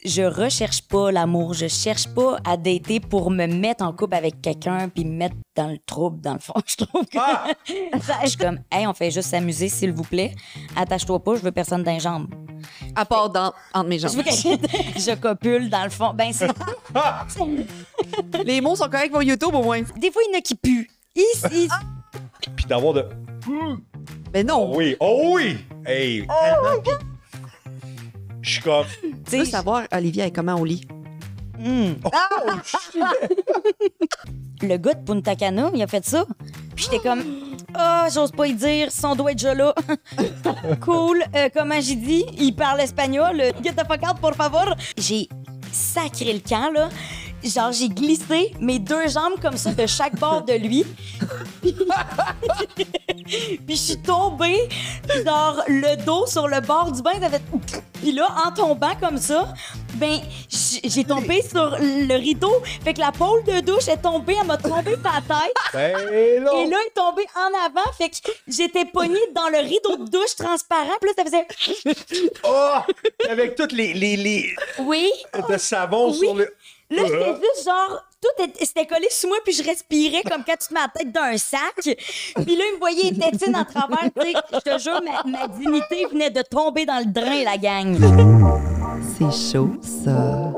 je recherche pas l'amour, je cherche pas à dater pour me mettre en couple avec quelqu'un puis me mettre dans le trouble, dans le fond. Je trouve que je suis comme, hey, on fait juste s'amuser, s'il vous plaît. Attache-toi pas, je veux personne dans les jambes. À part entre mes Je jambes. veux que je copule, dans le fond. Ben, c'est... Les mots sont corrects pour YouTube, au moins. Des fois, il y en a qui puent. Ici. Puis d'avoir de... Mais non. Oh oui! Hey! tellement, puis je suis comme... Tu veux savoir, Olivia, est comment au lit? Le gars de Punta Cana, il a fait ça. Puis j'étais comme, j'ose pas y dire, son doigt est déjà là. Cool. Comment j'ai dit? Il parle espagnol. Get the fuck out, por favor. J'ai sacré le camp, là. Genre, j'ai glissé mes 2 jambes comme ça de chaque bord de lui. Puis je suis tombée, puis genre, le dos sur le bord du bain, ça fait... Puis là, en tombant comme ça, ben, j'ai tombé sur le rideau. Fait que la pôle de douche est tombée, elle m'a tombé sur la tête. Ben non! Et là, elle est tombée en avant. Fait que j'étais pognée dans le rideau de douche transparent. Puis là, ça faisait... Oh! Avec toutes les Oui. de savon Oui. sur le... Là, c'était juste genre, c'était collé sous moi, puis je respirais comme quand tu te mets la tête d'un sac. Puis là, il me voyait tétine à travers. Tu sais, je te jure, ma dignité venait de tomber dans le drain, la gang. C'est chaud, ça.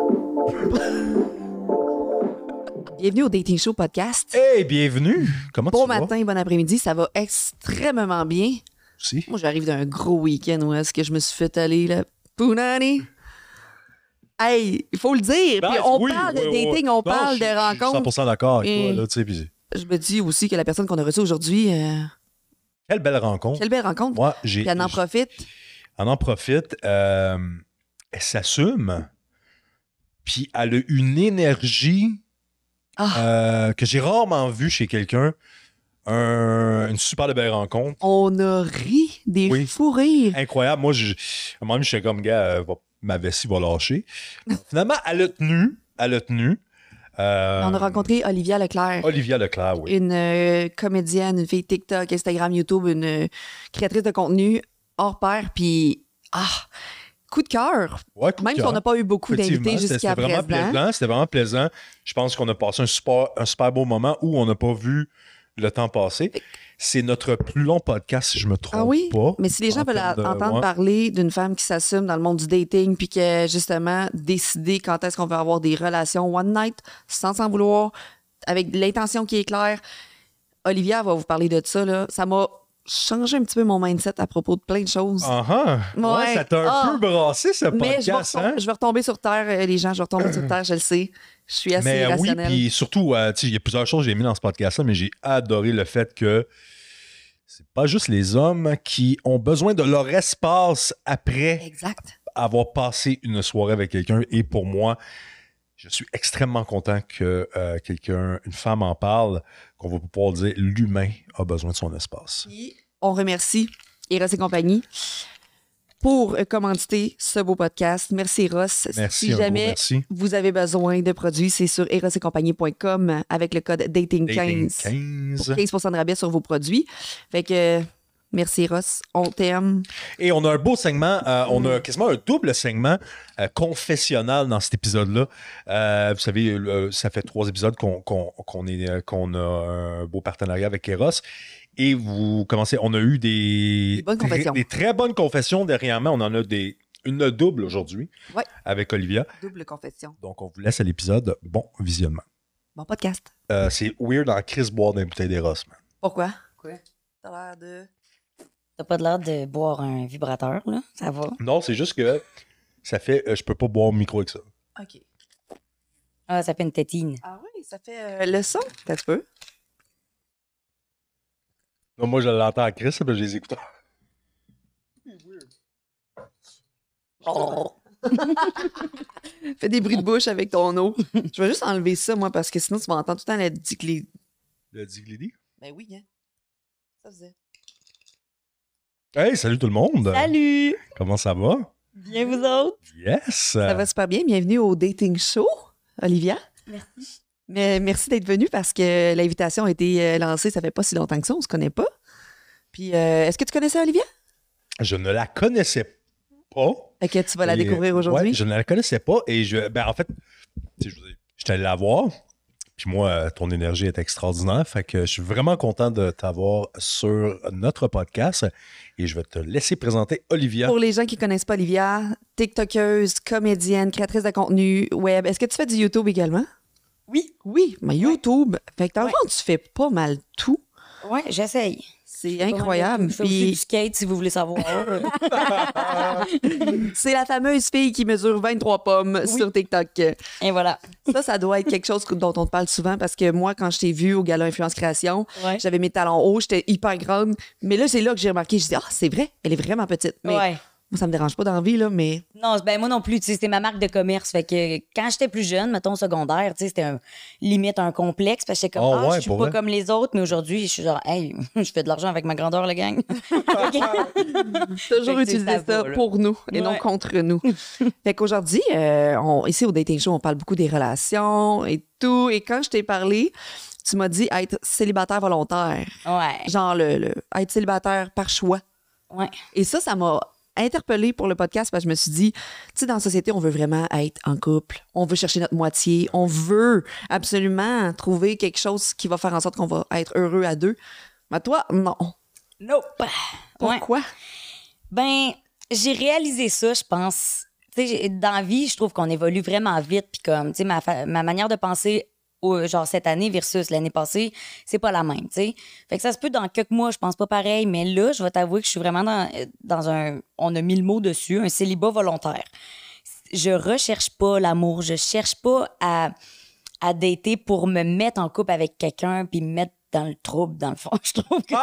Bienvenue au Dating Show Podcast. Hey, bienvenue! Comment Bon tu vas? matin, bon après-midi, ça va extrêmement bien. Si. Moi, j'arrive d'un gros week-end où est-ce que je me suis fait aller, là. Punani. Hey, il faut le dire. Ben, Puis on oui, parle de oui, dating, oui. on Non, parle je de rencontres. suis 100% d'accord avec Et- toi, là, tu sais, puis Je me dis aussi que la personne qu'on a reçue aujourd'hui, quelle belle rencontre. quelle belle rencontre. Moi, Puis elle en profite. Elle en profite. Elle s'assume. Puis elle a une énergie que j'ai rarement vue chez quelqu'un. Une super de belle rencontre. On a ri des Oui. fous rires. Incroyable. Moi, à un moment donné, j'étais comme, gars, ma vessie va lâcher. Finalement, elle a tenu. Elle a tenu. On a rencontré Olivia Leclerc. Olivia Leclerc, oui. Une comédienne, une fille TikTok, Instagram, YouTube, une créatrice de contenu hors pair, puis coup de cœur. Ouais, coup de Même si cœur. on n'a pas eu beaucoup d'invités Effectivement, jusqu'à c'était vraiment présent. plaisant. C'était vraiment plaisant. Je pense qu'on a passé un super beau moment où on n'a pas vu le temps passer. C'est notre plus long podcast, si je me trompe Ah oui? pas. Mais si les gens En veulent termes de- entendre ouais. parler d'une femme qui s'assume dans le monde du dating, puis qui a justement décidé quand est-ce qu'on veut avoir des relations one night, sans s'en vouloir, avec l'intention qui est claire, Olivia va vous parler de ça. Là. Ça m'a changé un petit peu mon mindset à propos de plein de choses. Ouais, ça t'a un peu brassé, ce Mais podcast, hein? je vais retomber sur terre, les gens, je vais retomber sur terre, je le sais. Je suis assez Mais oui, rationnelle. puis surtout, tu sais, il y a plusieurs choses que j'ai mis dans ce podcast-là, mais j'ai adoré le fait que c'est pas juste les hommes qui ont besoin de leur espace après Exact. avoir passé une soirée avec quelqu'un. Et pour moi, je suis extrêmement content que une femme en parle, qu'on va pouvoir dire l'humain a besoin de son espace. Puis, on remercie Eros et compagnie pour commanditer ce beau podcast. Merci, Ross. Merci, Si un gros jamais merci. vous avez besoin de produits, c'est sur erosetcompagnie.com avec le code DATING15. Dating Pour 15. 15% de rabais sur vos produits. Fait que, merci, Ross. On t'aime. Et on a un beau segment, on a quasiment un double segment confessionnal dans cet épisode-là. Vous savez, ça fait 3 épisodes qu'on a un beau partenariat avec Eros. Et vous commencez, on a eu des bonnes confessions. des très bonnes confessions dernièrement. On en a une double aujourd'hui Ouais. avec Olivia. Double confession. Donc, on vous laisse à l'épisode. Bon visionnement. Bon podcast. C'est weird en crise boire des bouteilles d'Eros, man. Pourquoi? Quoi? T'as l'air de... T'as pas l'air de boire un vibrateur, là? Ça va? Non, c'est juste que ça fait, je peux pas boire au micro avec ça. OK. Ah, ça fait une tétine. Ah oui, ça fait le son. T'as un peu. Non, moi, je l'entends à Chris, mais j'ai les écouteurs. Oh. Fais des bruits de bouche avec ton eau. Je vais juste enlever ça, moi, parce que sinon, tu vas entendre tout le temps la diclée. Le Diglidi. Ben oui, hein. Ça faisait. Hey, salut tout le monde! Salut! Comment ça va? Bien vous autres? Yes! Ça va super bien. Bienvenue au Dating Show, Olivia. Merci. Mais merci d'être venue parce que l'invitation a été lancée, ça fait pas si longtemps que ça, on se connaît pas. Puis, est-ce que tu connaissais Olivia? Je ne la connaissais pas. Fait que tu vas la découvrir aujourd'hui? Ouais, je ne la connaissais pas. Et en fait, je suis allé la voir. Puis moi, ton énergie est extraordinaire. Fait que je suis vraiment content de t'avoir sur notre podcast. Et je vais te laisser présenter Olivia. Pour les gens qui ne connaissent pas Olivia, TikTokeuse, comédienne, créatrice de contenu web. Est-ce que tu fais du YouTube également? Oui. Oui, mais YouTube. Fait que dans le fond, tu fais pas mal tout. Oui, j'essaye. C'est incroyable. Je fais aussi du skate, si vous voulez savoir. C'est la fameuse fille qui mesure 23 pommes sur TikTok. Et voilà. Ça doit être quelque chose dont on te parle souvent parce que moi, quand je t'ai vue au Gala Influence Création, j'avais mes talons hauts, j'étais hyper grande. Mais là, c'est là que j'ai remarqué, je dis, c'est vrai, elle est vraiment petite. Mais moi, ça me dérange pas dans la vie, là, mais... Non, moi non plus, tu sais, c'était ma marque de commerce. Fait que quand j'étais plus jeune, mettons au secondaire, tu sais, c'était limite un complexe parce que j'étais comme, je suis pas comme les autres, mais aujourd'hui, je suis genre, hey, je fais de l'argent avec ma grandeur, la gang. Toujours utiliser ça pour nous et non contre nous. Fait qu'aujourd'hui, ici au Dating Show, on parle beaucoup des relations et tout. Et quand je t'ai parlé, tu m'as dit être célibataire volontaire. Ouais. Genre être célibataire par choix. Ouais. Et ça m'a interpellée pour le podcast parce que je me suis dit, tu sais, dans la société, on veut vraiment être en couple. On veut chercher notre moitié. On veut absolument trouver quelque chose qui va faire en sorte qu'on va être heureux à deux. Mais toi, non. Nope. Pourquoi? Ben, j'ai réalisé ça, je pense. Tu sais, dans la vie, je trouve qu'on évolue vraiment vite. Puis comme, tu sais, ma manière de penser genre cette année versus l'année passée, c'est pas la même, tu sais. Fait que ça se peut dans quelques mois, je pense pas pareil, mais là, je vais t'avouer que je suis vraiment dans un... On a mis le mot dessus, un célibat volontaire. Je recherche pas l'amour, je cherche pas à dater pour me mettre en couple avec quelqu'un puis me mettre dans le trouble, dans le fond. Je trouve que...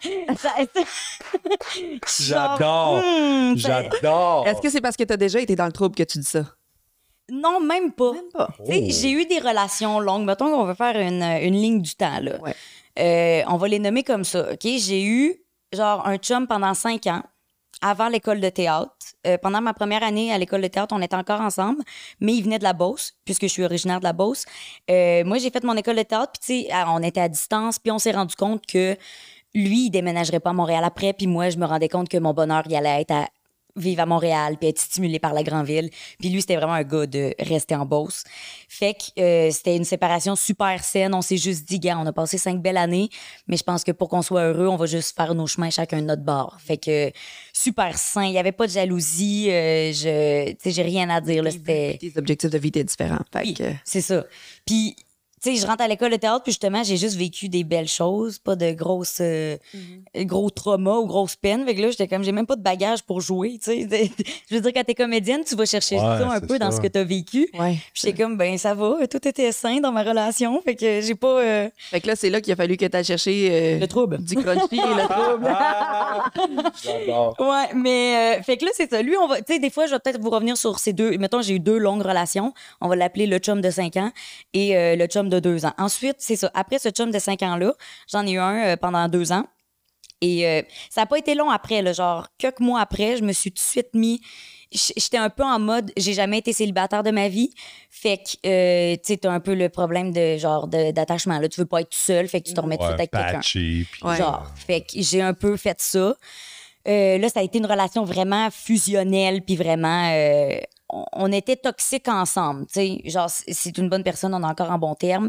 J'adore! J'adore! Est-ce que c'est parce que tu as déjà été dans le trouble que tu dis ça? Non, même pas. Même pas. Tu sais, j'ai eu des relations longues. Mettons qu'on va faire une ligne du temps, là. Ouais. On va les nommer comme ça, OK? J'ai eu, genre, un chum pendant 5 ans, avant l'école de théâtre. Pendant ma première année à l'école de théâtre, on était encore ensemble, mais il venait de la Beauce, puisque je suis originaire de la Beauce. Moi, j'ai fait mon école de théâtre, puis tu sais, on était à distance, puis on s'est rendu compte que lui, il déménagerait pas à Montréal après, puis moi, je me rendais compte que mon bonheur, il allait être à vivre à Montréal puis être stimulé par la grande ville. Puis lui, c'était vraiment un gars de rester en Beauce. Fait que c'était une séparation super saine. On s'est juste dit, gars, on a passé 5 belles années, mais je pense que pour qu'on soit heureux, on va juste faire nos chemins chacun de notre bord. Fait que super sain. Il n'y avait pas de jalousie. Tu sais, j'ai rien à dire. Là, c'était... Tes objectifs de vie étaient différents. Fait que... C'est ça. Puis... Tu sais, je rentre à l'école de théâtre, puis justement, j'ai juste vécu des belles choses, pas de grosses, gros traumas ou grosses peines. Fait que là, j'étais comme, j'ai même pas de bagage pour jouer, tu sais. Je veux dire, quand t'es comédienne, tu vas chercher ça un peu dans ce que t'as vécu. Ouais. J'étais comme, ben ça va, tout était sain dans ma relation, fait que j'ai pas... Fait que là, c'est là qu'il a fallu que t'ailles chercher... le trouble. Du crunchy et le trouble. J'adore. Ouais, mais fait que là, c'est ça. Lui, on va... Tu sais, des fois, je vais peut-être vous revenir sur ces deux... Mettons, j'ai eu 2 longues relations. On va l'appeler le chum de 5 ans et le chum de 2 ans. Ensuite, c'est ça. Après ce chum de 5 ans-là, j'en ai eu un pendant 2 ans. Et ça n'a pas été long après, là, genre quelques mois après, je me suis tout de suite mis... J'étais un peu en mode, j'ai jamais été célibataire de ma vie. Fait que, tu sais, t'as un peu le problème de genre d'attachement. Là, tu veux pas être tout seul, fait que tu te remets tout de suite avec quelqu'un. Patchy, puis... Genre, fait que j'ai un peu fait ça. Là, ça a été une relation vraiment fusionnelle, puis vraiment... on était toxiques ensemble, tu sais. Genre, c'est une bonne personne, on est encore en bon terme.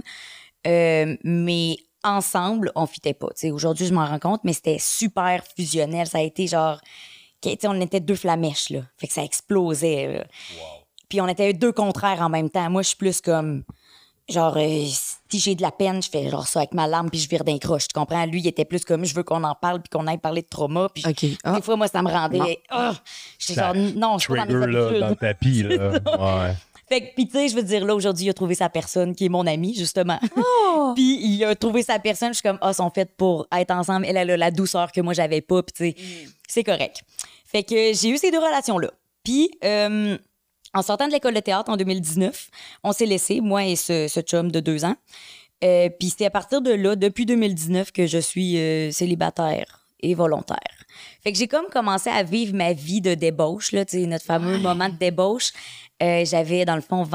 Mais ensemble, on fitait pas, tu sais. Aujourd'hui, je m'en rends compte, mais c'était super fusionnel. Ça a été genre... Tu sais, on était 2 flamèches, là. Fait que ça explosait, là. Wow. Puis on était 2 contraires en même temps. Moi, je suis plus comme... Genre, si j'ai de la peine, je fais genre ça avec ma larme puis je vire d'un croche, tu comprends? Lui, il était plus comme, je veux qu'on en parle puis qu'on aille parler de trauma. Puis OK. des fois, moi, ça me rendait... j'étais genre, non, je suis pas dans mes Trigger, là, habitudes. dans le tapis, là. Ouais. Fait que, puis tu sais, je veux dire, là, aujourd'hui, il a trouvé sa personne qui est mon ami, justement. Puis il a trouvé sa personne, je suis comme, sont faites pour être ensemble. Elle a la douceur que moi, j'avais pas, puis tu sais, c'est correct. Fait que j'ai eu ces 2 relations-là. Puis... en sortant de l'école de théâtre en 2019, on s'est laissés, moi et ce chum de 2 ans. Puis c'était à partir de là, depuis 2019, que je suis célibataire et volontaire. Fait que j'ai comme commencé à vivre ma vie de débauche, là, tu sais, notre fameux moment de débauche. J'avais, dans le fond,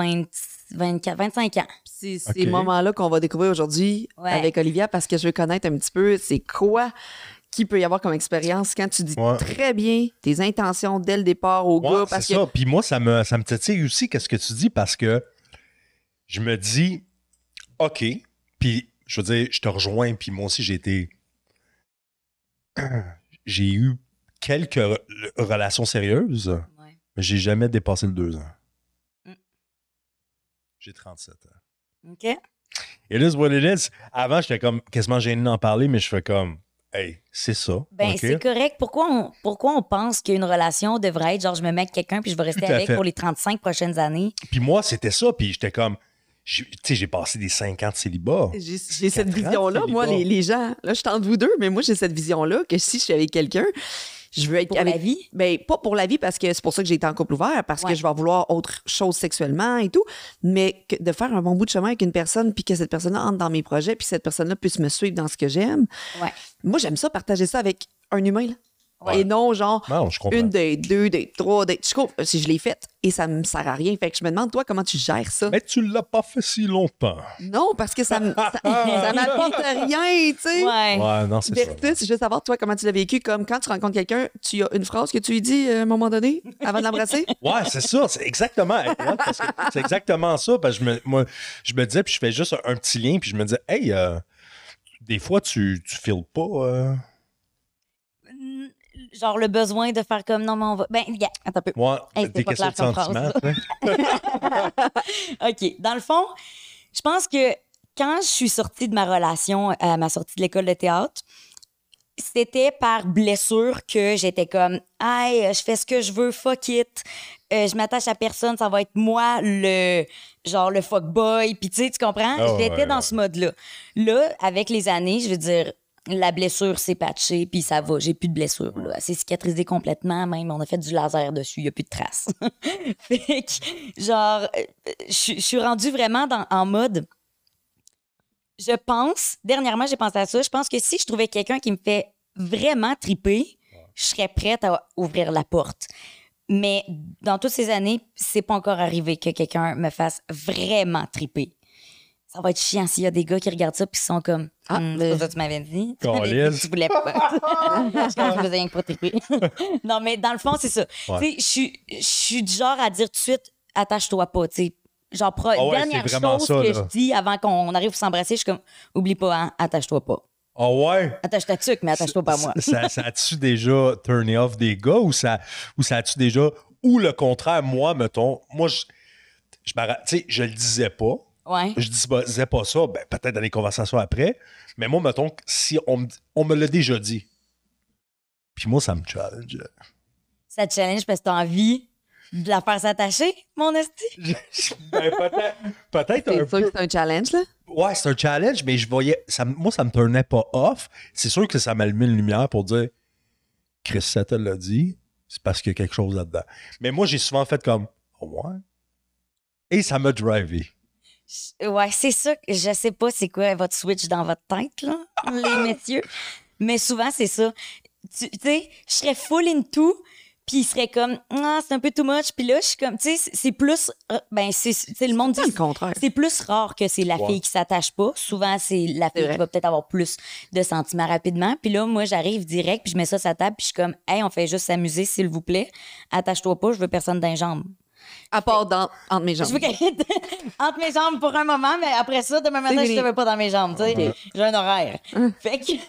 25 ans. C'est ces moments-là qu'on va découvrir aujourd'hui avec Olivia parce que je veux connaître un petit peu c'est quoi qu'il peut y avoir comme expérience quand tu dis Ouais. très bien tes intentions dès le départ au Ouais, gars. Parce c'est que ça. Puis moi, ça me titille aussi, qu'est-ce que tu dis, parce que je me dis, OK, puis je veux dire, je te rejoins, puis moi aussi, j'ai eu quelques relations sérieuses, Ouais. mais j'ai jamais dépassé le 2 ans. Mm. J'ai 37 ans. OK? It is what it is. Avant, j'étais comme quasiment gêné d'en parler, mais je fais comme, hey, c'est ça. Ben, OK? c'est correct. Pourquoi on pense qu'une relation devrait être genre, je me mets avec quelqu'un puis je vais rester Tout à avec fait. pour les 35 prochaines années? Puis moi, c'était ça, puis j'étais comme, tu sais, j'ai passé des 5 ans de célibat. j'ai cette 4 ans de vision-là. Moi, célibat. les gens, là, je suis entre vous deux, mais moi, j'ai cette vision-là que si je suis avec quelqu'un, je veux être Pour avec la vie? Ben, pas pour la vie, parce que c'est pour ça que j'ai été en couple ouvert, parce Ouais. que je vais vouloir autre chose sexuellement et tout. Mais de faire un bon bout de chemin avec une personne, puis que cette personne-là entre dans mes projets, puis cette personne-là puisse me suivre dans ce que j'aime. Ouais. Moi, j'aime ça, partager ça avec un humain, là. Ouais. Et non, genre, Non, je comprends. une date, 2 dates, 3 dates. Je trouve, si je l'ai faite et ça me sert à rien. Fait que je me demande, toi, comment tu gères ça? Mais tu l'as pas fait si longtemps. Non, parce que ça m'apporte rien, tu sais. Ouais. Ouais, non, c'est ça. Versus, je veux savoir, toi, comment tu l'as vécu, comme quand tu rencontres quelqu'un, tu as une phrase que tu lui dis à un moment donné, avant de l'embrasser? Ouais, c'est ça, c'est exactement. Parce que c'est exactement ça. Parce que je me disais, puis je fais juste un petit lien, puis je me disais, hey, des fois, tu files pas. Genre le besoin de faire comme non, mais on va. Ben, yeah, attends un peu. Ouais, Hey, c'était des pas questions de clair comme sentiments. phrase, tu sais. OK. Dans le fond, je pense que quand je suis sortie de ma relation à ma sortie de l'école de théâtre, c'était par blessure que j'étais comme hey, je fais ce que je veux, fuck it. Je m'attache à personne, ça va être moi le fuckboy. Puis tu sais, tu comprends? Ah ouais, J'étais dans ouais. ce mode-là. Là, avec les années, je veux dire, la blessure s'est patchée, puis ça va. J'ai plus de blessure, là. Elle s'est cicatrisée complètement, même. On a fait du laser dessus, il n'y a plus de traces. Fait que, genre, je suis rendue vraiment en mode... Je pense, dernièrement, j'ai pensé à ça, je pense que si je trouvais quelqu'un qui me fait vraiment triper, je serais prête à ouvrir la porte. Mais dans toutes ces années, c'est pas encore arrivé que quelqu'un me fasse vraiment triper. Ça va être chiant s'il y a des gars qui regardent ça puis qui sont comme c'est pas ça que tu m'avais dit. Tu m'avais dit que Calisse. tu voulais pas. Je faisais rien que pour triper. Non, mais dans le fond, c'est ça. Ouais. Tu sais, je suis du genre à dire tout de suite, attache-toi pas, tu sais. Genre, Ah ouais, dernière c'est vraiment chose ça, que là. je dis avant qu'on arrive à s'embrasser, je suis comme, oublie pas, hein, attache-toi pas. Ah ouais? Attache ta tuque, mais attache-toi pas à moi. Ça a-tu déjà turné off des gars ou ça a-tu déjà. Ou le contraire, moi, mettons, moi, tu sais, je le disais pas. Ouais. Je disais pas ça, ben, peut-être dans les conversations après. Mais moi, mettons, si on me l'a déjà dit. Puis moi, ça me challenge. Ça te challenge parce que t'as envie de la faire s'attacher, mon esti? Ben, peut-être un C'est sûr peu. que c'est un challenge, là. Ouais, c'est un challenge, mais je voyais. Moi, ça me turnait pas off. C'est sûr que ça m'allumait une lumière pour dire Chris, ça te l'a dit, c'est parce qu'il y a quelque chose là-dedans. Mais moi, j'ai souvent fait comme oh, ouais. Et ça m'a drivé. Ouais, c'est ça. Je sais pas c'est quoi votre switch dans votre tête, là, les messieurs. Mais souvent, c'est ça. Tu sais, je serais full into, puis il serait comme, ah, c'est un peu too much. Puis là, je suis comme, tu sais, c'est plus, ben, c'est le monde dit, C'est le contraire. c'est plus rare que c'est la Ouais. fille qui s'attache pas. Souvent, c'est la fille vrai. qui va peut-être avoir plus de sentiments rapidement. Puis là, moi, j'arrive direct, puis je mets ça sur la table, puis je suis comme, hey, on fait juste s'amuser, s'il vous plaît. Attache-toi pas, je veux personne dans les jambes. À part entre mes jambes. Je veux qu'elle ait entre mes jambes pour un moment, mais après ça, demain matin, je fini. te veux pas dans mes jambes, tu sais. J'ai un horaire. Fait que...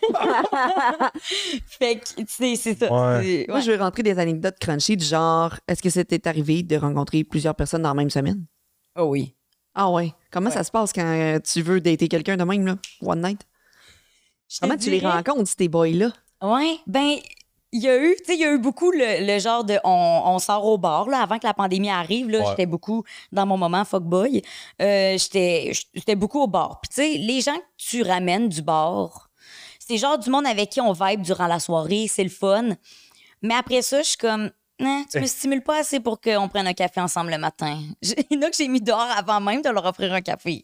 fait que, tu sais, c'est ça. Ouais. C'est- Moi, je vais rentrer des anecdotes crunchy du genre, est-ce que c'était arrivé de rencontrer plusieurs personnes dans la même semaine? Oh oui. Ah ouais. Comment ça se passe quand tu veux dater quelqu'un de même, là? One night? Comment tu les rencontres, ces boys-là? Ouais, ben... Il y a eu beaucoup le genre de on sort au bar là avant que la pandémie arrive là, Ouais. j'étais beaucoup dans mon moment fuckboy. J'étais beaucoup au bar. Puis tu sais, les gens que tu ramènes du bar, c'est genre du monde avec qui on vibe durant la soirée, c'est le fun. Mais après ça, je suis comme tu me stimules pas assez pour qu'on prenne un café ensemble le matin. Il y en a que j'ai mis dehors avant même de leur offrir un café.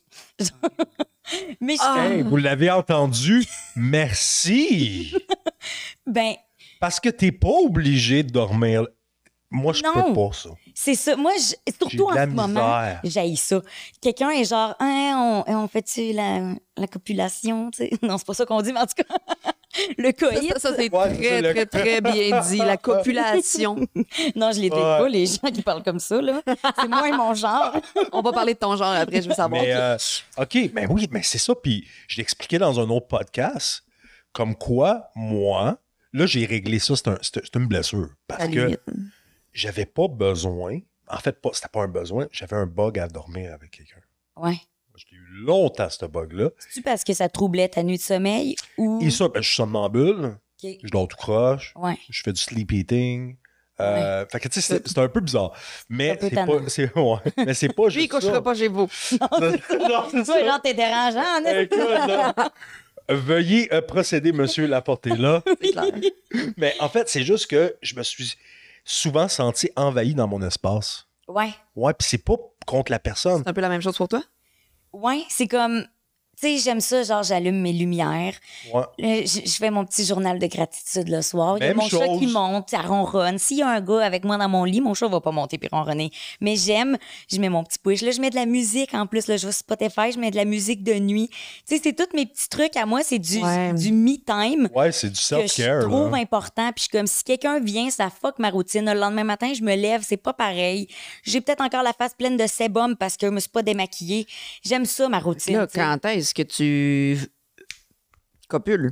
Mais je Hey, vous l'avez entendu? Merci! ben Parce que t'es pas obligé de dormir. Moi, je Non. peux pas ça. c'est ça. Moi, J'ai surtout de en la ce moment, misère. j'haïs ça. Quelqu'un est genre, on fait-tu la copulation? Tu sais? Non, c'est pas ça qu'on dit, mais en tout cas. Le coït. Ça, c'est Ouais, c'est le- très, très bien dit. La copulation. Non, je les date pas, les gens qui parlent comme ça, là. C'est moins mon genre. On va parler de ton genre après, je veux savoir. Mais, OK, mais oui, mais c'est ça. Puis je l'expliquais dans un autre podcast, comme quoi, moi, là, j'ai réglé ça. C'est une blessure. Parce À la que limite. j'avais pas besoin. En fait, c'était pas un besoin. J'avais un bug à dormir avec quelqu'un. Ouais. J'ai eu longtemps, ce bug-là. C'est-tu parce que ça troublait ta nuit de sommeil ou. Et ça, ben, je suis somnambule. OK. Je dors tout croche. Ouais. Je fais du sleep eating. Fait que, tu sais, c'est un peu bizarre. Mais Un peu c'est tannant. pas, mais c'est pas Lui, il juste ça. couchera pas chez vous. Non, c'est Toi, ça. genre, t'es dérangeant, n'est-ce Écoute, là, veuillez procéder, monsieur Laportella. C'est clair. Mais en fait, c'est juste que je me suis souvent senti envahi dans mon espace. Ouais. Ouais, puis c'est pas contre la personne. C'est un peu la même chose pour toi? Ouais, c'est comme. Tu sais, j'aime ça, genre, j'allume mes lumières. Ouais. Je fais mon petit journal de gratitude le soir. Il y a Même mon chat chose. qui monte, ça ronronne. S'il y a un gars avec moi dans mon lit, mon chat va pas monter puis ronronner. Mais j'aime, je mets mon petit push. Là, je mets de la musique en plus. Là, je vais sur Spotify, je mets de la musique de nuit. Tu sais, c'est tous mes petits trucs à moi. C'est du me-time. Ouais, c'est du Que je self-care. trouve là. important. Puis je suis comme, si quelqu'un vient, ça fuck ma routine. Le lendemain matin, je me lève, c'est pas pareil. J'ai peut-être encore la face pleine de sébum parce que je me suis pas démaquillée. J'aime ça, ma routine. Là, tu sais. quand est-ce que tu copules?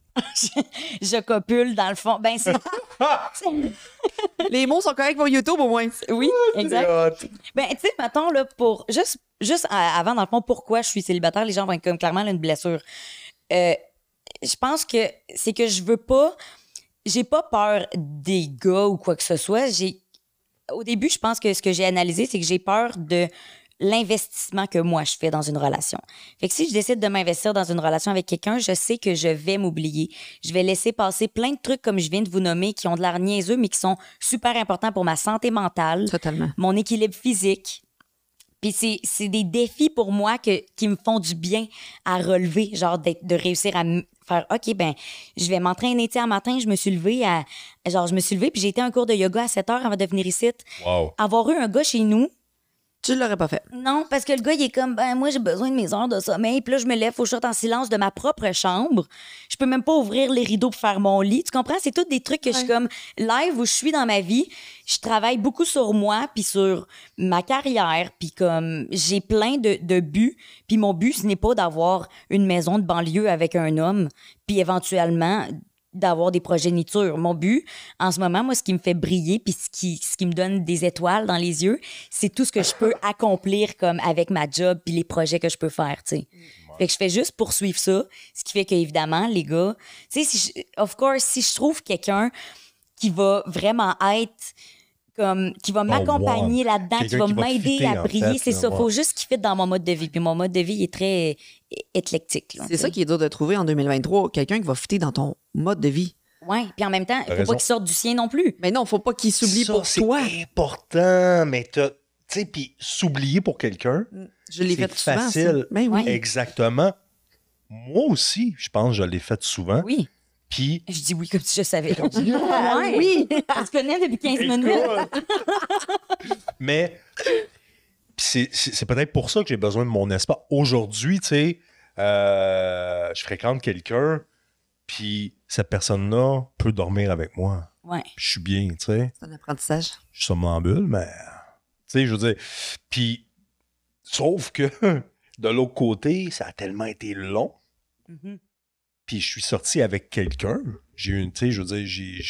Je copule, dans le fond. Ben, c'est... Les mots sont corrects pour YouTube, au moins. Oui, exact. Ben, tu sais, mettons, là, pour... Juste avant, dans le fond, pourquoi je suis célibataire, les gens vont être comme clairement là, une blessure. Je pense que c'est que je veux pas... J'ai pas peur des gars ou quoi que ce soit. Au début, je pense que ce que j'ai analysé, c'est que j'ai peur de l'investissement que moi, je fais dans une relation. Fait que si je décide de m'investir dans une relation avec quelqu'un, je sais que je vais m'oublier. Je vais laisser passer plein de trucs, comme je viens de vous nommer, qui ont de l'air niaiseux, mais qui sont super importants pour ma santé mentale, Totalement. mon équilibre physique. Puis c'est des défis pour moi qui me font du bien à relever, genre de réussir à faire, OK, ben je vais m'entraîner. Tu sais, un matin, je me suis levée puis j'ai été à un cours de yoga à 7 heures avant de venir ici. Wow. Avoir eu un gars chez nous, Tu l'aurais pas fait. non, parce que le gars, il est comme, ben, moi, j'ai besoin de mes heures de sommeil. Puis là, je me lève, faut que je sorte en silence de ma propre chambre. Je peux même pas ouvrir les rideaux pour faire mon lit. Tu comprends? C'est tous des trucs que je suis comme, live où je suis dans ma vie. Je travaille beaucoup sur moi, puis sur ma carrière. Puis comme, j'ai plein de buts. Puis mon but, ce n'est pas d'avoir une maison de banlieue avec un homme, puis éventuellement d'avoir des progénitures. Mon but, en ce moment, moi, ce qui me fait briller puis ce qui me donne des étoiles dans les yeux, c'est tout ce que je peux accomplir comme avec ma job puis les projets que je peux faire, tu sais. Fait que je fais juste poursuivre ça, ce qui fait qu'évidemment, les gars, tu sais, of course, si je trouve quelqu'un qui va vraiment être comme qui va m'accompagner là-dedans, qui Quelqu'un va qui va m'aider fitter, à en briller, fait, c'est là, ça. ouais. Faut juste qu'il fitte dans mon mode de vie. Puis mon mode de vie est très éclectique. là, C'est tu sais. ça qui est dur de trouver en 2023, quelqu'un qui va fitter dans ton mode de vie. Ouais. Puis en même temps, il faut raison. pas qu'il sorte du sien non plus. Mais non, faut pas qu'il s'oublie Ça, pour c'est toi. important, mais tu sais, puis s'oublier pour quelqu'un, Je l'ai c'est fait souvent. facile. Ça. Ben oui. Ouais. Exactement. Moi aussi, je pense que je l'ai fait souvent. Oui. Puis, Je dis oui comme si je savais. Ah oui. On se connaît depuis 15 minutes. mais c'est peut-être pour ça que j'ai besoin de mon espace. Aujourd'hui, tu sais, je fréquente quelqu'un, puis cette personne-là peut dormir avec moi. Ouais. Puis je suis bien, tu sais. C'est un apprentissage. Je suis somnambule, mais tu sais, je veux dire. Puis, sauf que de l'autre côté, ça a tellement été long. Mhm. Puis je suis sorti avec quelqu'un. J'ai eu une, tu sais, je veux dire,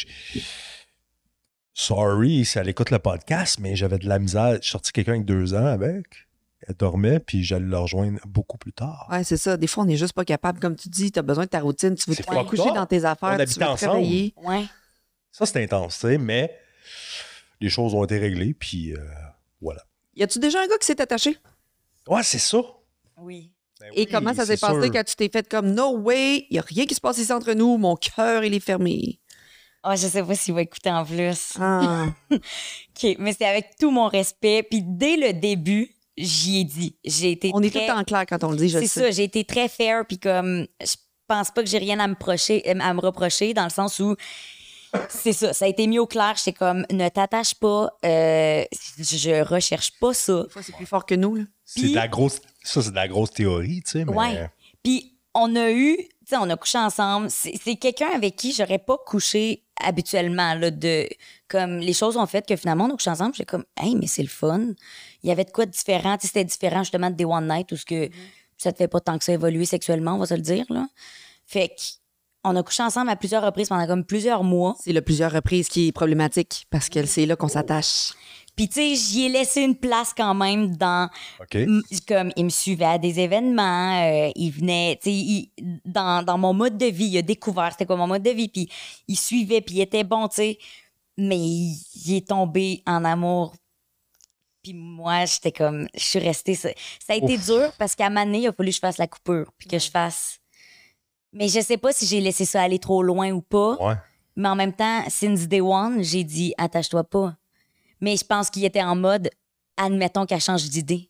sorry si elle écoute le podcast, mais j'avais de la misère. Je suis sorti quelqu'un avec 2 ans avec. Elle dormait, puis j'allais le rejoindre beaucoup plus tard. Ouais, c'est ça. Des fois, on n'est juste pas capable. Comme tu dis, tu as besoin de ta routine. Tu veux C'est te fucked coucher up. dans tes On affaires. habite Tu veux ensemble. travailler. Ouais. Ça, c'est intense, tu sais, mais les choses ont été réglées, puis voilà. Y a-tu déjà un gars qui s'est attaché? Ouais, c'est ça. Oui. Ben Et oui, comment ça s'est c'est passé sûr. quand tu t'es fait comme No way, il a rien qui se passe ici entre nous, mon cœur, il est fermé. Ah, je sais pas s'il va écouter en plus. Ah. OK, mais c'est avec tout mon respect. Puis dès le début, j'y ai dit. J'ai été On est très... tout le temps clair quand on le dit, je le C'est sais. ça, j'ai été très fair, puis comme, je pense pas que j'ai rien à me reprocher, dans le sens où, c'est ça, ça a été mis au clair, j'étais comme, ne t'attache pas, je recherche pas ça. Des fois, c'est plus fort que nous. Là. C'est de la grosse... Ça, c'est de la grosse théorie, tu sais, mais... Ouais. Puis, on a eu, tu sais, on a couché ensemble. C'est quelqu'un avec qui j'aurais pas couché habituellement, là, comme les choses ont fait que finalement on a couché ensemble. J'étais comme, hey, mais c'est le fun. Il y avait de quoi de différent. Tu sais, c'était différent justement des one night où ça te fait pas tant que ça évoluer sexuellement, on va se le dire, là. Fait qu'on a couché ensemble à plusieurs reprises pendant comme plusieurs mois. C'est le plusieurs reprises qui est problématique parce que c'est là qu'on s'attache. Puis, tu sais, j'y ai laissé une place quand même dans... OK. Comme, il me suivait à des événements, il venait, tu sais, dans mon mode de vie, il a découvert c'était quoi mon mode de vie, puis il suivait, puis il était bon, tu sais. Mais il est tombé en amour. Puis moi, j'étais comme... Je suis restée... Ça a été dur parce qu'à un moment donné, il a fallu que je fasse la coupure, puis que je fasse... Mais je sais pas si j'ai laissé ça aller trop loin ou pas. Ouais. Mais en même temps, since day one, j'ai dit « Attache-toi pas ». Mais je pense qu'il était en mode, admettons qu'elle change d'idée.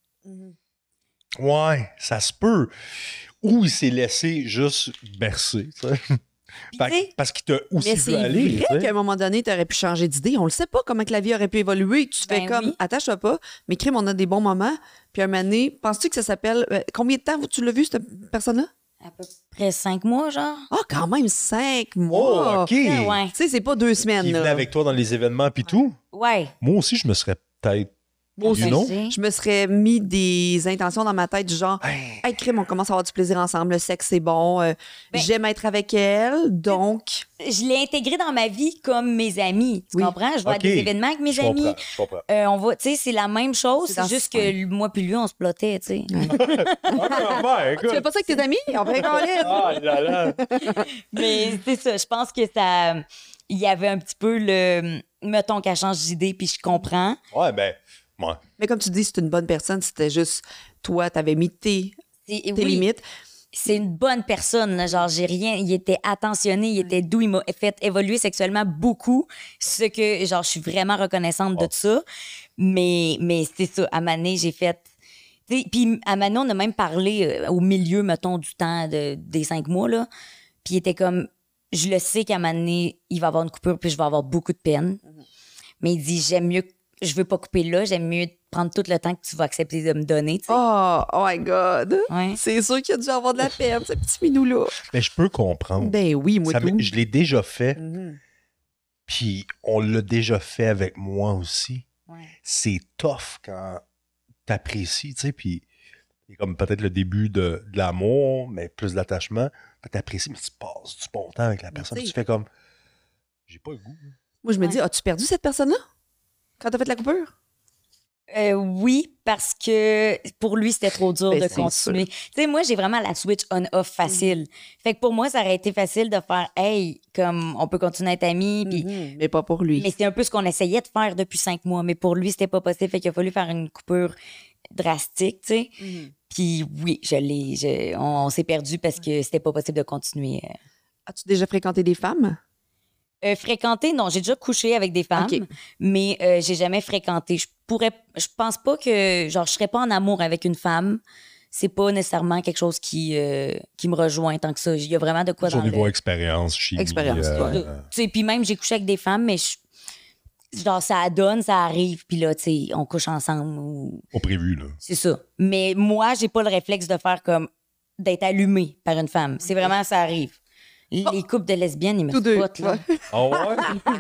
Ouais, ça se peut. Ou il s'est laissé juste bercer, tu sais. Parce qu'il t'a aussi Mais vu c'est aller. vrai tu sais. qu'à un moment donné, tu aurais pu changer d'idée. On le sait pas comment que la vie aurait pu évoluer. Tu fais Ben comme, oui. attache-toi pas, mais crime, on a des bons moments. Puis un moment donné, penses-tu que ça s'appelle... combien de temps tu l'as vu, cette personne-là? À peu près 5 mois, genre. Ah, quand même, 5 Oh, mois. OK. Ouais. Tu sais, c'est pas 2 semaines. Il venait là. avec toi dans les événements puis tout. Ouais. Moi aussi, je me serais peut-être... Moi aussi, You know? je me serais mis des intentions dans ma tête du genre, Hey. hey, crime, on commence à avoir du plaisir ensemble, le sexe, c'est bon, j'aime être avec elle, donc... Je l'ai intégré dans ma vie comme mes amis. Tu Oui. comprends? Je vais à OK. des événements avec mes Je amis. comprends, je comprends. On va, tu sais, c'est la même chose. C'est C'est dans juste ce que moi puis lui, on se plottait, tu sais. Tu fais pas ça avec tes amis? On va rigoler. Ah là là. Mais c'est ça. Je pense que ça. Il y avait un petit peu le. Mettons qu'elle change d'idée, puis je comprends. Ouais, ben, ouais. Mais comme tu dis, c'est une bonne personne, c'était juste, toi, t'avais mis tes Oui, limites. c'est une bonne personne. Là. Genre, j'ai rien. Il était attentionné, il était doux, il m'a fait évoluer sexuellement beaucoup. Ce que, genre, je suis vraiment reconnaissante de ça. Mais c'est ça. À Mané, j'ai fait. T'sais, puis à Mané, on a même parlé au milieu, mettons, du temps des 5 mois, là. Puis il était comme. Je le sais qu'à Mané, il va avoir une coupure, puis je vais avoir beaucoup de peine. Mais il dit, j'aime mieux. Je veux pas couper là, j'aime mieux prendre tout le temps que tu vas accepter de me donner, tu sais. Oh my God! Ouais. C'est sûr qu'il a dû avoir de la peine, ce petit minou-là. Mais je peux comprendre. Ben oui, moi tout. Je l'ai déjà fait, Mhm. puis on l'a déjà fait avec moi aussi. Ouais. C'est tough quand t'apprécies, tu sais, puis c'est comme peut-être le début de l'amour, mais plus d'attachement. T'apprécies, mais tu passes du bon temps avec la personne. tu sais. Tu fais comme, j'ai pas le goût. là. Moi, je me Ouais. dis, as-tu perdu cette personne-là? Quand t'as fait la coupure? Oui, parce que pour lui, c'était trop dur Ben, de c'est continuer. Tu sais, moi, j'ai vraiment la switch on-off facile. Fait que pour moi, ça aurait été facile de faire « Hey, comme on peut continuer à être amis. » Puis Mhm. Mais pas pour lui. mais c'est un peu ce qu'on essayait de faire depuis 5 mois. Mais pour lui, c'était pas possible. Fait qu'il a fallu faire une coupure drastique, tu sais. Mhm. Puis oui, on s'est perdu parce que c'était pas possible de continuer. As-tu déjà fréquenté des femmes? Fréquenter, non, j'ai déjà couché avec des femmes, OK. mais j'ai jamais fréquenté. Je pense pas que, genre, je serais pas en amour avec une femme. C'est pas nécessairement quelque chose qui me rejoint tant que ça. Il y a vraiment de quoi Au dans niveau le... expérience, chimie. Expérience, Tu sais, puis même, j'ai couché avec des femmes, mais genre, ça donne, ça arrive, puis là, tu sais, on couche ensemble ou... Pas prévu, là. C'est ça. Mais moi, j'ai pas le réflexe de faire comme d'être allumée par une femme. C'est vraiment, ça arrive. Les couples de lesbiennes, ils me Tous deux, spotent, là. ouais. Oh ouais?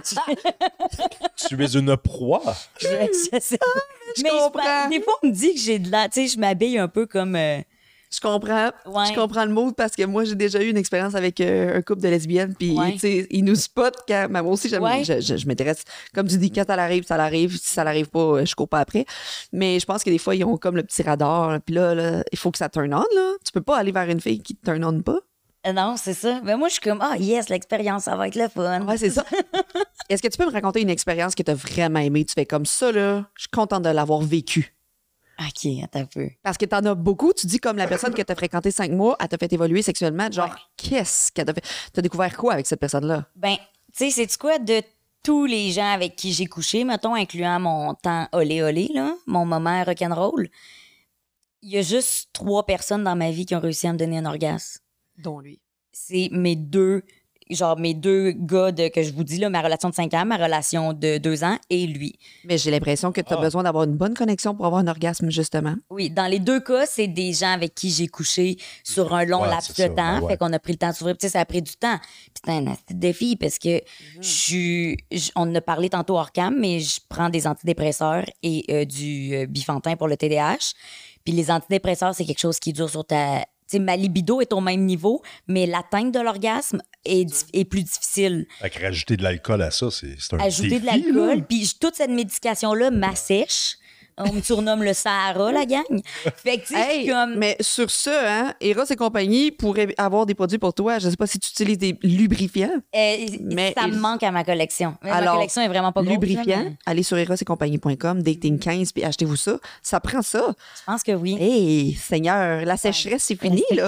Tu es une proie. Je sais. Mais comprends. des fois, on me dit que j'ai de la... Tu sais, je m'habille un peu comme... Je comprends. Ouais. Je comprends le mot parce que moi, j'ai déjà eu une expérience avec un couple de lesbiennes. Puis, Ouais. tu sais, ils nous spotent quand. Mais moi aussi, Ouais. je m'intéresse. Comme tu dis, quand ça l'arrive, ça l'arrive. Si ça l'arrive pas, je cours pas après. Mais je pense que des fois, ils ont comme le petit radar. Puis là, il faut que ça turn on. Là. Tu peux pas aller vers une fille qui te turn on pas. Non, c'est ça. Ben moi, je suis comme, yes, l'expérience, ça va être le fun. Ouais, c'est ça. Est-ce que tu peux me raconter une expérience que tu as vraiment aimée? Tu fais comme ça, là. Je suis contente de l'avoir vécue. OK, attends un peu. Parce que t'en as beaucoup. Tu dis comme la personne que t'as fréquentée 5 mois, elle t'a fait évoluer sexuellement. Genre, Ouais. qu'est-ce qu'elle t'a fait? T'as découvert quoi avec cette personne-là? Ben, tu sais, c'est quoi de tous les gens avec qui j'ai couché, mettons, incluant mon temps olé, là, mon moment rock'n'roll, il y a juste 3 personnes dans ma vie qui ont réussi à me donner un orgasme. Dont lui. C'est mes 2 genre mes 2 gars que je vous dis, là, ma relation de 5 ans, ma relation de 2 ans et lui. Mais j'ai l'impression que tu as besoin d'avoir une bonne connexion pour avoir un orgasme, justement. Oui, dans les 2 cas, c'est des gens avec qui j'ai couché sur un long Ouais, laps c'est de ça, temps. ouais. Fait qu'on a pris le temps de s'ouvrir. Puis, tu sais, ça a pris du temps. Puis c'est un petit défi parce que on en a parlé tantôt hors cam, mais je prends des antidépresseurs et du Bifantin pour le TDAH. Puis les antidépresseurs, c'est quelque chose qui dure sur ta... Tu sais, ma libido est au même niveau, mais l'atteinte de l'orgasme est plus difficile. Fait que rajouter de l'alcool à ça, c'est un Ajouter défi, de l'alcool, là. puis toute cette médication-là m'assèche. On me surnomme le Sahara, la gang. Fait que, tu sais, je suis Hey, comme... mais sur ça, hein, Eros et compagnie pourraient avoir des produits pour toi. Je sais pas si tu utilises des lubrifiants. Mais ça me manque à ma collection. Ma Alors, collection est vraiment pas grosse. lubrifiants, là, mais allez sur erosetcompagnie.com, dating 15, puis achetez-vous ça. Ça prend ça. je pense que oui. Hey, Seigneur, la sécheresse, c'est fini, là.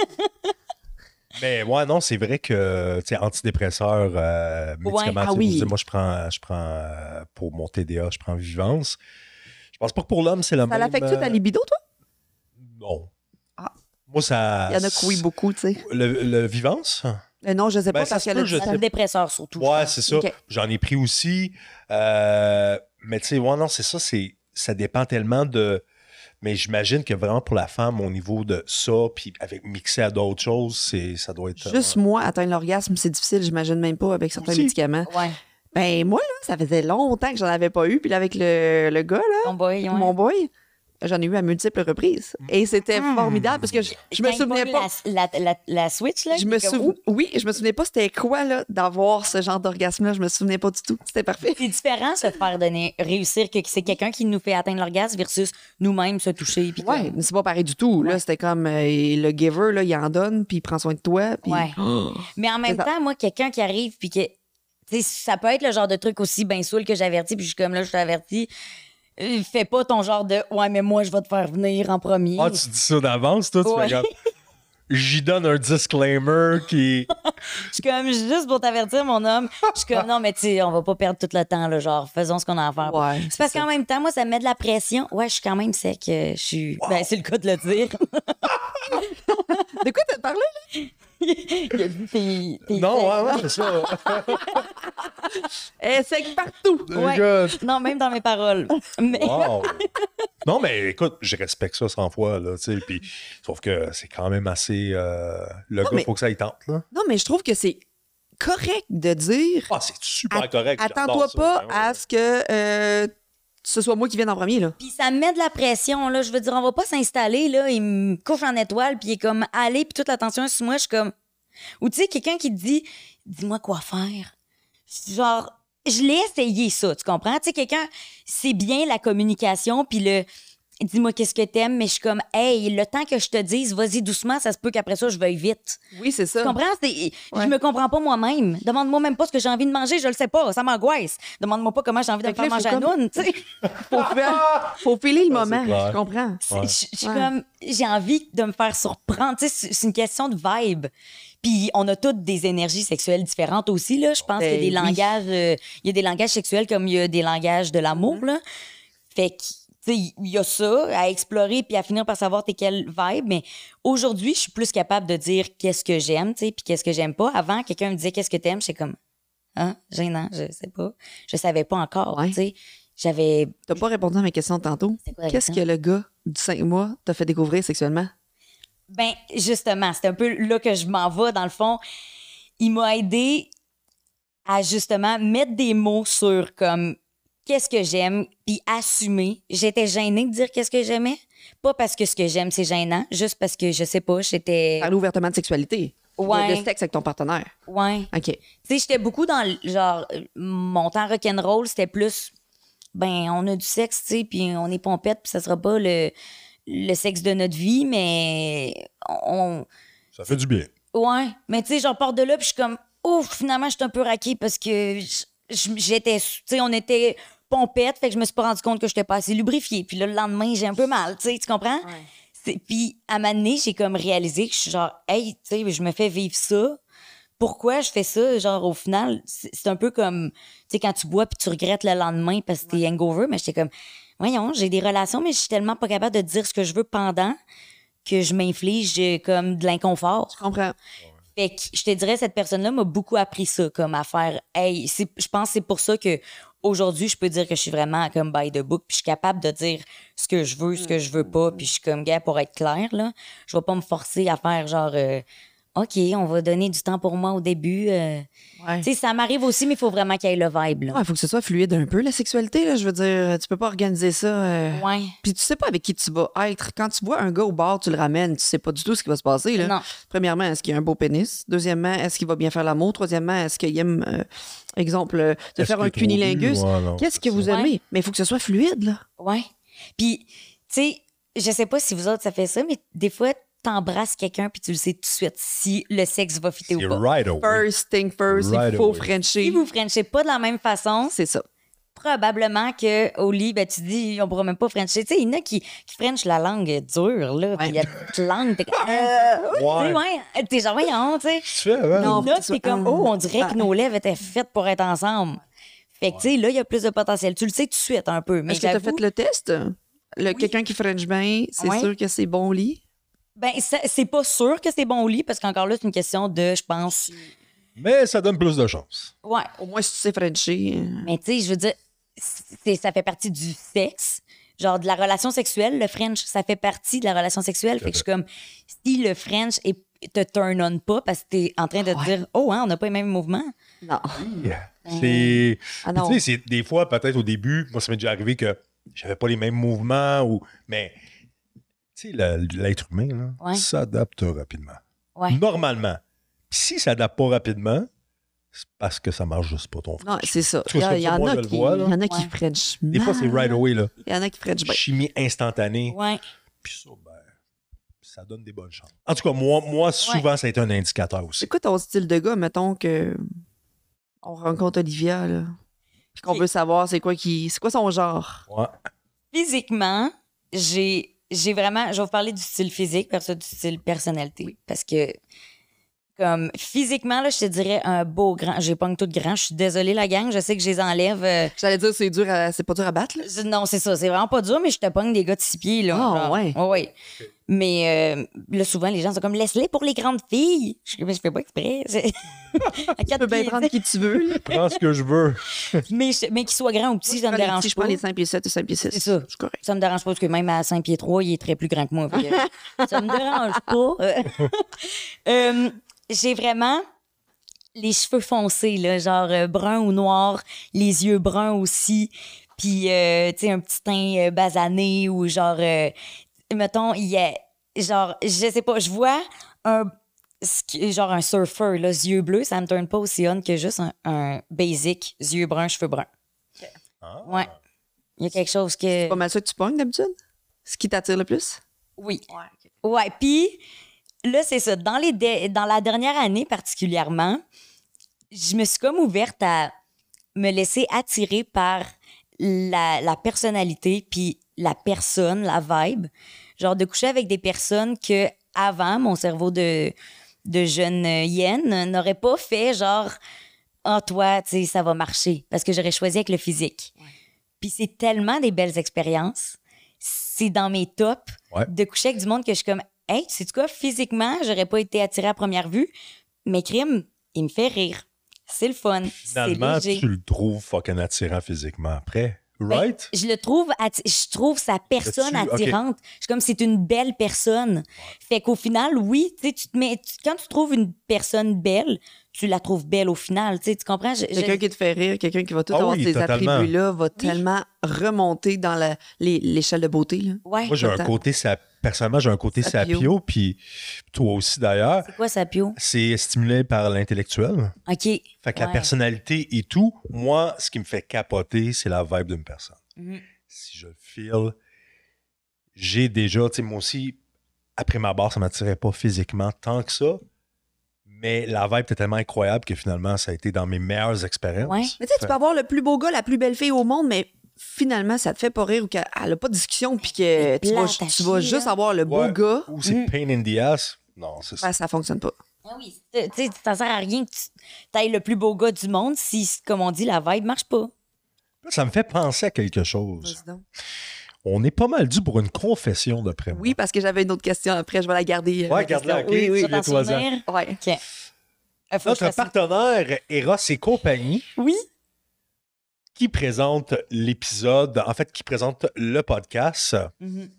Mais ouais, non, c'est vrai que, tu sais, antidépresseurs, médicaments, ah tu sais, oui. moi, je prends pour mon TDA, je prends Vivance. Je pense pas que pour l'homme, c'est la Ça même... l'affecte-tu ta libido, toi? Non. Ah. Moi, ça... Il y en a qui oui beaucoup, tu sais. Le Vivance? Non, je sais Ben, pas ça parce se qu'elle peut, a je dit sais Un dépresseur, surtout. Ouais, c'est ça. Ok. J'en ai pris aussi. Mais tu sais, ouais, non, c'est ça. Ça dépend tellement de... Mais j'imagine que vraiment pour la femme, au niveau de ça, puis avec mixé à d'autres choses, ça doit être... Juste moi, atteindre l'orgasme, c'est difficile, j'imagine même pas avec certains Aussi. médicaments. Ouais. Ben, moi, là, ça faisait longtemps que j'en avais pas eu. Puis là, avec le gars, là, Ton boy, ouais. mon boy, j'en ai eu à multiples reprises. Et c'était formidable parce que je me Quand il souvenais pogne pas. La Switch, là. Je me t'es comme, souvenais, oui, je me souvenais pas c'était quoi là d'avoir ce genre d'orgasme-là. Je me souvenais pas du tout. C'était parfait. C'est différent se faire donner, réussir que c'est quelqu'un qui nous fait atteindre l'orgasme versus nous-mêmes se toucher. Puis Ouais, mais c'est pas pareil du tout. Là, c'était comme le giver, là, il en donne, puis il prend soin de toi. Puis... Ouais. Mais en même C'est ça. temps, moi, quelqu'un qui arrive puis que. Tu sais, ça peut être le genre de truc aussi ben saoul que j'avertis, puis je suis comme là, je t'avertis. Fais pas ton genre de ouais, mais moi, je vais te faire venir en premier. Ah, tu dis ça d'avance, toi? Tu Ouais. fais comme... J'y donne un disclaimer qui... Je suis comme, juste pour t'avertir, mon homme. Je suis comme, non, mais tu sais, on va pas perdre tout le temps, là, genre, faisons ce qu'on a à faire. Ouais, c'est parce qu'en même temps, moi, ça me met de la pression. Ouais, je suis quand même sec. Je suis. Ben, c'est le cas de le dire. De quoi t'as parlé, là? Il a dit, t'es Non, sec. ouais, c'est ça. Elle est sec partout. Ouais. Écoute. Non, même dans mes paroles. Mais. Wow. Non, mais écoute, je respecte ça 100 fois, là, tu sais, puis sauf que c'est quand même assez... le gars, mais- faut que ça y tente, là. Non, mais je trouve que c'est correct de dire. Ah, c'est super correct. Attends-toi j'adore ça. pas Ben ouais. à ce que ce soit moi qui vienne en premier, là. Puis ça me met de la pression, là. Je veux dire, on va pas s'installer, là. Il me couche en étoile, puis il est comme, allez, puis toute l'attention est sur moi. Je suis comme. Ou tu sais, quelqu'un qui te dit, dis-moi quoi faire. Genre, je l'ai essayé, ça, tu comprends? Tu sais, quelqu'un, c'est bien la communication, puis le. Dis-moi qu'est-ce que t'aimes, mais je suis comme, hey, le temps que je te dise, vas-y doucement, ça se peut qu'après ça, je veuille vite. Oui, c'est ça. Tu comprends? Je Ouais. me comprends pas moi-même. Demande-moi même pas ce que j'ai envie de manger, je le sais pas. Ça m'angoisse. Demande-moi pas comment j'ai envie de me Fait que faire là, manger à Noun, tu sais. Faut filer le Ah, moment, c'est clair. je comprends. Ouais. Je suis Ouais. comme, j'ai envie de me faire surprendre. Tu sais, c'est une question de vibe. Puis on a toutes des énergies sexuelles différentes aussi, là. Je pense qu'il y a des Ben oui. langages, il y a des langages sexuels comme il y a des langages de l'amour, là. Fait que, tu sais, il y a ça à explorer puis à finir par savoir t'es quelle vibe. Mais aujourd'hui, je suis plus capable de dire qu'est-ce que j'aime, tu sais, puis qu'est-ce que j'aime pas. Avant, quelqu'un me disait qu'est-ce que t'aimes, j'étais comme, hein, gênant, je sais pas. Je savais pas encore, Ouais. tu sais. J'avais. T'as pas répondu à ma question de tantôt. C'est quoi la Qu'est-ce que question? le gars du 5 mois t'a fait découvrir sexuellement? Ben, justement, c'est un peu là que je m'en vais, dans le fond. Il m'a aidé à, justement, mettre des mots sur, comme, qu'est-ce que j'aime, puis assumer. J'étais gênée de dire qu'est-ce que j'aimais. Pas parce que ce que j'aime, c'est gênant, juste parce que, je sais pas, j'étais... Parler ouvertement de sexualité. Ouais. De sexe avec ton partenaire. Ouais. OK. Tu sais, j'étais beaucoup dans, genre, mon temps rock'n'roll, c'était plus, ben, on a du sexe, tu sais, puis on est pompette, puis ça sera pas le sexe de notre vie, mais on... Ça fait du bien. Ouais, mais tu sais, j'en pars de là, puis je suis comme, ouf, finalement, je suis un peu raquée parce que j'étais, tu sais, on était pompettes, fait que je me suis pas rendu compte que j'étais pas assez lubrifiée. Puis là, le lendemain, j'ai un peu mal, tu sais, tu comprends? Puis à un moment donné, j'ai comme réalisé que je suis genre, hey, tu sais, je me fais vivre ça. Pourquoi je fais ça? Genre, au final, c'est un peu comme, tu sais, quand tu bois puis tu regrettes le lendemain parce que t'es hangover, mais j'étais comme, voyons, j'ai des relations, mais je suis tellement pas capable de dire ce que je veux pendant que je m'inflige comme de l'inconfort. Je comprends. Fait que je te dirais, cette personne-là m'a beaucoup appris ça, comme à faire, hey, je pense que c'est pour ça que aujourd'hui, je peux dire que je suis vraiment comme by the book, puis je suis capable de dire ce que je veux, ce que je veux pas, puis je suis comme, gars, pour être clair, là, je vais pas me forcer à faire genre, OK, on va donner du temps pour moi au début. Tu sais, ça m'arrive aussi, mais il faut vraiment qu'il y ait le vibe, là. Ouais, faut que ce soit fluide un peu, la sexualité, là. Je veux dire, tu peux pas organiser ça. Ouais. Puis tu sais pas avec qui tu vas être. Quand tu vois un gars au bar, tu le ramènes, tu sais pas du tout ce qui va se passer, là. Non. Premièrement, est-ce qu'il a un beau pénis? Deuxièmement, est-ce qu'il va bien faire l'amour? Troisièmement, est-ce qu'il aime, exemple, de Est-ce faire qu'il un est trop nu? cunilingus? Ouais, non, Qu'est-ce c'est que vous ça. aimez? Ouais. Mais il faut que ce soit fluide, là. Ouais. Puis, tu sais, je sais pas si vous autres, ça fait ça, mais des fois, t'embrasses quelqu'un puis tu le sais tout de suite si le sexe va fitter C'est ou pas. right away. First thing first, Right il faut away. frencher. Si vous frenchez pas de la même façon, C'est ça. probablement qu'au lit, ben, tu dis, on pourra même pas frencher. Tu sais, il y en a qui frenchent la langue dure, là. Puis il y a toute langue. T'es comme, Ouais. ouais, t'es genre, voyons, tu sais. Tu fais, ouais. Non. Il y en a faut que que tu t'es sois- comme, oh, on dirait que nos lèvres étaient faites pour être ensemble. Fait que, tu sais, là, il y a plus de potentiel. Tu le sais tout de suite un peu. Mais Est-ce que tu as j'avoue, fait le test? Quelqu'un qui french bien, c'est Ouais. sûr que c'est bon au lit? ben, c'est pas sûr que c'est bon au lit parce qu'encore là, c'est une question de, je pense, Mais ça donne plus de chance. ouais. Au moins, si tu sais frencher. Mais tu sais, je veux dire, ça fait partie du sexe. Genre, de la relation sexuelle, le French, ça fait partie de la relation sexuelle. Fait que je suis comme, si le French te turn on pas parce que t'es en train de te dire, oh, hein, on n'a pas les mêmes mouvements. Non. C'est. Ah non. Tu sais, c'est des fois, peut-être au début, moi, ça m'est déjà arrivé que j'avais pas les mêmes mouvements ou. Mais, tu sais, l'être humain, là, Ouais. s'adapte rapidement. Ouais. Normalement. Puis si ça s'adapte pas rapidement, c'est parce que ça marche juste pas ton Non, French. c'est ça. Tu Il vois, y en moi, a je le qui, vois, là. il y en a qui Ouais. frenchent Des fois, c'est right away, là. Il y en a qui frenchent bien. Chimie instantanée. Ouais. Puis ça, ben, ça donne des bonnes chances. En tout cas, moi souvent, ça a été un indicateur aussi. C'est quoi ton style de gars, mettons que on rencontre Olivia, là, puis qu'on Ok. veut savoir c'est quoi son genre? Ouais. Physiquement, j'ai vraiment. Je vais vous parler du style physique versus du style personnalité. Parce que, comme, physiquement, là, je te dirais un beau grand. J'ai pas une toute grand. Je suis désolée, la gang. Je sais que je les enlève. J'allais dire c'est pas dur à battre, là. Non, c'est ça. C'est vraiment pas dur, mais je te pogne des gars de 6 pieds, là. Ah, genre. ouais. Ouais. Mais là, souvent, les gens sont comme, laisse-les pour les grandes filles. Je fais pas exprès. À Tu 4 peux bien pieds, prendre qui tu veux, là. Prends ce que je veux. mais qu'ils soient grands ou petits, ça me dérange Je pas. prends les 5 pieds 7 et 5 pieds 6. C'est ça. Je suis correct. Ça me dérange pas parce que même à 5 pieds 3, il est très plus grand que moi. Fait que ça me dérange pas. J'ai vraiment les cheveux foncés, là, genre brun ou noir, les yeux bruns aussi, puis tu sais, un petit teint basané ou genre, mettons, il y a, genre, je sais pas, je vois genre un surfer, là, yeux bleus, ça me turne pas aussi on que juste un basic, yeux bruns, cheveux bruns. Ah. Ouais. Il y a quelque chose que... Pas mal ça que tu pognes d'habitude? Ce qui t'attire le plus? Oui. Ouais, puis là, c'est ça. Dans la dernière année particulièrement, je me suis comme ouverte à me laisser attirer par la personnalité puis la personne, la vibe. Genre de coucher avec des personnes que avant mon cerveau de jeune hyène n'aurait pas fait genre « Ah, toi, tu sais, ça va marcher. » Parce que j'aurais choisi avec le physique. Puis c'est tellement des belles expériences. C'est dans mes tops Ouais. de coucher avec du monde que je suis comme « Hey, tu sais quoi, physiquement, j'aurais pas été attirée à première vue, mais crime, il me fait rire. C'est le fun. Finalement, c'est léger. tu le trouves fucking attirant physiquement après. Right? Je le trouve, je trouve sa personne Là-dessus, ok. attirante. Je suis comme c'est une belle personne. Fait qu'au final, oui, tu sais, quand tu trouves une personne belle, tu la trouves belle au final. Tu sais, tu comprends? Quelqu'un qui te fait rire, quelqu'un qui va tout Ah avoir oui, ces totalement. attributs-là, va tellement remonter dans l'échelle de beauté. Là. Ouais. Moi, j'ai un Total. côté, personnellement, j'ai un côté Sapio. sapio, puis toi aussi d'ailleurs. C'est quoi ça, Pio? C'est stimulé par l'intellectuel. OK. Fait que la Ouais. personnalité et tout, moi, ce qui me fait capoter, c'est la vibe d'une personne. Mhm. Si je le feel, j'ai déjà, tu sais, moi aussi, après ma barre, ça m'attirait pas physiquement tant que ça, mais la vibe était tellement incroyable que finalement, ça a été dans mes meilleures expériences. Ouais. Mais tu sais, tu peux avoir le plus beau gars, la plus belle fille au monde, mais finalement, ça te fait pas rire ou qu'elle a pas de discussion puis que tu vas, plate à tu vas chier, juste là. avoir le beau Ouais. gars. Ou c'est pain in the ass. Non, c'est ça. Ben, ça fonctionne pas. Ah oui, tu sais, ça sert à rien que tu ailles le plus beau gars du monde si, comme on dit, la vibe marche pas. Ça me fait penser à quelque chose. Vas-y donc. On est pas mal dû pour une confession, d'après moi. Oui, parce que j'avais une autre question après, je vais la garder. Ouais, la garde-la, question. ok. Oui, Tu oui. vas t'en Toi-en. souvenir? Ouais. OK. Faut que je Notre fasse- partenaire Eros et compagnie Oui. qui présente l'épisode, en fait, qui présente le podcast. Mhm.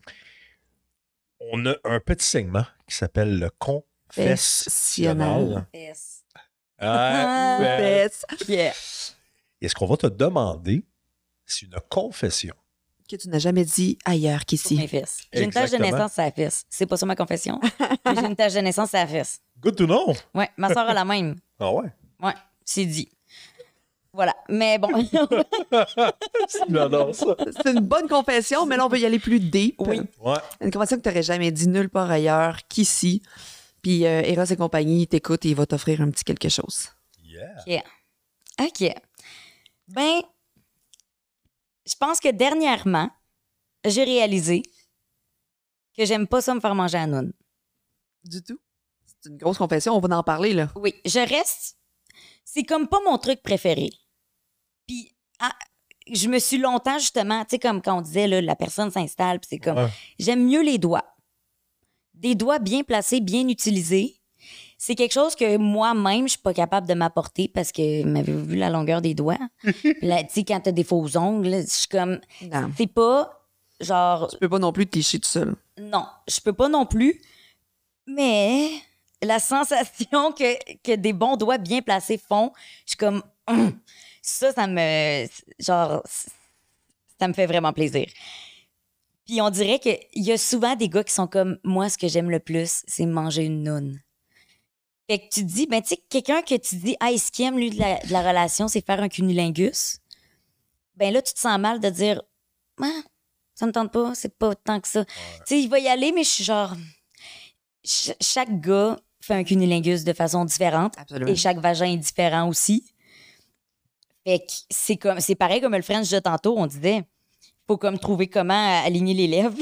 On a un petit segment qui s'appelle le confessionnal. Yes. Ah, ben, Best. Yeah. est-ce qu'on va te demander si une confession? Que tu n'as jamais dit ailleurs Sur qu'ici. mes fesses. J'ai une tache de Exactement. naissance à la fesse. C'est pas ça ma confession. Mais j'ai une tache de naissance à la fesse. Good to know. Ouais, ma soeur a la même. Ah ouais? Ouais, c'est dit. Voilà. Mais bon. J'adore ça. C'est une bonne confession, mais là, on veut y aller plus deep. Oui. Ouais. Une confession que tu n'aurais jamais dit nulle part ailleurs qu'ici. Puis Eros et compagnie, il t'écoute et il va t'offrir un petit quelque chose. Yeah. OK. Ben, je pense que dernièrement, j'ai réalisé que j'aime pas ça me faire manger à noun. Du tout. C'est une grosse confession, on va en parler, là. Oui, je reste. C'est comme pas mon truc préféré. Puis, je me suis longtemps, justement, tu sais, comme quand on disait, là, la personne s'installe, puis c'est comme. Ouais. J'aime mieux les doigts. Des doigts bien placés, bien utilisés. C'est quelque chose que moi-même, je suis pas capable de m'apporter parce que m'avez-vous vu la longueur des doigts? Puis là, tu sais, quand t'as des faux ongles, là, je suis comme. Non. C'est pas genre. Tu peux pas non plus te licher tout seul. Non, je peux pas non plus. Mais la sensation que des bons doigts bien placés font, je suis comme. Ça me. Genre. Ça me fait vraiment plaisir. Puis on dirait qu'il y a souvent des gars qui sont comme moi, ce que j'aime le plus, c'est manger une noune. Fait que tu te dis, ben tu sais, quelqu'un que tu dis, ce qu'il aime, lui, de la relation, c'est faire un cunnilingus. Ben là, tu te sens mal de dire, ça me tente pas, c'est pas tant que ça. Tu sais, il va y aller, mais je suis genre. Chaque gars fait un cunnilingus de façon différente. Absolument. Et chaque vagin est différent aussi. Fait que c'est pareil comme le French de tantôt, on disait. Faut comme trouver comment aligner les lèvres.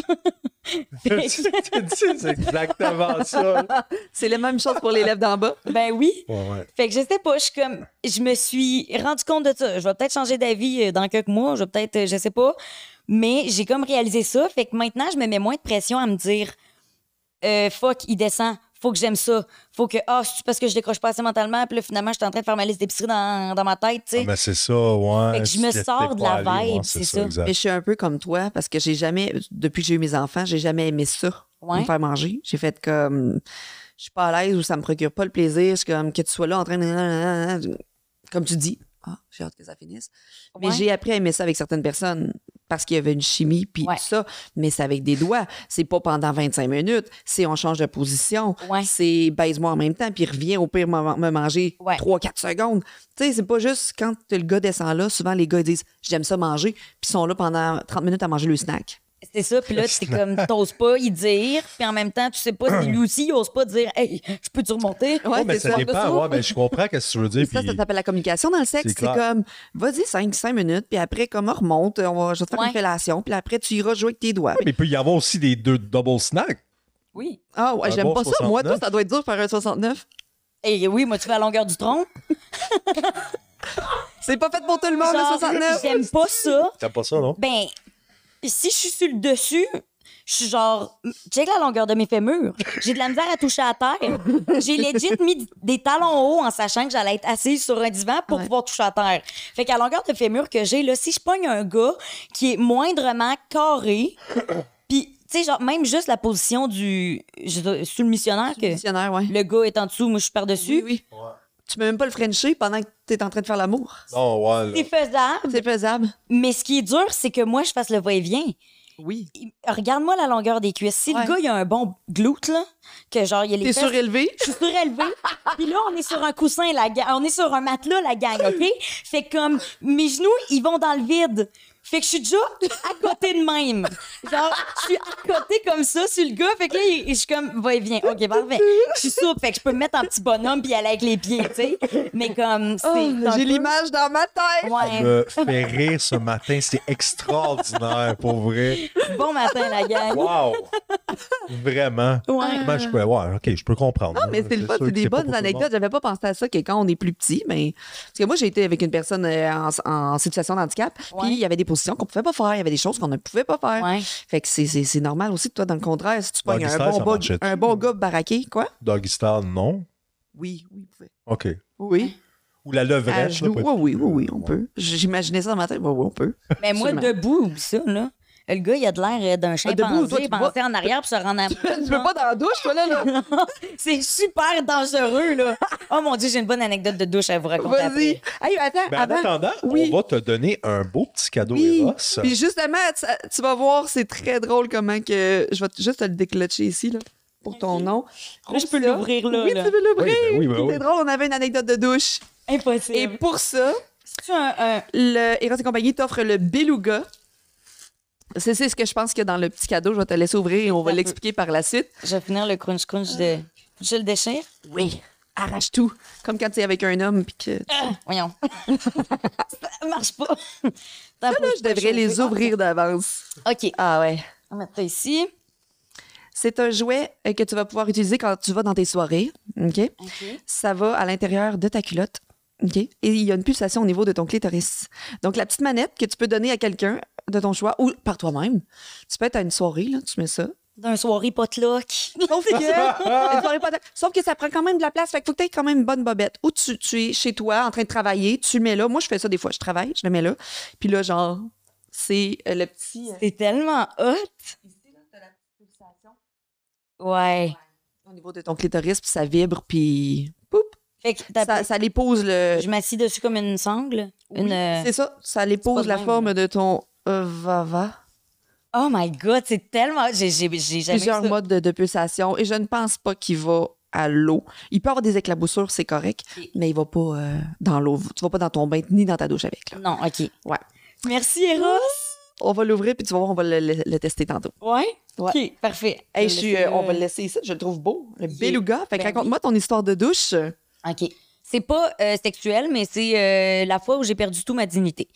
C'est exactement ça. C'est la même chose pour les lèvres d'en bas. Ben oui. Ouais. Fait que je sais pas, je me suis rendu compte de ça. Je vais peut-être changer d'avis dans quelques mois, je sais pas. Mais j'ai comme réalisé ça. Fait que maintenant, je me mets moins de pression à me dire, fuck, il descend. Faut que j'aime ça. Faut que, c'est parce que je décroche pas assez mentalement. Puis là, finalement, je suis en train de faire ma liste d'épicerie dans ma tête, tu sais. Ah, mais c'est ça, ouais. Fait que je me Si sors t'es de pas la allé, vibe, c'est ça. exact. Mais je suis un peu comme toi parce que j'ai jamais, depuis que j'ai eu mes enfants, j'ai jamais aimé ça, Ouais. me faire manger. J'ai fait comme, je suis pas à l'aise ou ça me procure pas le plaisir. Je suis comme, que tu sois là en train de, comme tu dis. J'ai hâte que ça finisse. Mais Ouais. j'ai appris à aimer ça avec certaines personnes parce qu'il y avait une chimie puis Ouais. tout ça. Mais c'est avec des doigts. C'est pas pendant 25 minutes. C'est on change de position. Ouais. C'est baise-moi en même temps puis reviens au pire me manger Ouais. 3-4 secondes. Tu sais, c'est pas juste quand le gars descend là, souvent les gars ils disent j'aime ça manger puis ils sont là pendant 30 minutes à manger le snack. C'est ça, puis là, c'est comme, t'oses pas y dire, puis en même temps, tu sais pas si lui aussi, il ose pas dire, hey, je peux-tu remonter? Ouais, mais c'est ça ça. dépend, ouais, mais je comprends ce que tu veux dire. Ça puis- s'appelle la communication dans le sexe. C'est C'est clair. comme, vas-y, 5 minutes, puis après, comme on remonte, je vais te faire Ouais. une fellation, puis après, tu iras jouer avec tes doigts. Mais il peut y avoir aussi des deux double snacks. Oui. Ah ouais, Un j'aime bon pas ça. Moi, 69. toi, ça doit être dur de faire un 69. Et oui, moi, tu fais la longueur du tronc. C'est pas fait pour tout le monde, Genre, le 69. j'aime pas ça. T'as pas ça, non? Ben, si je suis sur le dessus, je suis genre, check la longueur de mes fémurs. J'ai de la misère à toucher à terre. J'ai legit mis des talons hauts en sachant que j'allais être assise sur un divan pour Ouais. pouvoir toucher à terre. Fait qu'à la longueur de fémur que j'ai, là, si je pogne un gars qui est moindrement carré, puis, tu sais, genre, même juste la position sur le missionnaire, que Missionnaire, ouais. le gars est en dessous, moi, je suis par-dessus. Oui, oui. Tu peux même pas le frencher pendant que t'es en train de faire l'amour. Non, ouais. là. C'est faisable, C'est faisable. mais ce qui est dur, c'est que moi, je fasse le va-et-vient. Oui. Regarde-moi la longueur des cuisses. Si Ouais. le gars, il a un bon glute, là, que genre, il y a les T'es fesses... surélevé. Je suis surélevée. Puis là, on est sur un coussin, on est sur un matelas, la gang, OK? Fait que comme mes genoux, ils vont dans le vide. Fait que je suis déjà à côté de même. Genre, je suis à côté comme ça sur le gars. Fait que là, je suis comme, va-et-vient. OK, parfait. Je suis souple. Fait que je peux me mettre en petit bonhomme puis aller avec les pieds, tu sais. Mais comme, c'est. Oh, un j'ai peu- l'image dans ma tête. Ouais. Me fait rire ce matin, c'est extraordinaire, pour vrai. Bon matin, la gang. Wow! Vraiment. Ouais. Ben, je peux comprendre. Non, mais c'est le fun, sûr c'est que des pas bonnes pour tout le anecdotes. monde. J'avais pas pensé à ça que quand on est plus petit, mais. Parce que moi, j'ai été avec une personne en situation de handicap, Ouais. puis il y avait des positions qu'on pouvait pas faire, il y avait des choses qu'on ne pouvait pas faire. Ouais. Fait que c'est normal aussi que toi, dans le contraire, si tu pognes Doggy style, ça marchait-tu? un bon gars baraqué, quoi? Doggy style, non. Oui, vous pouvez. OK. Oui. Ou la À levrette. là, genoux. peut- Oui, on peut. J'imaginais ça dans ma tête. Oui, on peut. Mais moi, Absolument. debout, oublie ça, là. Le gars, il a de l'air d'un debout, toi, chimpanzé, tu pensé vas- en arrière pour se rendre à... Tu peux pas dans la douche, toi, là? C'est super dangereux, là. Oh mon Dieu, j'ai une bonne anecdote de douche à vous raconter Vas-y. après. Hey, attends, Ben, en avant. attendant, Oui. on va te donner un beau petit cadeau Oui. Eros. Puis justement, tu vas voir, c'est très drôle comment que... Je vais juste te le déclencher ici, là, pour ton nom. Là, je peux Rouvre ça. l'ouvrir, là, Oui, là. tu peux l'ouvrir. Oui, ben oui. C'est drôle, on avait une anecdote de douche. Impossible. Et pour ça, C'est-tu un... le Eros et compagnie t'offre le Beluga. C'est ce que je pense qu'il y a dans le petit cadeau. Je vais te laisser ouvrir et on va Ça l'expliquer par la suite. Je vais finir le crunch-crunch de... Je le déchire? Oui. Arrache tout. Comme quand tu es avec un homme puis que... Voyons. Ça marche pas. Là, je devrais les ouvrir d'avance. OK. Ah ouais. On va mettre ça ici. C'est un jouet que tu vas pouvoir utiliser quand tu vas dans tes soirées. OK? OK. Ça va à l'intérieur de ta culotte. OK? Et il y a une pulsation au niveau de ton clitoris. Donc, la petite manette que tu peux donner à quelqu'un de ton choix ou par toi-même. Tu peux être à une soirée, là, tu mets ça. D'un soirée potluck. Sauf que, une soirée pas de- sauf que ça prend quand même de la place. Fait qu'il faut que tu aies quand même une bonne bobette. Ou tu es chez toi en train de travailler, tu le mets là. Moi, je fais ça des fois. Je travaille, je le mets là. Puis là, genre, c'est le petit... C'est tellement hot. Ouais. Au niveau de ton clitoris, puis ça vibre, puis... Poup! Fait que Ça l'épouse le... je m'assis dessus comme une sangle. Oui, Une... c'est ça. Ça c'est l'épouse pas la de même, forme de ton vava. Oh my God, c'est tellement... J'ai jamais Plusieurs vu ça. modes de pulsation. Et je ne pense pas qu'il va à l'eau. Il peut avoir des éclaboussures, c'est correct, Ok. mais il va pas dans l'eau. Tu vas pas dans ton bain ni dans ta douche avec. Là. Non, OK. Ouais. Merci, Eros. On va l'ouvrir, puis tu vas voir, on va le tester tantôt. Ouais? Ouais. OK, parfait. Hey, Je vais on va le laisser, laisser ici. Je le trouve beau. Le Il est- beluga. Fait que ben raconte-moi ton histoire de douche. OK. C'est pas sexuel, mais c'est la fois où j'ai perdu toute ma dignité.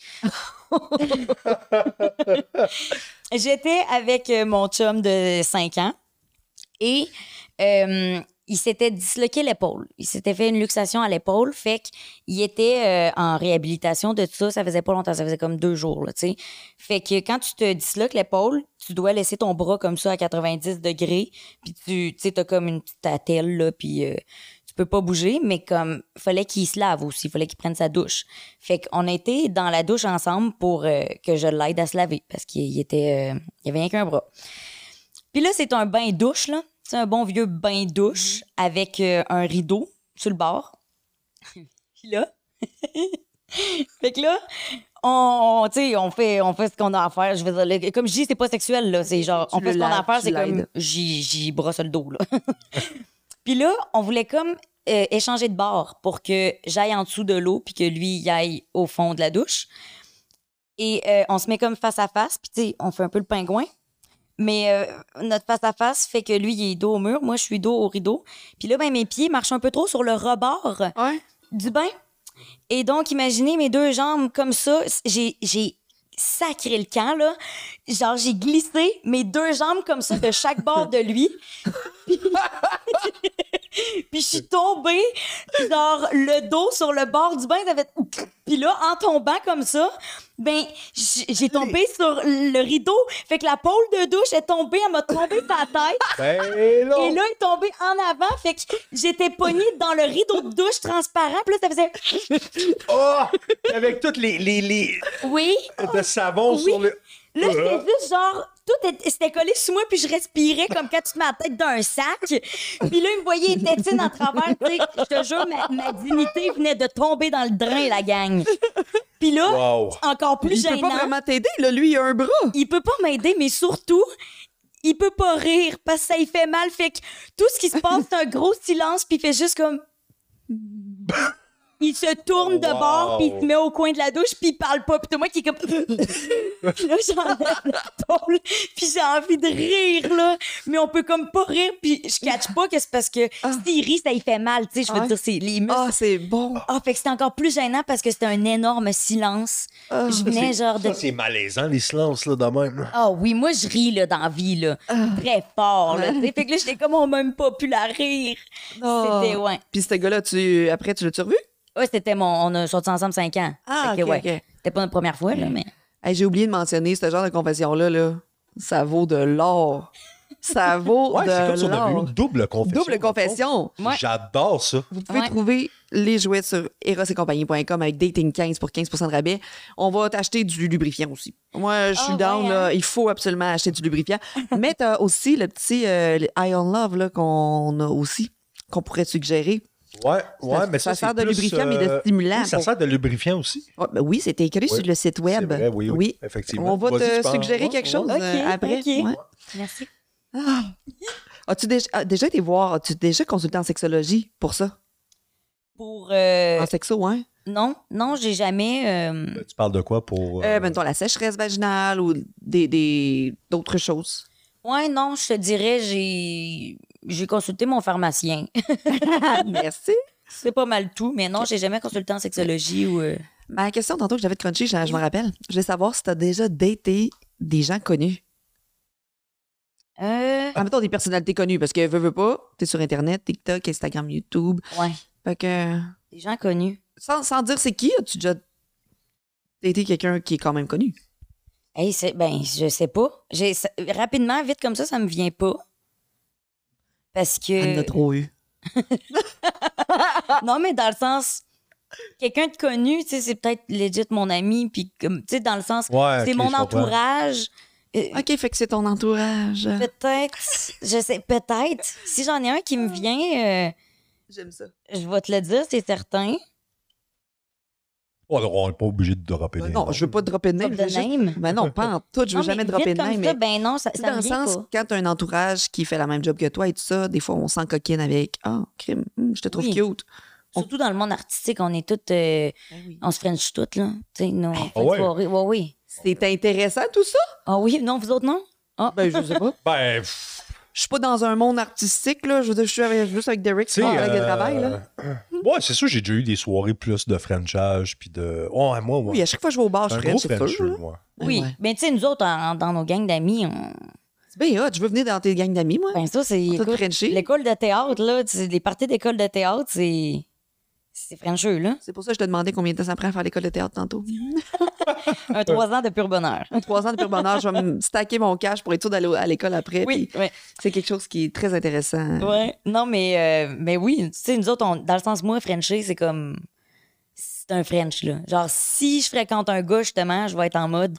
J'étais avec mon chum de 5 ans et il s'était disloqué l'épaule. Il s'était fait une luxation à l'épaule, fait qu'il était en réhabilitation de tout ça. Ça faisait pas longtemps, ça faisait comme 2 jours, là, tu sais. Fait que quand tu te disloques l'épaule, tu dois laisser ton bras comme ça à 90 degrés, puis tu sais, t'as comme une petite attelle, là, puis tu peux pas bouger, mais comme, fallait qu'il se lave aussi, fallait qu'il prenne sa douche. Fait qu'on a été dans la douche ensemble pour que je l'aide à se laver, parce qu'il était, il avait rien qu'un bras. Puis là, c'est un bain-douche, là. C'est un bon vieux bain-douche avec un rideau sur le bord. Puis là, fait que là, on fait ce qu'on a à faire. Je veux dire, comme je dis, c'est pas sexuel, là. C'est genre, Tu on fait le ce qu'on a à laves, faire, tu c'est comme, l'aides. j'y brosse le dos, là. Puis là, on voulait comme échanger de bord pour que j'aille en dessous de l'eau puis que lui y aille au fond de la douche. Et on se met comme face à face, puis tu sais, on fait un peu le pingouin. Mais notre face à face fait que lui, il est dos au mur, moi, je suis dos au rideau. Puis là, ben, mes pieds marchent un peu trop sur le rebord Ouais. du bain. Et donc, imaginez mes 2 jambes comme ça. J'ai sacré le camp, là. Genre, j'ai glissé mes 2 jambes comme ça de chaque bord de lui. Puis je suis tombée, genre, le dos sur le bord du bain. Ça fait... Puis là, en tombant comme ça, ben, j'ai tombé sur le rideau. Fait que la pôle de douche est tombée, elle m'a tombé sur la tête. Ben Et non! là, elle est tombée en avant. Fait que j'étais pognée dans le rideau de douche transparent. Puis là, ça faisait... Oh! Avec toutes les Oui. de savon Oui. sur le... Là, c'était juste genre, c'était collé sous moi, puis je respirais comme quand tu te mets la tête d'un sac. Puis là, il me voyait tétine à travers, tu sais. Je te jure, ma dignité venait de tomber dans le drain, la gang. Puis là, Wow. encore plus Il peut gênant, pas vraiment t'aider, là. Lui, il a un bras. il peut pas m'aider, mais surtout, il peut pas rire parce que ça y fait mal. Fait que tout ce qui se passe, c'est un gros silence, puis il fait juste comme... Il se tourne de bord, puis il se met au coin de la douche, puis il parle pas. Puis tout moi qui est comme... Puis là, j'enlève l'épaule, puis j'ai envie de rire, là. Mais on peut comme pas rire, puis je catch pas que c'est parce que s'il rit, ça y fait mal, tu sais. Je veux Ouais. dire, c'est les muscles... Ah, c'est bon. Ah, fait que c'était encore plus gênant parce que c'était un énorme silence. Ah, Je venais genre de... Ça, c'est malaisant, les silences, là, de même. Ah oui, moi, je ris, là, dans la vie, là. Très fort, là. tu sais. Fait que là, j'étais comme, on m'a même pas pu la rire. Ah. C'était, ouais. Puis ce gars-là, après, tu l'as-tu revu? Ouais, c'était on a sorti ensemble 5 ans. Ah, Fait que, ok, ouais. ok. C'était pas notre première fois, là, mais... Hey, j'ai oublié de mentionner, ce genre de confession-là, là, ça vaut de l'or. Ça vaut Ouais, c'est de comme si on avait eu l'or. une double confession. Double confession. Ouais. J'adore ça. Vous pouvez Ouais. trouver les jouets sur erosetcompagnie.com avec Dating15 pour 15% de rabais. On va t'acheter du lubrifiant aussi. Moi, je suis Ah, down, ouais, là. hein? Il faut absolument acheter du lubrifiant. Mais t'as aussi le petit le Eye on Love là, qu'on a aussi, qu'on pourrait suggérer. Ouais, mais ça, sert c'est de plus, lubrifiant, mais de stimulant. oui, ça pour- sert de lubrifiant aussi. Ouais, ben oui, c'était écrit sur le site web. C'est vrai, oui, effectivement. On va Vas-y, te tu penses- suggérer quelque chose OK, après. OK. Ouais. Merci. As-tu déjà été voir, as-tu déjà consulté en sexologie pour ça? Pour... En sexo, hein? non, j'ai jamais... Tu parles de quoi pour. Mettons la sécheresse vaginale ou d'autres choses. Ouais, non, je te dirais, j'ai consulté mon pharmacien. Merci. C'est pas mal tout, mais non, j'ai jamais consulté en sexologie ou... Ma question tantôt que j'avais de crunchy, je me rappelle. Je voulais savoir si tu as déjà daté des gens connus. Mettons des personnalités connues, parce que veux pas, t'es sur Internet, TikTok, Instagram, YouTube. Ouais, Fait que, des gens connus. sans dire c'est qui, as-tu déjà daté quelqu'un qui est quand même connu? Hey, je sais pas. Rapidement, vite comme ça me vient pas. Parce Elle en que... a trop eu. Non, mais dans le sens... Quelqu'un de connu, tu sais, c'est peut-être legit mon ami, puis comme, tu sais, dans le sens... Ouais, c'est ok, mon je comprends. entourage. OK, fait que c'est ton entourage. Peut-être, je sais, peut-être. Si j'en ai un qui me vient, J'aime ça. je vais te le dire, c'est certain. Oh, on n'est pas obligé de dropper des Non, noms. je veux pas dropper de name. Pas de je veux juste- name. Ben non, pas en tout. Je veux Non, jamais mais dropper vite de comme name. ça, Mais ben non, ça tu sais, me dans le vient sens, pas. quand tu as un entourage qui fait la même job que toi et tout ça, des fois, on s'en coquine avec « Ah, crime, je te trouve Oui. cute. » Surtout dans le monde artistique, on est toutes... on se french toutes, là. Tu sais, nous, on fait Ah une ouais? soirée. Ouais, oui. C'est intéressant, tout ça? Ah oui, non, vous autres, non? Ah. Ben, je sais pas. Ben, pff, Je suis pas dans un monde artistique, là. Je veux dire, je suis juste avec Derek, tu sais. avec le travail, là. Ouais, c'est sûr, j'ai déjà eu des soirées plus de Frenchage, puis de. Ouais, moi. Oui, à chaque fois que je vais au bar, je un French, gros c'est sûr. Frencheux, là. moi. Oui. Ouais. Mais tu sais, nous autres, dans nos gangs d'amis, C'est bien hot. Je veux venir dans tes gangs d'amis, moi. ben ça, c'est... On t'a écoute, Frenché. l'école de théâtre, là, les parties d'école de théâtre, c'est frencheux, là. C'est pour ça que je te demandais combien de temps ça prend à faire l'école de théâtre tantôt. Un 3 ans de pur bonheur. 3 ans de pur bonheur, je vais me stacker mon cash pour être sûr d'aller à l'école après. Oui, puis oui. C'est quelque chose qui est très intéressant. Ouais. Non, mais oui, tu sais, nous autres, dans le sens, moi, Frencher, c'est comme. C'est un French, là. Genre, si je fréquente un gars, justement, je vais être en mode.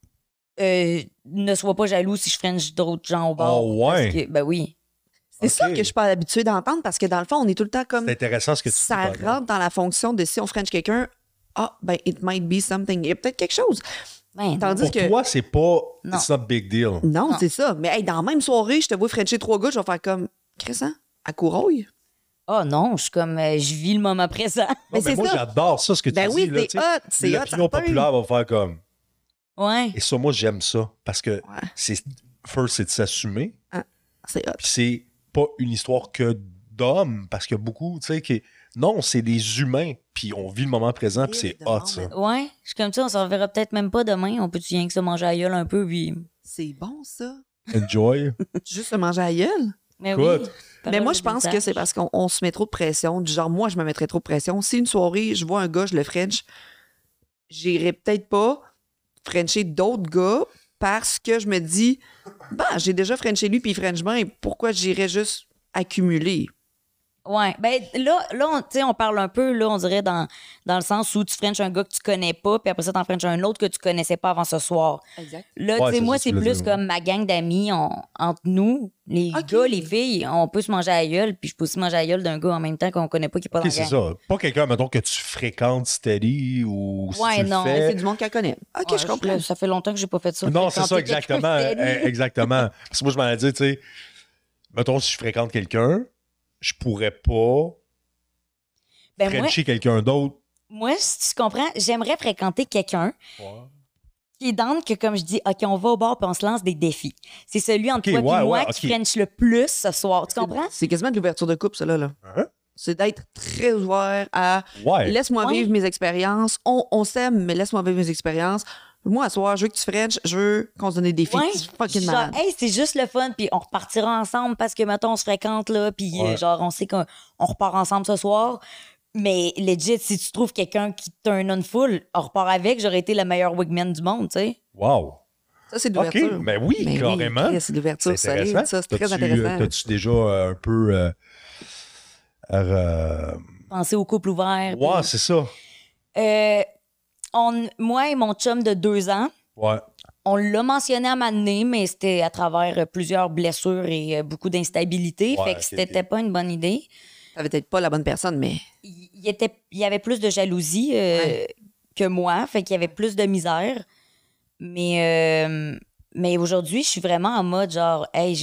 Ne sois pas jaloux si je French d'autres gens au bar. Oh, ouais. Parce que, ben oui. C'est Ok. ça que je suis pas habituée d'entendre parce que dans le fond, on est tout le temps comme. C'est intéressant ce que tu dis. Ça par exemple. rentre dans la fonction de si on French quelqu'un, ben, it might be something. Il y a peut-être quelque chose. Ben, Tandis Pour que. toi, c'est pas. Non. It's not big deal. Non, Non. c'est ça. Mais hey, dans la même soirée, je te vois Frencher 3 gars, je vais faire comme. Chris, hein? À Courouille? oh non, je suis comme. Je vis le moment présent. Mais Non, c'est moi, ça. j'adore ça, ce que tu Ben dis. oui, là, c'est tu sais. hot. C'est hot. L'opinion certain. populaire va faire comme. Ouais. Et ça, moi, j'aime ça. Parce que c'est. First, c'est de s'assumer. C'est hot. Puis c'est pas une histoire que d'hommes. Parce qu'il y a beaucoup, tu sais, qui. Non, c'est des humains. Puis on vit le moment présent. Puis c'est hot, ça. Ouais. Je suis comme ça, on s'en reverra peut-être même pas demain. On peut-tu rien que ça manger à gueule un peu, puis. C'est bon, ça. Enjoy. Juste se manger à la gueule. Mais Écoute. oui. Mais moi, je pense que c'est parce qu'on se met trop de pression. Du genre, moi, je me mettrais trop de pression. Si une soirée, je vois un gars, je le French, j'irais peut-être pas Frencher d'autres gars parce que je me dis, j'ai déjà Frenché lui puis il French bien, pourquoi j'irais juste accumuler? Ouais, ben là tu sais, on parle un peu, là, on dirait dans le sens où tu frenches un gars que tu connais pas, puis après ça, t'en frenches un autre que tu connaissais pas avant ce soir. Exact. Là, Ouais, tu sais, c'est moi, ça que c'est tu voulais plus dire, ouais. comme ma gang d'amis, entre nous, les Ok. gars, les filles, on peut se manger à la gueule, puis je peux aussi manger à la gueule d'un gars en même temps qu'on connaît pas, qui est pas Ok, dans c'est la gang. ça. Pas quelqu'un, mettons, que tu fréquentes steady ou si Ouais, tu le non, fais. C'est du monde qu'elle connaît. OK, Ouais, je comprends. là, ça fait longtemps que j'ai pas fait ça. Non, c'est ça, Fréquenter quelqu'un exactement. steady. Exactement. Parce que moi, je m'en ai dit, tu sais, mettons, si je fréquente quelqu'un, je pourrais pas Ben moi, frencher quelqu'un d'autre. moi, si tu comprends, j'aimerais fréquenter quelqu'un qui est dans que, comme je dis, OK, on va au bar puis on se lance des défis. C'est celui entre Ok, toi ouais, et moi ouais, qui ok. french le plus ce soir. Tu comprends? C'est quasiment de l'ouverture de couple, ça, là. Hein? C'est d'être très ouvert à Ouais. laisse-moi Ouais. vivre mes expériences. On s'aime, mais laisse-moi vivre mes expériences. Moi, à soir, je veux que tu French, je veux qu'on se donne des défis. Ouais. C'est fucking Genre, malade. hey, c'est juste le fun, puis on repartira ensemble parce que, mettons, on se fréquente, là, puis Ouais. genre, on sait qu'on repart ensemble ce soir. Mais legit, si tu trouves quelqu'un qui turn on full, on repart avec, j'aurais été le meilleur wigman du monde, tu sais. Wow. Ça, c'est de OK, l'ouverture. mais oui, Mais carrément. Oui, c'est de l'ouverture C'est intéressant. solide, ça. C'est très intéressant. T'as-tu déjà un peu... Penser au couple ouvert. Ouais, puis- c'est ça. Moi et mon chum de 2 ans, Ouais. on l'a mentionné à un moment donné, mais c'était à travers plusieurs blessures et beaucoup d'instabilité. Ouais, fait que ok, c'était ok. pas une bonne idée. T'avais peut-être pas la bonne personne, mais Il y avait plus de jalousie que moi, fait qu'il y avait plus de misère. Mais aujourd'hui, je suis vraiment en mode genre, hey,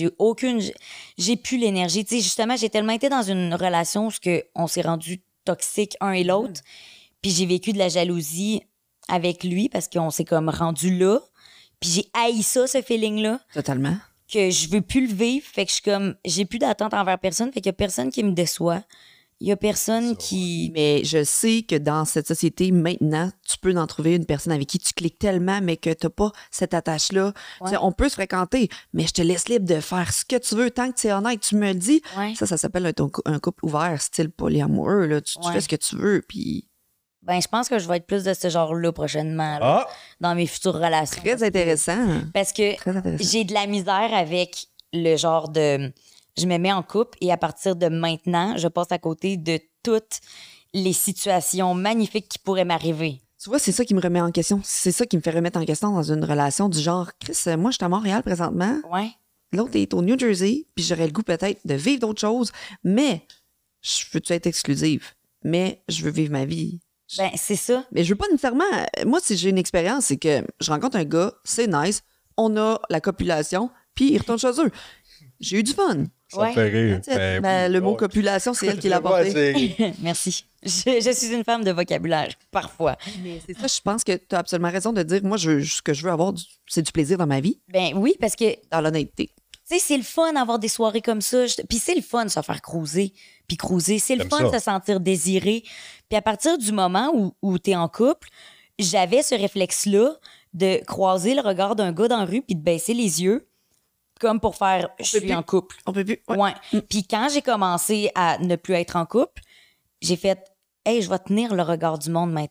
j'ai plus l'énergie. Tu sais, justement, j'ai tellement été dans une relation où on s'est rendu toxique un et l'autre. Puis j'ai vécu de la jalousie avec lui parce qu'on s'est comme rendu là. Puis j'ai haï ça, ce feeling-là, totalement. que je veux plus le vivre. Fait que je suis comme, j'ai plus d'attente envers personne. Fait qu'il y a personne qui me déçoit. Il y a personne qui... Mais je sais que dans cette société, maintenant, tu peux en trouver une personne avec qui tu cliques tellement, mais que tu n'as pas cette attache-là. Ouais. Tu sais, on peut se fréquenter, mais je te laisse libre de faire ce que tu veux. Tant que tu es honnête, tu me le dis. Ouais. Ça s'appelle un couple ouvert, style polyamoureux. Là. Tu Ouais. fais ce que tu veux, puis Ben, je pense que je vais être plus de ce genre-là prochainement, là, Ah! dans mes futures relations. très intéressant. Parce que Très intéressant. j'ai de la misère avec le genre de... Je me mets en couple et à partir de maintenant, je passe à côté de toutes les situations magnifiques qui pourraient m'arriver. Tu vois, c'est ça qui me remet en question. C'est ça qui me fait remettre en question dans une relation du genre, Chris, moi, je suis à Montréal présentement. Ouais. L'autre est au New Jersey, puis j'aurais le goût peut-être de vivre d'autres choses, mais je veux-tu être exclusive? Mais je veux vivre ma vie. Ben, c'est ça. Mais je veux pas nécessairement. Moi, si j'ai une expérience, c'est que je rencontre un gars, c'est nice, on a la copulation, puis il retourne chez eux. J'ai eu du fun. Ça me fait rire. That's it. Ben, le mot ouais. copulation, c'est elle qui l'a Ouais, apporté. c'est- Merci. Je suis une femme de vocabulaire, parfois. Mais c'est ça, je pense que tu as absolument raison de dire, moi, ce que je veux avoir, c'est du plaisir dans ma vie, Ben oui, parce que, tu dans l'honnêteté. sais, c'est le fun d'avoir des soirées comme ça. Puis c'est le fun de se faire cruiser. Puis cruiser, c'est le J'aime fun de ça. se sentir désiré. Puis à partir du moment où t'es en couple, j'avais ce réflexe-là de croiser le regard d'un gars dans la rue puis de baisser les yeux comme pour faire « je suis plus. en couple On peut plus. ». Ouais. Ouais. Puis quand j'ai commencé à ne plus être en couple, j'ai fait « hey, je vais tenir le regard du monde maintenant ».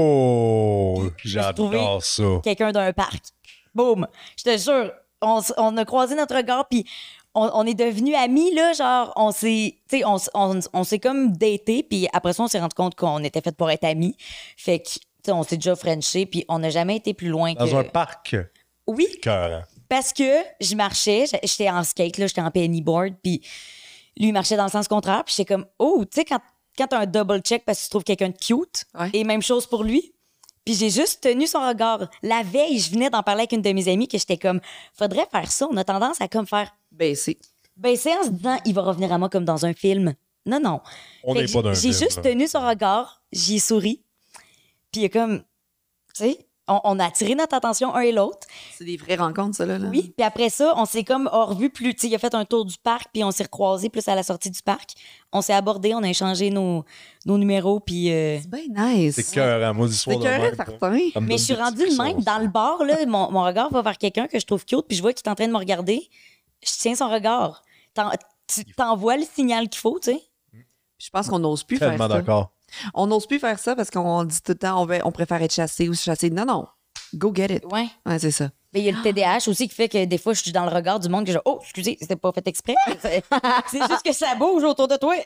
Oh! me suis trouvé- J'adore ça. Quelqu'un d'un parc. Boum! Je te jure, on a croisé notre regard puis on est devenus amis, là, genre, on s'est, tu sais, on s'est comme daté, puis après ça, on s'est rendu compte qu'on était fait pour être amis. Fait que, tu sais, on s'est déjà frenché, puis on n'a jamais été plus loin Dans que... un parc. Oui, Cœur. parce que je marchais, j'étais en skate, là, j'étais en pennyboard, puis lui, il marchait dans le sens contraire, puis j'étais comme, oh, tu sais, quand t'as un double check parce que tu trouves quelqu'un de cute, Ouais. et même chose pour lui. Puis j'ai juste tenu son regard. La veille, je venais d'en parler avec une de mes amies, que j'étais comme, faudrait faire ça. On a tendance à comme faire Baisser. baisser en se disant, il va revenir à moi comme dans un film. Non, non. On Fait n'est que pas dans un J'ai film, juste là. tenu son regard, j'y ai souri. Puis il est comme, tu sais, on a attiré notre attention un et l'autre. C'est des vraies rencontres, ça, là. Oui, puis après ça, on s'est comme revu plus. Tu sais, il a fait un tour du parc, puis on s'est recroisés plus à la sortie du parc. On s'est abordés, on a échangé nos numéros, puis. C'est bien nice. C'est cœur, hein? Moi, des soirs C'est de cœur, même, certain. ça me Mais donne je suis des rendue petits de même. frissons, Dans le bar, là, mon regard va vers quelqu'un que je trouve cute, puis je vois qu'il est en train de me regarder. Je tiens son regard. Tu t'envoies le signal qu'il faut, tu sais. Je pense qu'on n'ose plus faire Tellement ça. d'accord. On n'ose plus faire ça parce qu'on dit tout le temps, on préfère être chassé ou se chasser. Non, non. Go get it. Ouais. Ouais, c'est ça. Mais il y a le TDAH aussi qui fait que des fois, je suis dans le regard du monde que je. Oh, excusez, c'était pas fait exprès. C'est juste que ça bouge autour de toi.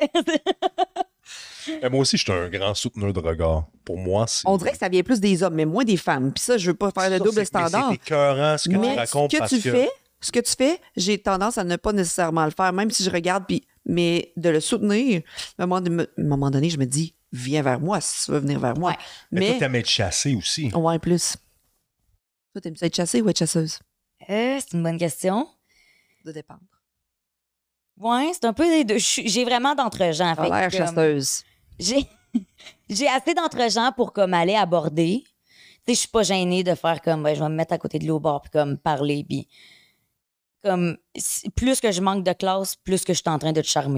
Mais moi aussi, je suis un grand souteneur de regard. Pour moi, c'est. On dirait que ça vient plus des hommes, mais moins des femmes. Puis ça, je veux pas faire le Ça, double c'est- standard. mais c'est écœurant ce que tu Mais racontes ce que parce tu que. fais, ce que tu fais, j'ai tendance à ne pas nécessairement le faire, même si je regarde, puis mais de le soutenir. À un moment donné, je me dis, viens vers moi si tu veux venir vers moi. Ouais. Mais toi, Mais, t'aimes être chassé aussi. ouais, plus. Toi, t'aimes-tu être chassée ou être chasseuse? C'est une bonne question. De dépendre. Ouais, c'est un peu des deux. J'ai vraiment d'entre-gens. T'as fait l'air que, comme, chasseuse. J'ai j'ai assez d'entre-gens pour comme aller aborder. Tu sais, je suis pas gênée de faire comme ben, je vais me mettre à côté de lui au bar puis comme parler puis comme plus que je manque de classe, plus que je suis en train de te charmer.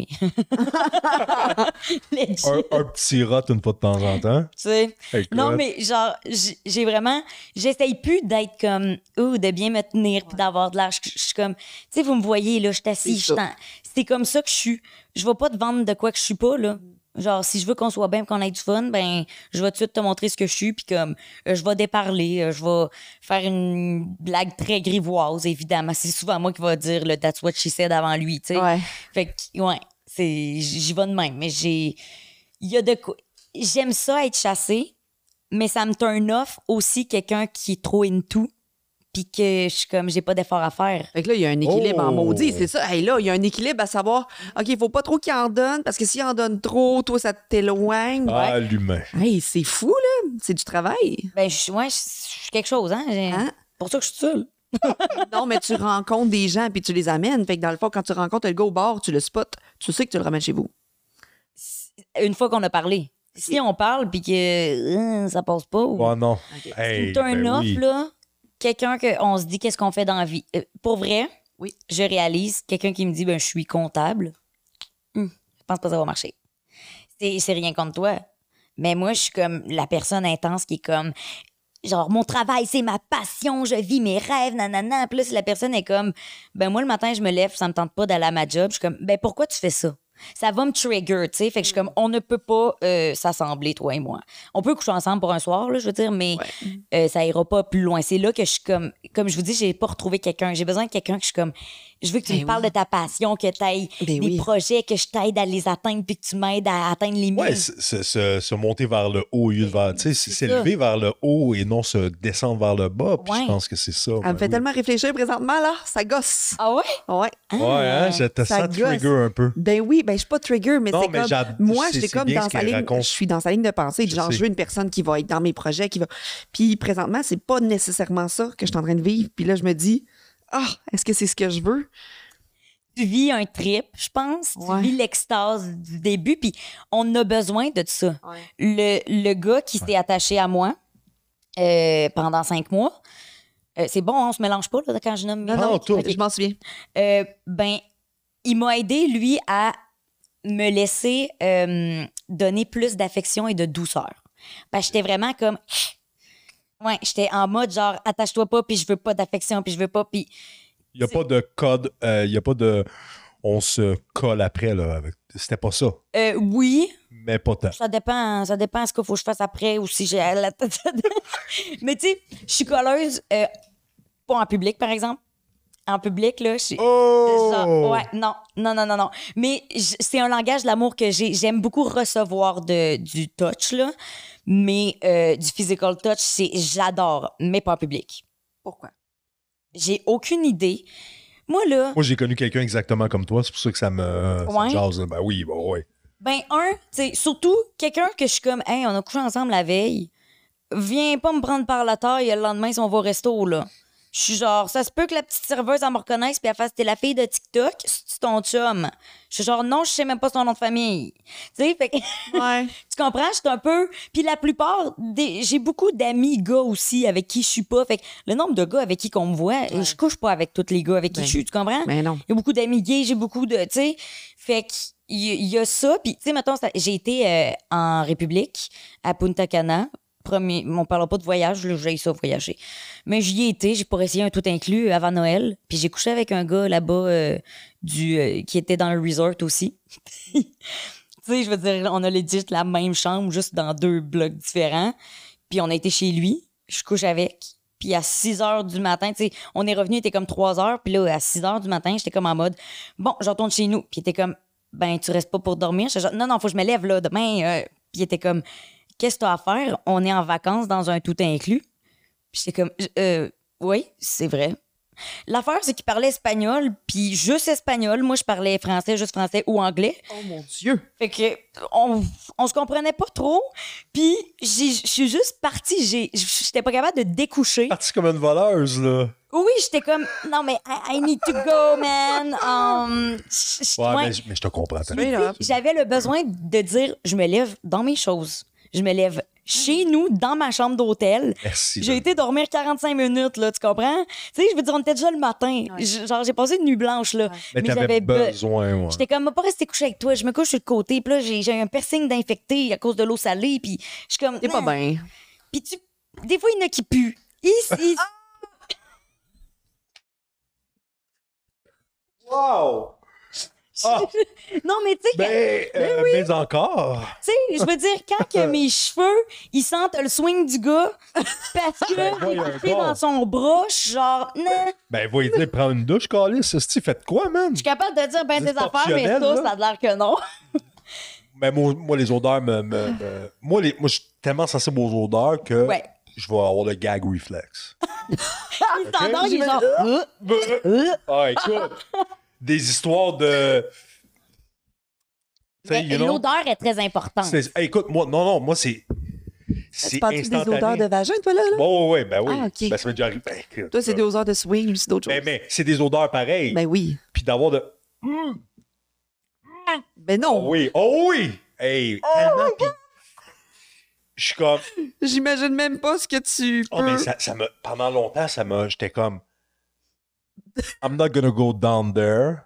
Legit, Un petit rat une fois de temps en temps. tu sais. Écoute. Non, mais genre, j'ai vraiment. J'essaye plus d'être comme. Ou de bien me tenir puis d'avoir de l'air. Je suis comme. Tu sais, vous me voyez, là, je suis assise. C'est ça. C'est comme ça que je suis. Je vais pas te vendre de quoi que je suis pas, là. Genre, si je veux qu'on soit bien et qu'on ait du fun, ben, je vais tout de suite te montrer ce que je suis, puis comme, je vais déparler, je vais faire une blague très grivoise, évidemment. C'est souvent moi qui va dire le that's what she said avant lui, tu sais. Ouais. Fait que, ouais, j'y vais de même. Mais il y a de quoi. J'aime ça être chassée, mais ça me turn off aussi quelqu'un qui est trop into, puis que je suis comme, j'ai pas d'effort à faire. Fait que là, il y a un équilibre en Oh. maudit, c'est ça. Hey, là, il y a un équilibre à savoir, OK, il faut pas trop qu'il en donne, parce que s'il en donne trop, toi, ça t'éloigne. Ah, l'humain. Hey, c'est fou, là. C'est du travail. Ben, je suis quelque chose, hein. Hein? Pour ça que je suis seule. Non, mais tu rencontres des gens puis tu les amènes. Fait que dans le fond, quand tu rencontres le gars au bar, tu le spots, tu sais que tu le ramènes chez vous. Une fois qu'on a parlé. Si on parle puis que ça passe pas, ou Oh non. Ok. Hey, c'est un ben off, oui. là, quelqu'un qu'on se dit qu'est-ce qu'on fait dans la vie. Pour vrai, Oui. je réalise, quelqu'un qui me dit, ben, je suis comptable, je pense pas que ça va marcher. C'est rien contre toi. Mais moi, je suis comme la personne intense qui est comme, genre, mon travail, c'est ma passion, je vis mes rêves, nanana. Puis là, si la personne est comme, ben, moi, le matin, je me lève, ça me tente pas d'aller à ma job, je suis comme, ben, pourquoi tu fais ça? Ça va me trigger, tu sais. Fait que je suis comme, on ne peut pas s'assembler, toi et moi. On peut coucher ensemble pour un soir, là, je veux dire, mais ça ira pas plus loin. C'est là que je suis comme je vous dis, j'ai pas retrouvé quelqu'un. J'ai besoin de quelqu'un que je suis comme, je veux que tu Ben me parles oui. de ta passion, que tu aies Ben des oui. projets, que je t'aide à les atteindre, puis que tu m'aides à atteindre les miens. Ouais, se monter vers le haut au lieu de vers. Tu sais, s'élever vers le haut et non se descendre vers le bas. Puis Ouais. je pense que c'est ça. Elle me fait tellement réfléchir présentement, là. Ça gosse. Ah ouais? Ouais. Ouais, hein, je te ça sens gosse. trigger un peu. Ben oui, ben je suis pas trigger, mais Non, c'est mais comme j'ad- moi, c'est- j'étais c'est comme bien dans ce sa qu'elle ligne, raconte. je suis dans sa ligne de pensée, Je genre sais. je veux une personne qui va être dans mes projets, qui va. Puis présentement, c'est pas nécessairement ça que je suis en train de vivre. Puis là, je me dis, est-ce que c'est ce que je veux? Tu vis un trip, je pense. Ouais. Tu vis l'extase du début, puis on a besoin de ça. Ouais. Le gars qui s'est attaché à moi pendant 5 mois, c'est bon, on se mélange pas là, quand je nomme mes Non, noms? tout. Ok. Je m'en souviens. Ben, il m'a aidé, lui, à me laisser donner plus d'affection et de douceur. Parce que j'étais vraiment comme... Ouais, j'étais en mode genre, attache-toi pas, puis je veux pas d'affection, puis je veux pas, puis... Il n'y a pas de code, il n'y a pas de. On se colle après, là. C'était pas ça. Oui, Mais pas tant. ça dépend de ce qu'il faut que je fasse après ou si j'ai la tête. Mais tu sais, je suis colleuse, pas en public, par exemple. En public, là, je suis... Oh! Genre, ouais, non. Mais c'est un langage de l'amour que j'ai. J'aime beaucoup recevoir du touch, là. Mais du physical touch, j'adore, mais pas en public. Pourquoi? J'ai aucune idée. Moi, là, Moi, j'ai connu quelqu'un exactement comme toi. C'est pour ça que ça me Ouais. jase. Là. Ben oui, ben ouais. ben, tu sais, surtout quelqu'un que je suis comme, hey, on a couché ensemble la veille. Viens pas me prendre par la taille le lendemain si on va au resto, là. Je suis genre, ça se peut que la petite serveuse, elle me reconnaisse puis elle fasse, t'es la fille de TikTok, c'est ton chum. Je suis genre, non, je sais même pas son nom de famille. Tu sais, fait que, Ouais. tu comprends? Je suis un peu. Puis la plupart j'ai beaucoup d'amis gars aussi avec qui je suis pas. Fait que le nombre de gars avec qui qu'on me voit, je couche pas avec tous les gars avec qui Ben, je suis, tu comprends? Mais non. Il y a beaucoup d'amis gays, j'ai beaucoup de. Tu sais, fait qu'il y a ça. Puis, tu sais, mettons, j'ai été en République, à Punta Cana. On parle pas de voyage, là, j'ai ça voyager. Mais j'y ai été, j'ai pas essayé un tout inclus avant Noël. Puis j'ai couché avec un gars là-bas qui était dans le resort aussi. Tu sais, je veux dire, on a legit la même chambre, juste dans 2 blocs différents. Puis on a été chez lui, je couche avec. Puis à 6 h du matin, tu sais, on est revenu, il était comme 3 h. Puis là, à 6 h du matin, j'étais comme en mode, bon, je retourne chez nous. Puis il était comme, ben, tu restes pas pour dormir? J'étais genre, non, faut que je me lève là demain. Puis il était comme, qu'est-ce que t'as à faire? On est en vacances dans un tout inclus. Puis j'étais comme, oui, c'est vrai. L'affaire, c'est qu'il parlait espagnol, puis juste espagnol. Moi, je parlais français, juste français ou anglais. Oh mon Dieu. Fait que on se comprenait pas trop. Puis je suis juste partie. J'étais pas capable de découcher. Partie comme une voleuse, là. Oui, j'étais comme, non, mais I need to go, man. Ouais, Ouais. mais je te comprends. t'as- Straight up. J'avais le besoin de dire, je me lève dans mes choses. Je me lève chez nous, dans ma chambre d'hôtel. Merci. J'ai été dormir 45 minutes, là, tu comprends? Tu sais, je veux dire, on était déjà le matin. Genre, j'ai passé une nuit blanche, là. Mais t'avais j'avais besoin, ouais. J'étais comme, pas rester coucher avec toi. Je me couche sur le côté, puis là, j'ai un piercing d'infecté à cause de l'eau salée, puis je suis comme... C'est pas bien. Puis des fois, il y en a qui puent. Ici. Wow! Ah! Non, mais tu sais, Mais encore. tu sais, je veux dire, quand que mes cheveux, ils sentent le swing du gars, parce que Ben, il voyons est couché donc. dans son bras, je suis genre, non. Ben, voyez dire prendre une douche, Calis. Ceci, faites quoi, man? Je suis capable de dire ben C'est tes affaires, mais optionnel, ça, là. ça a l'air que non. Mais moi, les odeurs moi, je suis tellement sensible aux odeurs que Ouais. je vais avoir le gag reflex. Il s'endort, il est genre, Ah, écoute, des histoires de. Tu sais, Mais l'odeur est très importante. Hey, écoute, moi, c'est. Tu C'est parles-tu des instantané. odeurs de vagin, toi, là? Bon, ouais, ben oui. Ah, OK. Ben, ça m'est déjà arrivé. Ben, écoute, Toi, c'est des odeurs de swing, lui, c'est d'autres choses. mais c'est des odeurs pareilles. Ben oui. Puis d'avoir de. Ben non. Oh oui, oh oui! Hey, tellement. Puis je suis comme. J'imagine même pas ce que tu peux... Oh, mais ça me. Pendant longtemps, j'étais comme. I'm not gonna go down there.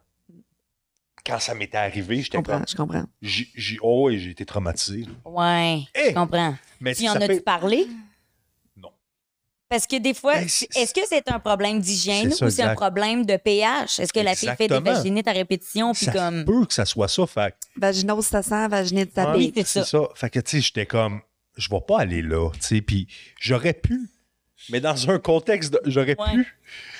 Quand ça m'était arrivé, Je j'étais comprends, comme. je comprends. Oh, oui, j'ai été traumatisé. là. Ouais, Hey! je comprends. Mais Tu en ça as-tu fait- parlé? Non. Parce que des fois, Ben, est-ce que c'est un problème d'hygiène C'est ça, ou c'est un exact. problème de pH? Est-ce que la fille fait des Exactement. vaginites à répétition puis Ça comme... peut que ça soit ça. Fait Vaginose, ça sent, vaginite, ça Ouais, Oui, pique. c'est ça. Fait que, tu sais, j'étais comme, je vais pas aller là, tu sais, puis j'aurais pu, mais dans un contexte, j'aurais Ouais. pu,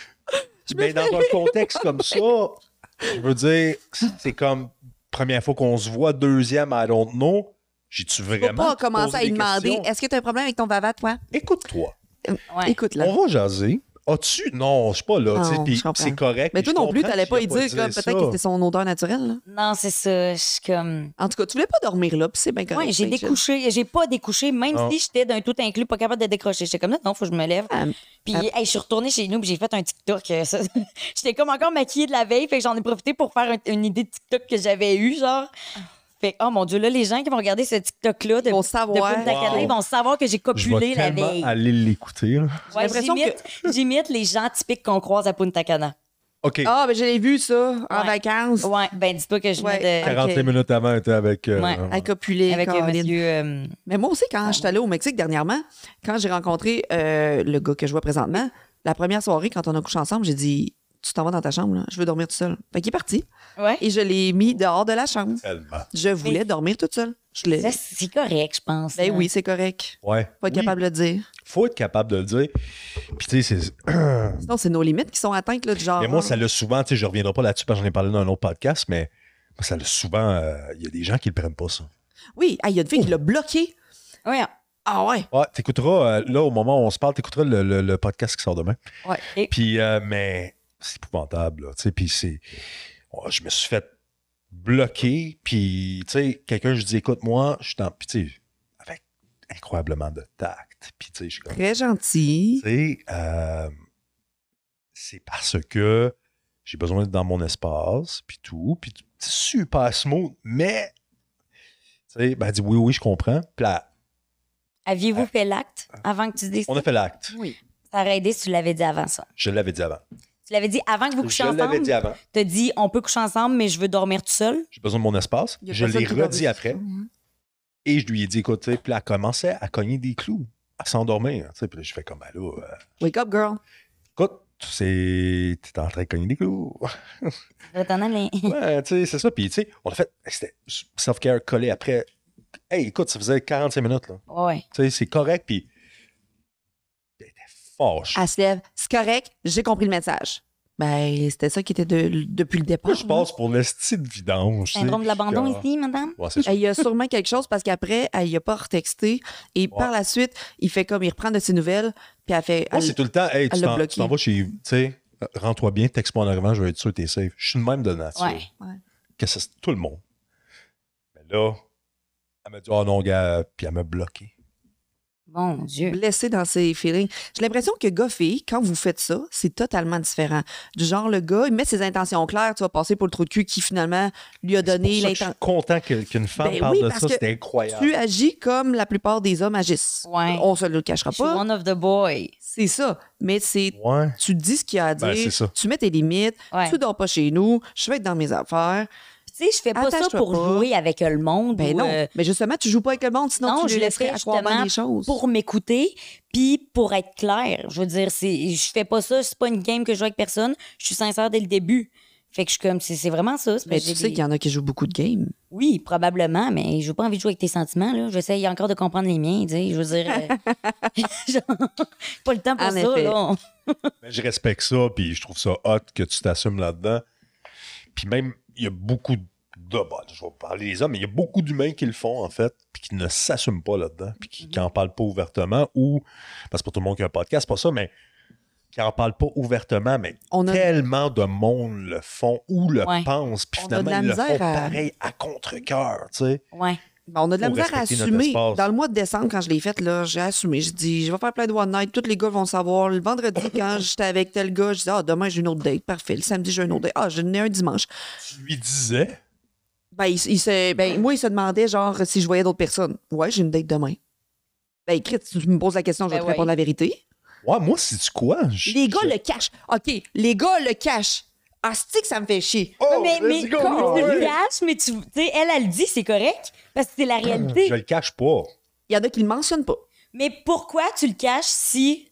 mais dans un contexte comme ça, je veux dire, c'est comme, première fois qu'on se voit, deuxième, I don't know, j'ai-tu Tu peux vraiment pas commencer posé à lui des demander, questions? est-ce que tu as un problème avec ton vava, toi? Écoute-toi, Ouais. Écoute, là. on va jaser. As-tu? Non, je suis pas là, tu sais, Non, puis je comprends. c'est correct. Mais puis toi je non plus, comprends t'allais qu'il pas y y a dire comme ça. peut-être que c'était son odeur naturelle. Là. Non, c'est ça. Je suis comme... En tout cas, tu voulais pas dormir là, puis c'est bien correct. Ouais, j'ai c'est chill. découché. J'ai pas découché, même Non. si j'étais d'un tout inclus, pas capable de décrocher. J'étais comme, non, faut que je me lève. Ah, Puis, hey, je suis retournée chez nous, puis j'ai fait un TikTok. J'étais comme encore maquillée de la veille, fait que j'en ai profité pour faire une idée de TikTok que j'avais eue, genre. Fait que, oh mon Dieu, là, les gens qui vont regarder ce TikTok-là de, Ils vont savoir. de Punta Cana, Wow. ils vont savoir que j'ai Je vais copulé la tellement veille. aller l'écouter, là. Ouais, l'impression j'imite les gens typiques qu'on croise à Punta Cana. OK, Ah, ben je l'ai vu, ça, en Ouais. vacances. Ouais, ben dis-toi que je Ouais. venais de... 45 ok. minutes avant, était avec... Ouais. À copuler, Avec Caroline. monsieur... Mais moi aussi, quand je suis allée au Mexique dernièrement, quand j'ai rencontré le gars que je vois présentement, la première soirée, quand on a couché ensemble, j'ai dit tu t'en vas dans ta chambre, là. Je veux dormir tout seul. Fait qu'il est parti. Ouais. Et je l'ai mis dehors de la chambre. Tellement. Je voulais dormir toute seule. Je l'ai. Ça, c'est correct, je pense. Ben là. oui, c'est correct. Ouais. Faut être Oui. capable de le dire. Faut être capable de le dire. Puis, tu sais, c'est. Sinon, c'est nos limites qui sont atteintes, là, du genre. Mais moi, ça l'a souvent, tu sais, je reviendrai pas là-dessus parce que j'en ai parlé dans un autre podcast, mais moi, ça l'a souvent. Il y a des gens qui le prennent pas, ça. Oui, il y a une fille qui l'a bloqué. Ouais. Ah ouais. Ouais, t'écouteras, là, au moment où on se parle, t'écouteras le podcast qui sort demain. Ouais. Et- Puis, mais c'est épouvantable, là, tu sais, puis c'est. Oh, je me suis fait bloquer, puis, tu sais, quelqu'un, je dis, écoute, moi, je suis dans. Puis, tu sais, avec incroyablement de tact. Puis, tu sais, je suis comme. Très gentil. Tu sais, c'est parce que j'ai besoin d'être dans mon espace, puis tout, puis c'est super smooth, mais, tu sais, ben, elle dit oui, oui, je comprends. Puis là, Aviez-vous fait l'acte avant que tu dises on ça? a fait l'acte. Oui. Ça aurait aidé si tu l'avais dit avant ça. Je l'avais dit avant. Tu l'avais dit avant que vous couchiez Je l'avais ensemble? dit avant. T'as dit, on peut coucher ensemble, mais je veux dormir tout seul. J'ai besoin de mon espace. Il y a Je personne l'ai qui dort redit dessus. après. Et je lui ai dit, écoute, tu sais, puis elle commençait à cogner des clous, à s'endormir. Tu sais, puis là, je fais comme, ben là, Wake up, girl. écoute, t'es en train de cogner des clous. Je vais t'en aller. Ouais, tu sais, c'est ça. Puis, tu sais, on a fait, c'était self-care collé après. Hey, écoute, ça faisait 45 minutes, là. Ouais. Tu sais, c'est correct, puis elle était fâche. Elle se lève. C'est correct, j'ai compris le message. Ben, c'était ça qui était depuis le départ. Moi, je passe pour le style vidange. tu sais, Syndrome de l'abandon puis, ici, madame? ouais, c'est ça. Il y a sûrement quelque chose parce qu'après, elle y a pas retexté. Et par la suite, il fait comme, il reprend de ses nouvelles. Puis elle fait. Moi, c'est tout le temps, hey, elle tu l'a t'en bloqué. vas chez, tu sais, rends-toi bien, texte pas en arrivant, je vais être sûr que t'es safe. Je suis le même de nature. Ouais. Que c'est tout le monde. Mais là, elle m'a dit, oh non, gars, puis elle m'a bloqué. Mon Dieu. blessé dans ses feelings. J'ai l'impression que gars-fille, quand vous faites ça, c'est totalement différent. Du genre, le gars, il met ses intentions claires, tu vas passer pour le trou de cul qui, finalement, lui a donné C'est pour ça que je suis l'intention. content qu'une femme Ben parle oui, de parce ça, que c'était incroyable. Tu agis comme la plupart des hommes agissent. Ouais. On se le cachera Je suis pas. one of the boys. C'est ça. Mais c'est Ouais. tu dis ce qu'il y a à dire, Ben, c'est ça. tu mets tes limites, Ouais. tu dors pas chez nous, je vais être dans mes affaires. Tu sais, je fais pas ça Attache-toi pour pas. jouer avec le monde. Ben ou, non. Mais justement, tu joues pas avec le monde, sinon non, tu je lui le laisserais fais accroire bien justement des choses. pour m'écouter, puis pour être clair. Je veux dire, je fais pas ça, c'est pas une game que je joue avec personne. Je suis sincère dès le début. Fait que je suis comme, c'est vraiment ça. c'est Mais parce que tu j'ai sais qu'il y en a qui jouent beaucoup de games. Oui, probablement, mais j'ai pas envie de jouer avec tes sentiments, là. J'essaye encore de comprendre les miens, tu sais. Je veux dire, genre, pas le temps pour En ça, effet. là. Mais je respecte ça, puis je trouve ça hot que tu t'assumes là-dedans. Puis même, il y a beaucoup bon, je vais parler des hommes, mais il y a beaucoup d'humains qui le font, en fait, puis qui ne s'assument pas là-dedans, puis qui n'en parlent pas ouvertement, ou, parce que pas tout le monde qui a un podcast, c'est pas ça, mais qui n'en parlent pas ouvertement, mais On a- tellement de monde le font ou le Ouais. pensent, puis On a de finalement, la ils le font misère à- pareil à contre-cœur, tu sais. Ouais. Ben, on a de la Faut misère à respecter notre assumer. espace. Dans le mois de décembre, quand je l'ai faite, là, j'ai assumé. J'ai dit, je vais faire plein de one night. Tous les gars vont le savoir. Le vendredi, quand j'étais avec tel gars, je disais, ah, demain, j'ai une autre date. Parfait. Le samedi, j'ai une autre date. Ah, j'en ai un dimanche. Tu lui disais, Ben, moi, il se demandait, genre, si je voyais d'autres personnes. Ouais, j'ai une date demain. Ben, Chris, tu me poses la question, je vais Ben te ouais. répondre la vérité. ouais, moi, c'est-tu quoi? Les gars le cachent. OK, les gars le cachent. Asti que ça me fait chier. Oh, mais let's go, comment tu le ouais. caches, mais tu sais, elle le dit, c'est correct, parce que c'est la réalité. Je le cache pas. Il y en a qui le mentionnent pas. Mais pourquoi tu le caches si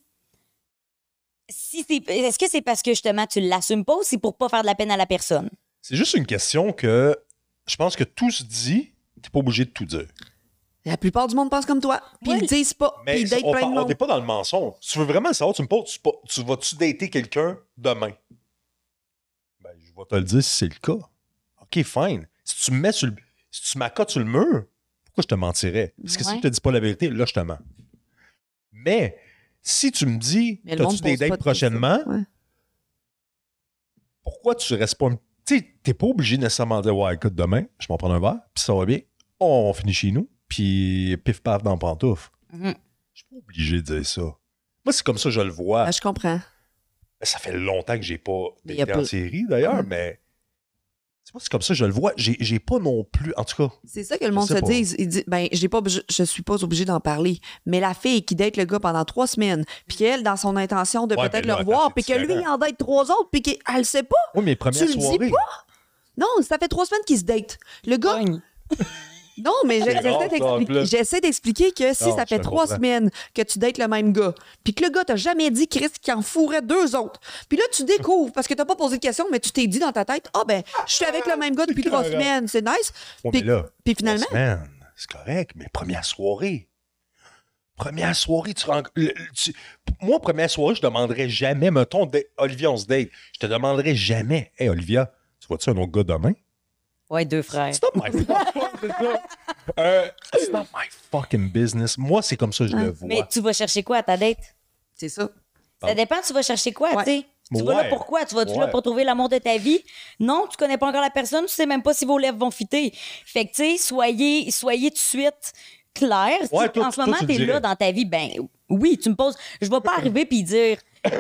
c'est... Est-ce que c'est parce que, justement, tu l'assumes pas ou c'est pour pas faire de la peine à la personne? C'est juste une question que je pense que tout se dit, t'es pas obligé de tout dire. La plupart du monde pense comme toi. Puis Ouais. ils le disent pas. Puis Mais ils datent on plein de n'est monde. pas dans le mensonge. Si tu veux vraiment le savoir, tu me poses, tu vas-tu dater quelqu'un demain? Ben, je vais te le dire si c'est le cas. OK, fine. Si tu me mets si tu m'accotes sur le mur, pourquoi je te mentirais? Parce que si Ouais. je te dis pas la vérité, là, je te mens. Mais si tu me dis, Mais le monde t'as-tu des pose pas dates de prochainement? questions. Ouais. Pourquoi tu restes pas... Tu sais, t'es pas obligé nécessairement de dire, ouais, écoute, demain, je m'en prends un verre, puis ça va bien, on finit chez nous, puis pif-paf dans le pantoufle. Mhm. Je suis pas obligé de dire ça. Moi, c'est comme ça que je le vois. Ah, je comprends. Ça fait longtemps que j'ai pas Mais y a été en pas- série, d'ailleurs, mais c'est comme ça que je le vois. J'ai pas non plus... En tout cas, C'est ça que le Je monde sais se pas. dit. Il dit, ben, je suis pas obligé d'en parler. Mais la fille qui date le gars pendant 3 semaines, puis elle, dans son intention de Ouais, peut-être mais là, le revoir, attends, puis c'est que lui, il en date 3 autres, puis qu'elle le sait pas. oui, mes premières Tu le dis soirées... Non, ça fait 3 semaines qu'ils se datent. Le gars, Pogne. non, mais C'est rare, ça, en plus. j'essaie d'expliquer que si Non, ça je fait te 3 comprends. semaines que tu dates le même gars, puis que le gars t'a jamais dit, Chris, qu'il en fourrait 2 autres. Puis là, tu découvres, parce que t'as pas posé de question, mais tu t'es dit dans ta tête, ah ben, je suis avec le même gars depuis 3 semaines, c'est nice. Ouais, Puis, mais là, puis finalement, 3 semaines, c'est correct, mais première soirée... Première soirée, moi, première soirée, je demanderais jamais, mettons, Olivia, on se date. Je te demanderais jamais, hey, Olivia, tu vois-tu un autre gars demain? Ouais, 2 frères. It's not my it's not my fucking business. Moi, c'est comme ça que je le vois. Mais tu vas chercher quoi à ta date? c'est ça. Ça dépend, tu vas chercher quoi, Ouais. tu sais. Tu vas là Ouais. pourquoi? Tu vas-tu là Ouais. pour trouver l'amour de ta vie? Non, tu connais pas encore la personne, tu sais même pas si vos lèvres vont fitter. Fait que, tu sais, soyez tout de suite clair. Si Ouais, en toi, ce toi, moment, tu le t'es là dirais. dans ta vie, ben oui, tu me poses. Je vais pas arriver puis dire.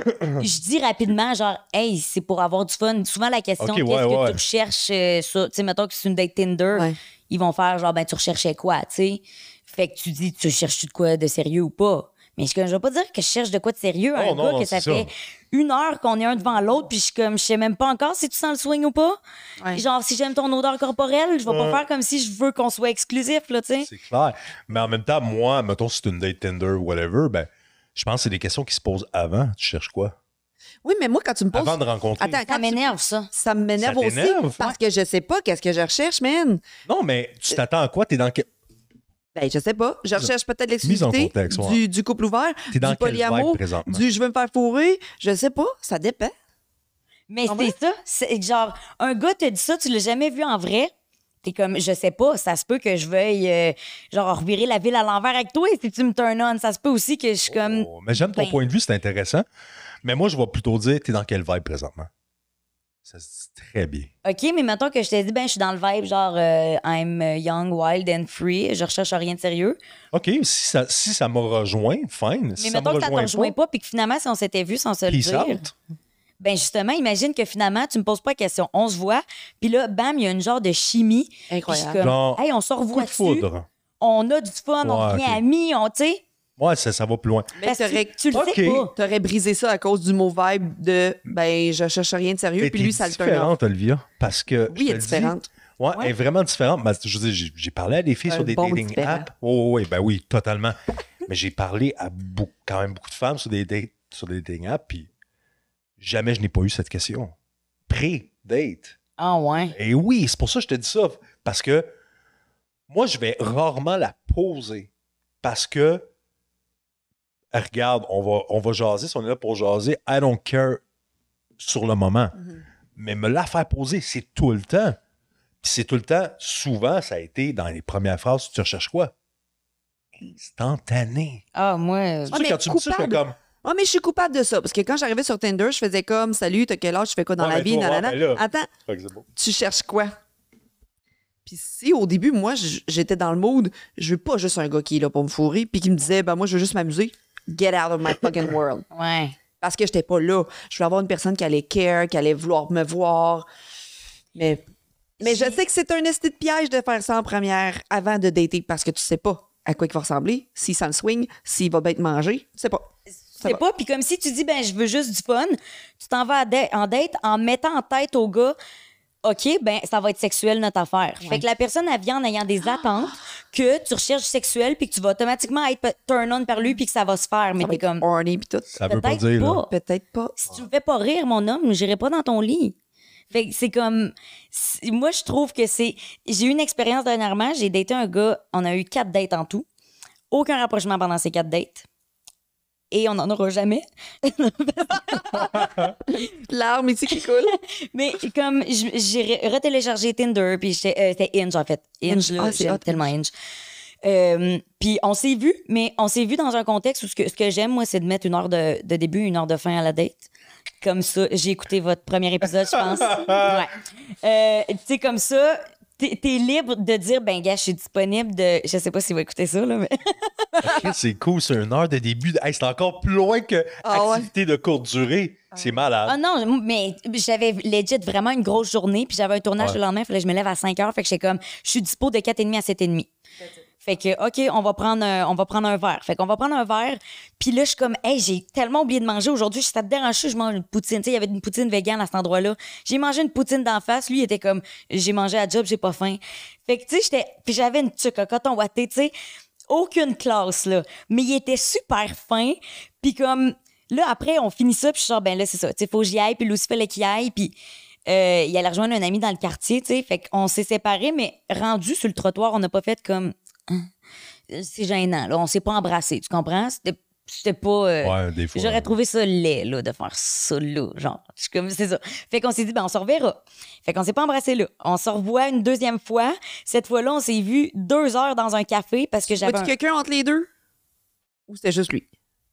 Je dis rapidement, genre, hey, c'est pour avoir du fun. Souvent, la question, Ok, qu'est-ce ouais, que ouais. tu recherches ça? Tu sais, mettons que c'est une date Tinder, Ouais. ils vont faire genre, ben, tu recherchais quoi, tu sais? Fait que tu dis, tu cherches-tu de quoi de sérieux ou pas? Mais je vais pas dire que je cherche de quoi de sérieux. Oh, Un non, gars non, que ça c'est ça. fait 1 heure qu'on est un devant l'autre, puis je sais même pas encore si tu sens le swing ou pas. Ouais. Genre, si j'aime ton odeur corporelle, je vais pas faire comme si je veux qu'on soit exclusif, là, tu sais. C'est clair. Mais en même temps, moi, mettons, si c'est une date Tinder ou whatever, ben, je pense que c'est des questions qui se posent avant. Tu cherches quoi? Oui, mais moi, quand tu me poses. Avant de rencontrer. Attends, Ça quand tu- m'énerve, ça. Ça m'énerve Ça aussi t'énerve? parce que je sais pas qu'est-ce que je recherche, man. Non, mais tu t'attends à quoi? T'es dans Ben, je sais pas. Je recherche peut-être Mise en l'exclusivité contexte, ouais. du couple ouvert, T'es dans du quel vibe polyamour, présentement? du je veux me faire fourrer. Je sais pas. Ça dépend. Mais En vrai? c'est ça. C'est genre, un gars te dit ça, tu l'as jamais vu en vrai. T'es comme, je sais pas, ça se peut que je veuille, genre, revirer la ville à l'envers avec toi si tu me turn on. Ça se peut aussi que je suis comme. Oh, mais j'aime ton Ben- point de vue, c'est intéressant. Mais moi, je vais plutôt dire, t'es dans quel vibe présentement? Ça se dit très bien. OK, mais mettons que je t'ai dit, ben, je suis dans le vibe, genre, I'm young, wild and free. Je recherche rien de sérieux. OK, si ça m'a rejoint, fine. Si Mais ça mettons me que ça te rejoint rejoint pas, puis que finalement, si on s'était vu sans se le peace dire. out. Ben, justement, imagine que finalement, tu me poses pas la question. On se voit, puis là, bam, il y a une genre de chimie. Puis je suis Incroyable. comme, Genre, hey, on se Coup de revoit-tu? foudre. On a du fun, on Ouais, devient ok. amis, on, tu sais. Ouais, ça va plus loin. Mais Parce que tu le Ok. sais pas. T'aurais brisé ça à cause du mot vibe de ben je cherche rien de sérieux Mais puis t'es lui ça le turn off. différente, Olivia, parce que Oui, je elle te est le dis, différente. Ouais, elle est vraiment différente. Ben, je veux dire, j'ai parlé à des filles Un sur des bon dating différent. apps. Oh, oui, ben oui, totalement. Mais j'ai parlé à quand même beaucoup de femmes sur des dating apps, puis jamais je n'ai pas eu cette question. date. Ah ouais. Et oui, c'est pour ça que je te dis ça. Parce que moi, je vais rarement la poser. Parce que, regarde, on va jaser. Si on est là pour jaser, I don't care sur le moment. Mais me la faire poser, c'est tout le temps. Puis c'est tout le temps, souvent, ça a été dans les premières phrases, tu recherches quoi? Instantané. Ah, moi. C'est sûr, quand tu me dis ça, je fais comme. Ah, mais je suis coupable de ça. Parce que quand j'arrivais sur Tinder, je faisais comme salut, t'as quel âge, tu fais quoi dans Ouais, la mais vie, toi, nanana. ouais, ben là. Attends, Fait que c'est beau. tu cherches quoi? Puis si au début, moi, j'étais dans le mood, je veux pas juste un gars qui est là pour me fourrer, puis qui me disait, ben moi, je veux juste m'amuser, get out of my fucking world. Ouais. Parce que j'étais pas là. Je voulais avoir une personne qui allait care, qui allait vouloir me voir. Mais je sais que c'est un esti de piège de faire ça en première avant de dater parce que tu sais pas à quoi il va ressembler, s'il sent le swing, s'il va bien te manger. Tu sais pas. C'est pas. Puis comme si tu dis, ben, je veux juste du fun, tu t'en vas en date en mettant en tête au gars, OK, ben, ça va être sexuel notre affaire. Fait que la personne, elle vient en ayant des attentes que tu recherches du sexuel puis que tu vas automatiquement être turn on par lui puis que ça va se faire. Mais Ça va t'es être comme, horny pis tout. Ça veut pas peut-être dire, là. pas. Peut-être pas. Si tu me fais pas rire, mon homme, j'irai pas dans ton lit. Fait que c'est comme. Moi, je trouve que c'est. J'ai eu une expérience dernièrement. J'ai daté un gars. On a eu 4 dates en tout. Aucun rapprochement pendant ces 4 dates. Et on n'en aura jamais. L'arme ici qui coule. Mais comme j'ai retéléchargé Tinder, puis c'était Hinge, en fait. Hinge, là, Ah, c'est j'aime hot, tellement Hinge. Puis on s'est vu, mais on s'est vu dans un contexte où ce que j'aime, moi, c'est de mettre une heure de début, une heure de fin à la date. Comme ça, j'ai écouté votre premier épisode, je pense. Ouais. Tu sais, comme ça, t'es libre de dire, ben, gars, je suis disponible de. Je sais pas s'il va écouter ça, là, mais. C'est cool, c'est une heure de début. Hey, c'est encore plus loin que Ah ouais. activité de courte durée. C'est malade. Ah non, mais j'avais legit vraiment une grosse journée, puis j'avais un tournage le lendemain, il fallait que je me lève à 5 heures, fait que j'étais comme, je suis dispo de 4h30 à 7h30. Fait que, OK, on va prendre un verre. Fait qu'on va prendre un verre. Puis là, je suis comme, hey, j'ai tellement oublié de manger aujourd'hui. Ça te dérange, je mange une poutine. Tu sais, il y avait une poutine végane à cet endroit-là. J'ai mangé une poutine d'en face. Lui, il était comme, j'ai mangé à job, j'ai pas faim. Fait que, tu sais, puis j'avais une tuque à coton ouaté, tu sais. Aucune classe, là. Mais il était super fin. Puis comme, là, après, on finit ça. Puis je suis genre, ben là, c'est ça. Tu sais, faut que j'y aille. Puis Lucie fallait qu'il aille. Puis il allait rejoindre un ami dans le quartier, tu sais. Fait qu'on s'est séparés, mais rendu sur le trottoir, on n'a pas fait comme. C'est gênant, là. On s'est pas embrassé, tu comprends? C'était pas. Ouais, des fois. J'aurais trouvé ça laid, là, de faire ça, là. Genre, je suis comme, c'est ça. Fait qu'on s'est dit, ben, on se reverra. Fait qu'on s'est pas embrassé, là. On se revoit une deuxième fois. Cette fois-là, on s'est vu 2 heures dans un café parce que j'avais. Vois-tu quelqu'un entre les deux? Ou c'était juste lui?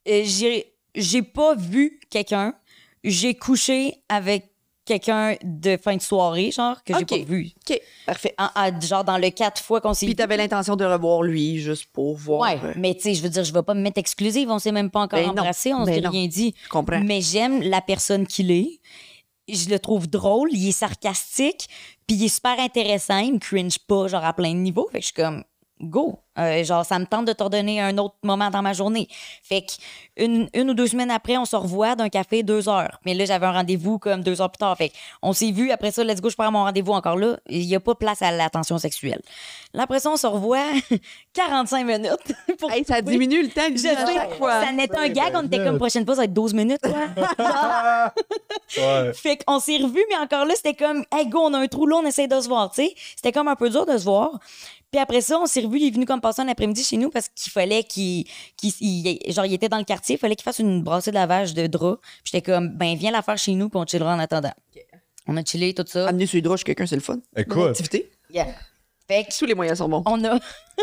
J'ai pas vu quelqu'un. J'ai couché avec quelqu'un de fin de soirée, genre, que j'ai OK. pas vu. OK, parfait. Genre, dans le 4 fois qu'on s'est Puis vu. t'avais l'intention de revoir lui, juste pour voir. Ouais, mais tu sais, je veux dire, je vais pas me mettre exclusive, on s'est même pas encore Ben non. embrassé, on Ben s'est non. rien dit. Je comprends. Mais j'aime la personne qu'il est. Je le trouve drôle, il est sarcastique, puis il est super intéressant, il me cringe pas, genre à plein de niveaux. Fait que je suis comme, go. Genre, ça me tente de te redonner un autre moment dans ma journée. Fait que une ou 2 semaines après, on se revoit d'un café 2 heures. Mais là, j'avais un rendez-vous comme 2 heures plus tard. Fait on s'est vu. Après ça, let's go, je prends mon rendez-vous encore là. Il n'y a pas place à l'attention sexuelle. Là, après ça, on se revoit 45 minutes. Pour Hey, ça trouver- diminue le temps Je à chaque sais, fois. ça n'était un gag. On était comme prochaine fois, ça va être 12 minutes. Quoi. Ouais. Fait qu'on s'est revus, mais encore là, c'était comme, hey, go, on a un trou là, on essaie de se voir, tu sais. C'était comme un peu dur de se voir. Puis après ça, on s'est revus, il est venu comme passer un après-midi chez nous parce qu'il fallait genre, il était dans le quartier, il fallait qu'il fasse une brassée de lavage de drap. Puis j'étais comme, ben, viens la faire chez nous, puis on chillera en attendant. On a chillé, tout ça. Amener sur les draps chez quelqu'un, c'est le fun. Écoute. Bonne activité. Yeah. Fait que, Tous les moyens sont bons. on a.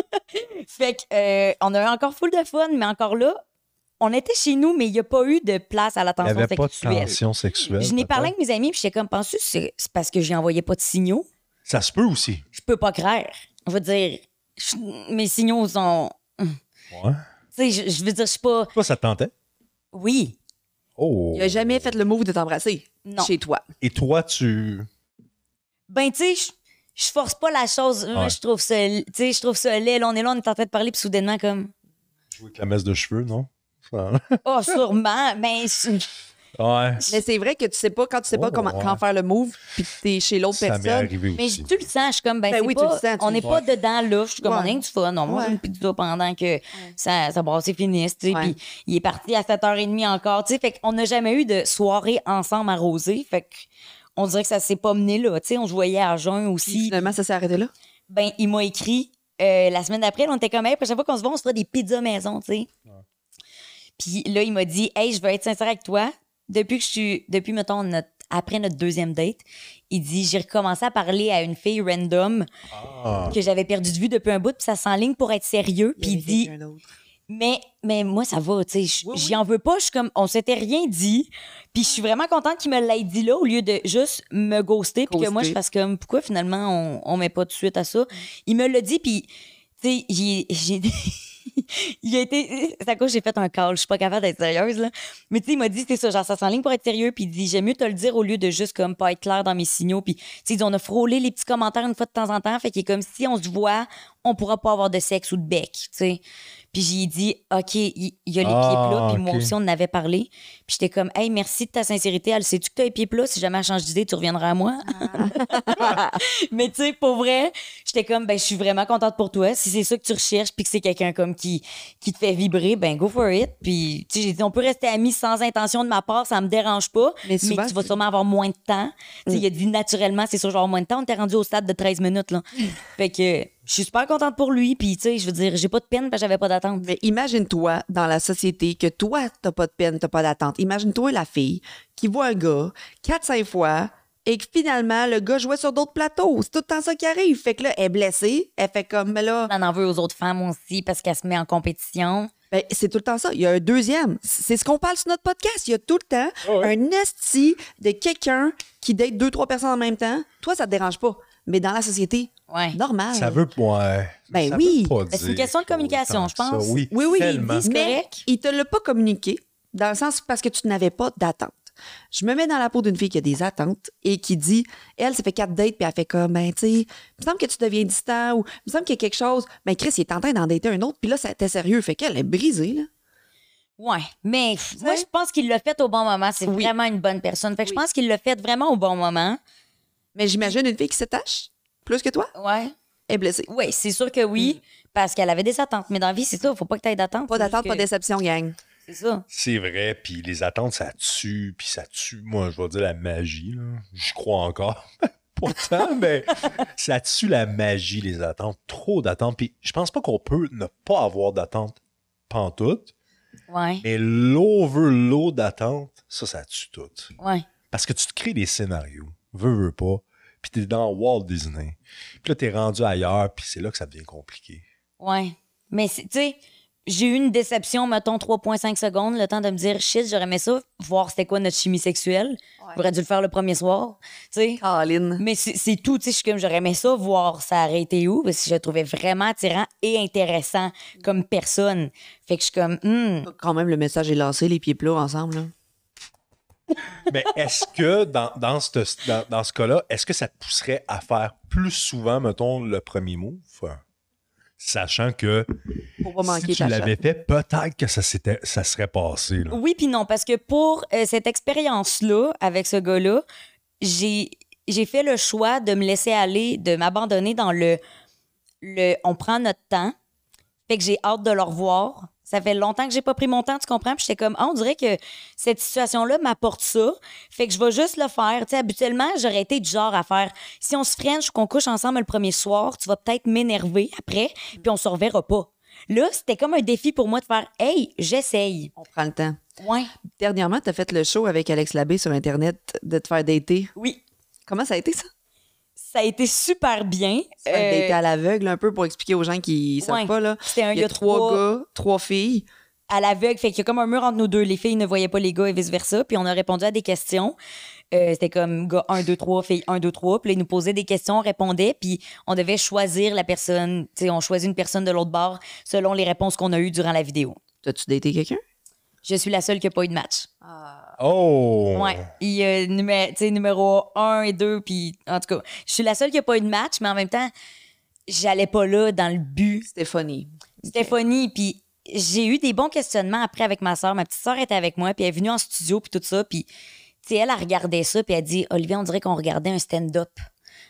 Fait que, on a eu encore full de fun, mais encore là, on était chez nous, mais il n'y a pas eu de place à Il n'y l'attention avait pas de sexuelle. tension sexuelle. Je n'ai parlé peut-être. avec mes amis, puis j'étais comme, penses-tu que c'est parce que j'ai envoyé pas de signaux? Ça se peut aussi. Je peux pas croire. Je veux dire, mes signaux sont. Ouais. Tu sais, je veux dire, je suis pas. Toi, ça te tentait? Oui. Oh. Il a jamais fait le move de t'embrasser Non. chez toi. Et toi, tu. Ben, tu sais, je force pas la chose. Moi, Ouais. je trouve ça. Tu sais, je trouve ça laid. Là, on est en train de parler, puis soudainement, comme. Jouer avec la messe de cheveux, non? Ça- Oh, sûrement. Ben, Ouais. Mais c'est vrai que tu sais pas, quand tu sais pas Oh, comment, ouais. quand faire le move, puis que t'es chez l'autre Ça m'est personne. arrivé mais aussi. tu le sens, je suis comme, ben, Ben c'est oui, tu pas, le sens, tu on le n'est sens. pas dedans, là. Je suis comme, Ouais. on a rien que du fun. On mange Ouais. une pizza pendant que ça brassait finisse, tu sais. Ouais. Puis il est parti à 7h30 encore, tu sais. Fait qu'on n'a jamais eu de soirée ensemble arrosée. Fait on dirait que ça s'est pas mené là. Tu sais, on se voyait à jeun Puis aussi. finalement, ça s'est arrêté là? Ben, il m'a écrit la semaine d'après, on était comme, hey, prochaine fois qu'on se voit, on se fera des pizzas maison, tu sais. Puis là, il m'a dit, hey, je veux être sincère avec toi. Depuis, mettons, après notre deuxième date, il dit, j'ai recommencé à parler à une fille random que j'avais perdu de vue depuis un bout, puis ça s'enligne pour être sérieux. Puis il dit, mais moi, ça va, tu sais, j'y en veux pas. Je suis comme, on s'était rien dit. Puis je suis vraiment contente qu'il me l'ait dit là, au lieu de juste me ghoster, puis que moi, je fasse comme, pourquoi finalement, on met pas tout de suite à ça? Il me l'a dit, puis, tu sais, j'ai il a été. C'est à cause que j'ai fait un call. Je suis pas capable d'être sérieuse, là. Mais tu sais, il m'a dit, c'est ça, genre, ça s'enligne pour être sérieux. Puis il dit, j'aime mieux te le dire au lieu de juste, comme, pas être clair dans mes signaux. Puis, tu sais, il dit, on a frôlé les petits commentaires une fois de temps en temps. Fait qu'il est comme, si on se voit, on pourra pas avoir de sexe ou de bec, tu sais. Puis j'ai dit, OK, il y a les pieds plats. Puis moi aussi, on en avait parlé. Puis j'étais comme, hey, merci de ta sincérité. Elle, sais-tu que t'as les pieds plats? Si jamais elle change d'idée, tu reviendras à moi. Mais tu sais, pour vrai, j'étais comme, ben, je suis vraiment contente pour toi. Si c'est ça que tu recherches, puis que c'est quelqu'un comme qui te fait vibrer, ben, go for it. Puis, tu sais, j'ai dit, on peut rester amis sans intention de ma part, ça me dérange pas. Mais tu vas sûrement avoir moins de temps. Tu sais, il a dit naturellement, c'est sûr, genre moins de temps. On était rendu au stade de 13 minutes, là. Fait que je suis super contente pour lui. Puis, tu sais, je veux dire, j'ai pas de peine parce que j'avais pas d'attente. Mais imagine-toi dans la société que toi, t'as pas de peine, t'as pas d'attente. Imagine-toi la fille qui voit un gars 4-5 fois et que finalement, le gars jouait sur d'autres plateaux. C'est tout le temps ça qui arrive. Fait que là, elle est blessée. Elle fait comme, mais là... On en veut aux autres femmes aussi parce qu'elle se met en compétition. Ben, c'est tout le temps ça. Il y a un deuxième. C'est ce qu'on parle sur notre podcast. Il y a tout le temps un esti de quelqu'un qui date 2-3 personnes en même temps. Toi, ça te dérange pas. Mais dans la société, normal. Ça veut pas. Ben ça oui. veut pas C'est une question de communication, je pense. Oui, Oui, tellement. mais il te l'a pas communiqué, dans le sens parce que tu n'avais pas d'attente. Je me mets dans la peau d'une fille qui a des attentes et qui dit, elle, ça fait 4 dates, puis elle fait comme, ben, tu sais, il me semble que tu deviens distant ou il me semble qu'il y a quelque chose. Ben, Chris, il est en train d'en dater un autre, puis là, ça t'est sérieux. Fait qu'elle est brisée, là. Ouais, mais moi, je pense qu'il l'a fait au bon moment. C'est vraiment une bonne personne. Fait que je pense qu'il l'a fait vraiment au bon moment. Mais j'imagine une fille qui s'attache plus que toi. Ouais. Est blessée. Oui, c'est sûr que oui, parce qu'elle avait des attentes. Mais dans la vie, c'est ça, faut pas que tu aies d'attentes. Pas d'attente, pas de déception, gang. C'est ça. C'est vrai, puis les attentes, ça tue, moi, je vais dire la magie, là. J'y crois encore. Pourtant, mais ça tue la magie, les attentes. Trop d'attentes. Puis je pense pas qu'on peut ne pas avoir d'attentes pantoute. Ouais. Mais l'overload d'attentes, ça tue tout. Ouais. Parce que tu te crées des scénarios, veux pas, puis t'es dans Walt Disney. Puis là, t'es rendu ailleurs, puis c'est là que ça devient compliqué. Ouais. Mais, tu sais, j'ai eu une déception, mettons, 3,5 secondes, le temps de me dire, shit, j'aurais aimé ça, voir c'était quoi notre chimie sexuelle. J'aurais dû le faire le premier soir, tu sais. Caroline. Mais c'est tout, tu sais, je suis comme, j'aurais aimé ça, voir ça arrêter où, parce que je le trouvais vraiment attirant et intéressant comme personne. Fait que je suis comme, Quand même, le message est lancé, les pieds plats ensemble, là. Mais est-ce que, dans ce cas-là, est-ce que ça te pousserait à faire plus souvent, mettons, le premier move? Sachant que Pour pas manquer si tu ta l'avais fait, peut-être que ça serait passé. Là. Oui, puis non, parce que pour cette expérience-là, avec ce gars-là, j'ai fait le choix de me laisser aller, de m'abandonner dans le on prend notre temps. Fait que j'ai hâte de le revoir. Ça fait longtemps que j'ai pas pris mon temps, tu comprends? Puis j'étais comme, on dirait que cette situation-là m'apporte ça. Fait que je vais juste le faire. Tu sais, habituellement, j'aurais été du genre à faire, si on se french, qu'on couche ensemble le premier soir, tu vas peut-être m'énerver après, puis on se reverra pas. Là, c'était comme un défi pour moi de faire, hey, j'essaye. On prend le temps. Ouais. Dernièrement, tu as fait le show avec Alex Labbé sur Internet de te faire dater. Oui. Comment ça a été, ça? Ça a été super bien. Se faire dater à l'aveugle, un peu, pour expliquer aux gens qui savent pas, là. C'était Il y a 3 gars, 3 filles. À l'aveugle, fait qu'il y a comme un mur entre nous deux. Les filles ne voyaient pas les gars et vice-versa. Puis on a répondu à des questions. C'était comme gars 1, 2, 3, filles 1, 2, 3. Puis là, ils nous posaient des questions, on répondait. Puis on devait choisir la personne. Tu sais, on choisit une personne de l'autre bord selon les réponses qu'on a eues durant la vidéo. T'as-tu daté quelqu'un? Je suis la seule qui n'a pas eu de match. Oh! Ouais. Il y a numéro 1 et 2. Puis en tout cas, je suis la seule qui n'a pas eu de match, mais en même temps, j'allais pas là dans le but. Stéphanie. Stéphanie, puis j'ai eu des bons questionnements après avec ma soeur. Ma petite soeur était avec moi, puis elle est venue en studio, puis tout ça. Puis, tu sais, elle regardait ça, puis elle dit, Olivia, on dirait qu'on regardait un stand-up.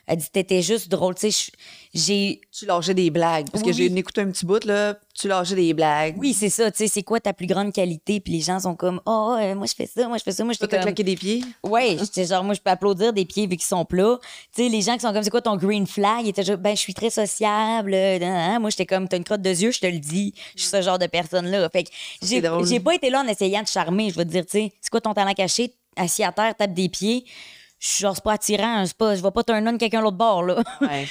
Elle dit, t'étais juste drôle. Tu sais, j'ai. Tu lâchais des blagues. Parce que Oui. j'ai écouté un petit bout, là. Tu lâchais des blagues. Oui, c'est ça. Tu sais, c'est quoi ta plus grande qualité? Puis les gens sont comme, oh, moi, je fais ça, moi, je fais ça. Moi, Toi, j'étais t'as comme. claqué des pieds. Ouais, j'étais genre, moi, je peux applaudir des pieds vu qu'ils sont plats. Tu sais, les gens qui sont comme, c'est quoi ton green flag? Ils étaient genre, ben, je suis très sociable. Moi, j'étais comme, t'as une crotte de yeux, je te le dis. Je suis ce genre de personne-là. Fait que C'est drôle. j'ai pas été là en essayant de charmer. Je vais te dire, tu sais, c'est quoi ton talent caché? Assis à terre, tape des pieds. Je suis genre, c'est pas attirant. Je vais pas turn on quelqu'un l'autre bord, là. Ouais.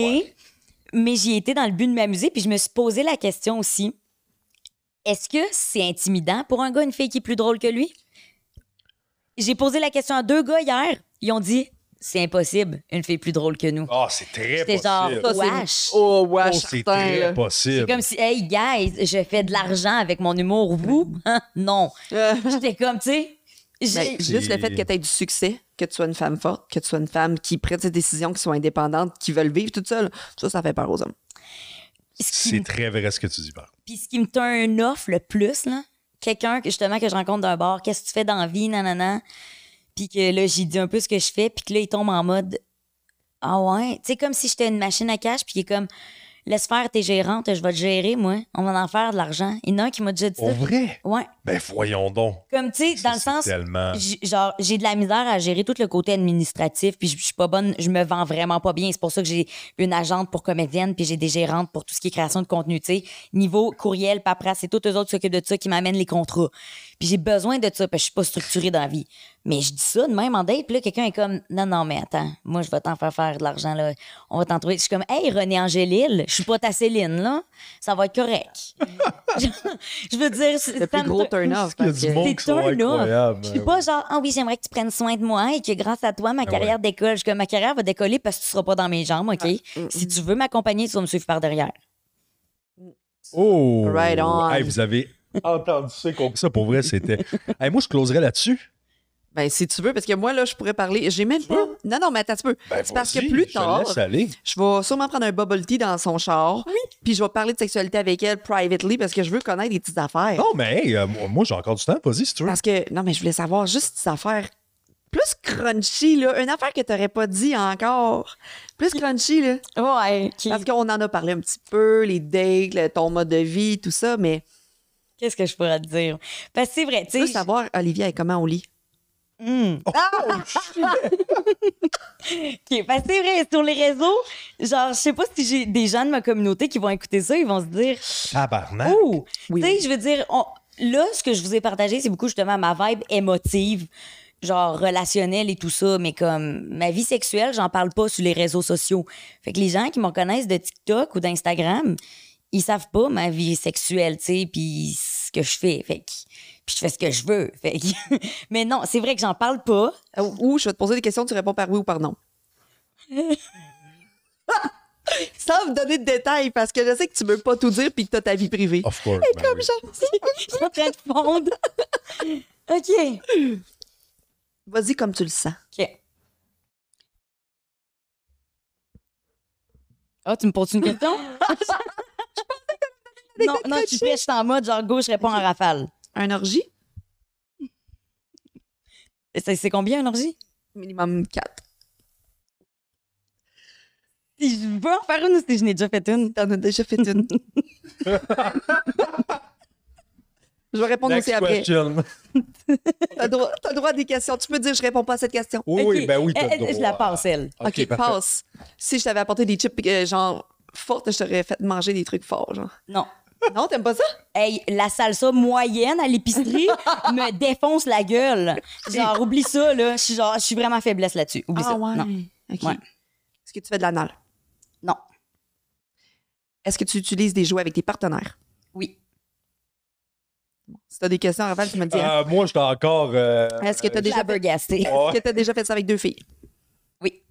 Mais j'y étais dans le but de m'amuser, puis je me suis posé la question aussi. Est-ce que c'est intimidant pour un gars, une fille qui est plus drôle que lui? J'ai posé la question à 2 gars hier. Ils ont dit, c'est impossible, une fille plus drôle que nous. Ah, c'est très J'étais possible. genre, Ça, c'est- wesh. Oh, wesh, Oh, c'est certain, très là. possible. C'est comme si, hey, guys, je fais de l'argent avec mon humour. Vous? Hein? Non. J'étais comme, tu sais. Ben, juste le fait que tu aies du succès, que tu sois une femme forte, que tu sois une femme qui prenne ses décisions, qui soit indépendante, qui veulent vivre toute seule, ça fait peur aux hommes. C'est très vrai ce que tu dis, par. Puis ce qui me turn off le plus, là, quelqu'un que justement que je rencontre d'un bar, qu'est-ce que tu fais dans la vie, nanana. Puis que là, j'ai dit un peu ce que je fais, puis que là, il tombe en mode, ah ouais, tu sais, comme si j'étais une machine à cash, puis il est comme, laisse faire tes gérantes, je vais te gérer, moi. On va en faire de l'argent. Il y en a un qui m'a déjà dit Pour ça. vrai? Ouais. Ben, voyons donc. Comme, tu sais, dans le C'est sens, tellement- genre, j'ai de la misère à gérer tout le côté administratif, puis je suis pas bonne, je me vends vraiment pas bien. C'est pour ça que j'ai une agente pour comédienne, puis j'ai des gérantes pour tout ce qui est création de contenu, tu sais. Niveau courriel, paperasse, c'est tous eux autres qui s'occupent de ça, qui m'amènent les contrats. Puis j'ai besoin de ça, parce que je suis pas structurée dans la vie. Mais je dis ça de même en date, puis là, quelqu'un est comme, non, mais attends, moi, je vais t'en faire de l'argent, là. On va t'en trouver. Je suis comme, hey, René Angélil, je suis pas ta Céline, là. Ça va être correct. Je veux dire, Le plus gros turn-off. Il y a parce du que- monde c'est qui sont turn off. incroyables. Je suis pas genre, ah oui, j'aimerais que tu prennes soin de moi et que grâce à toi, ma carrière décolle. Je suis comme, ma carrière va décoller parce que tu seras pas dans mes jambes, OK? Si tu veux m'accompagner, tu vas me suivre par derrière. Oh! Right on. Hey, vous avez entendu ça, compris ça. Pour vrai, c'était... Hey, moi, je closerais là-dessus. Ben, si tu veux, parce que moi, là, je pourrais parler. J'ai même pas. Non, mais attends un petit peu. Ben, C'est parce vas-y, que plus je te tard, laisse aller. je vais sûrement prendre un bubble tea dans son char. Puis je vais parler de sexualité avec elle privately parce que je veux connaître des petites affaires. Non, mais hey, moi, j'ai encore du temps. Vas-y, si tu veux. Parce que, non, mais je voulais savoir juste des affaires plus crunchy, là. Une affaire que t'aurais pas dit encore. Plus crunchy, là. Ouais. Parce qu'on en a parlé un petit peu, les dates, ton mode de vie, tout ça, mais Qu'est-ce que je pourrais te dire? Parce que c'est vrai, je tu veux sais. savoir, Olivia, est comment au lit? OK, parce que c'est vrai, sur les réseaux, genre, je sais pas si j'ai des gens de ma communauté qui vont écouter ça, ils vont se dire, Tabarnak. oh, Oui. tu sais, je veux dire, là, ce que je vous ai partagé, c'est beaucoup justement ma vibe émotive, genre relationnelle et tout ça, mais comme ma vie sexuelle, j'en parle pas sur les réseaux sociaux. Fait que les gens qui me connaissent de TikTok ou d'Instagram, ils savent pas ma vie sexuelle, tu sais, puis ce que je fais. Fait que, puis je fais ce que je veux. Fait que, mais non, c'est vrai que j'en parle pas. Ou je vais te poser des questions, tu réponds par oui ou par non. Sans me donner de détails, parce que je sais que tu veux pas tout dire puis que t'as ta vie privée. Of course. ben Comme oui. ça. Je suis en train de fondre. OK. Vas-y comme tu le sens. OK. Ah, tu me poses une question? non, je suis prête, je suis en mode genre gauche, je réponds en rafale. Un orgie? C'est combien un orgie? Minimum 4. Si je veux en faire une ou si je n'ai déjà fait une? T'en as déjà fait une. Je vais répondre Next aussi après. question. T'as le droit à des questions. Tu peux dire je réponds pas à cette question. Oui, OK. oui, ben oui, t'as le Je droit. la passe, elle. OK, parfait. passe. Si je t'avais apporté des chips genre fortes, je t'aurais fait manger des trucs forts, genre. Non. Non, t'aimes pas ça? Hey, la salsa moyenne à l'épicerie me défonce la gueule. Genre, oublie ça, là. Je suis vraiment faiblesse là-dessus. Oublie ça. ouais. Non. OK. Ouais. Est-ce que tu fais de l'anal? Non. Est-ce que tu utilises des jouets avec tes partenaires? Oui. Si t'as des questions, Raphaël, tu me le dis. Hein? Moi, j'étais encore... Est-ce que t'as déjà fait... Flabbergasté. Est-ce que t'as déjà fait ça avec 2 filles? Oui.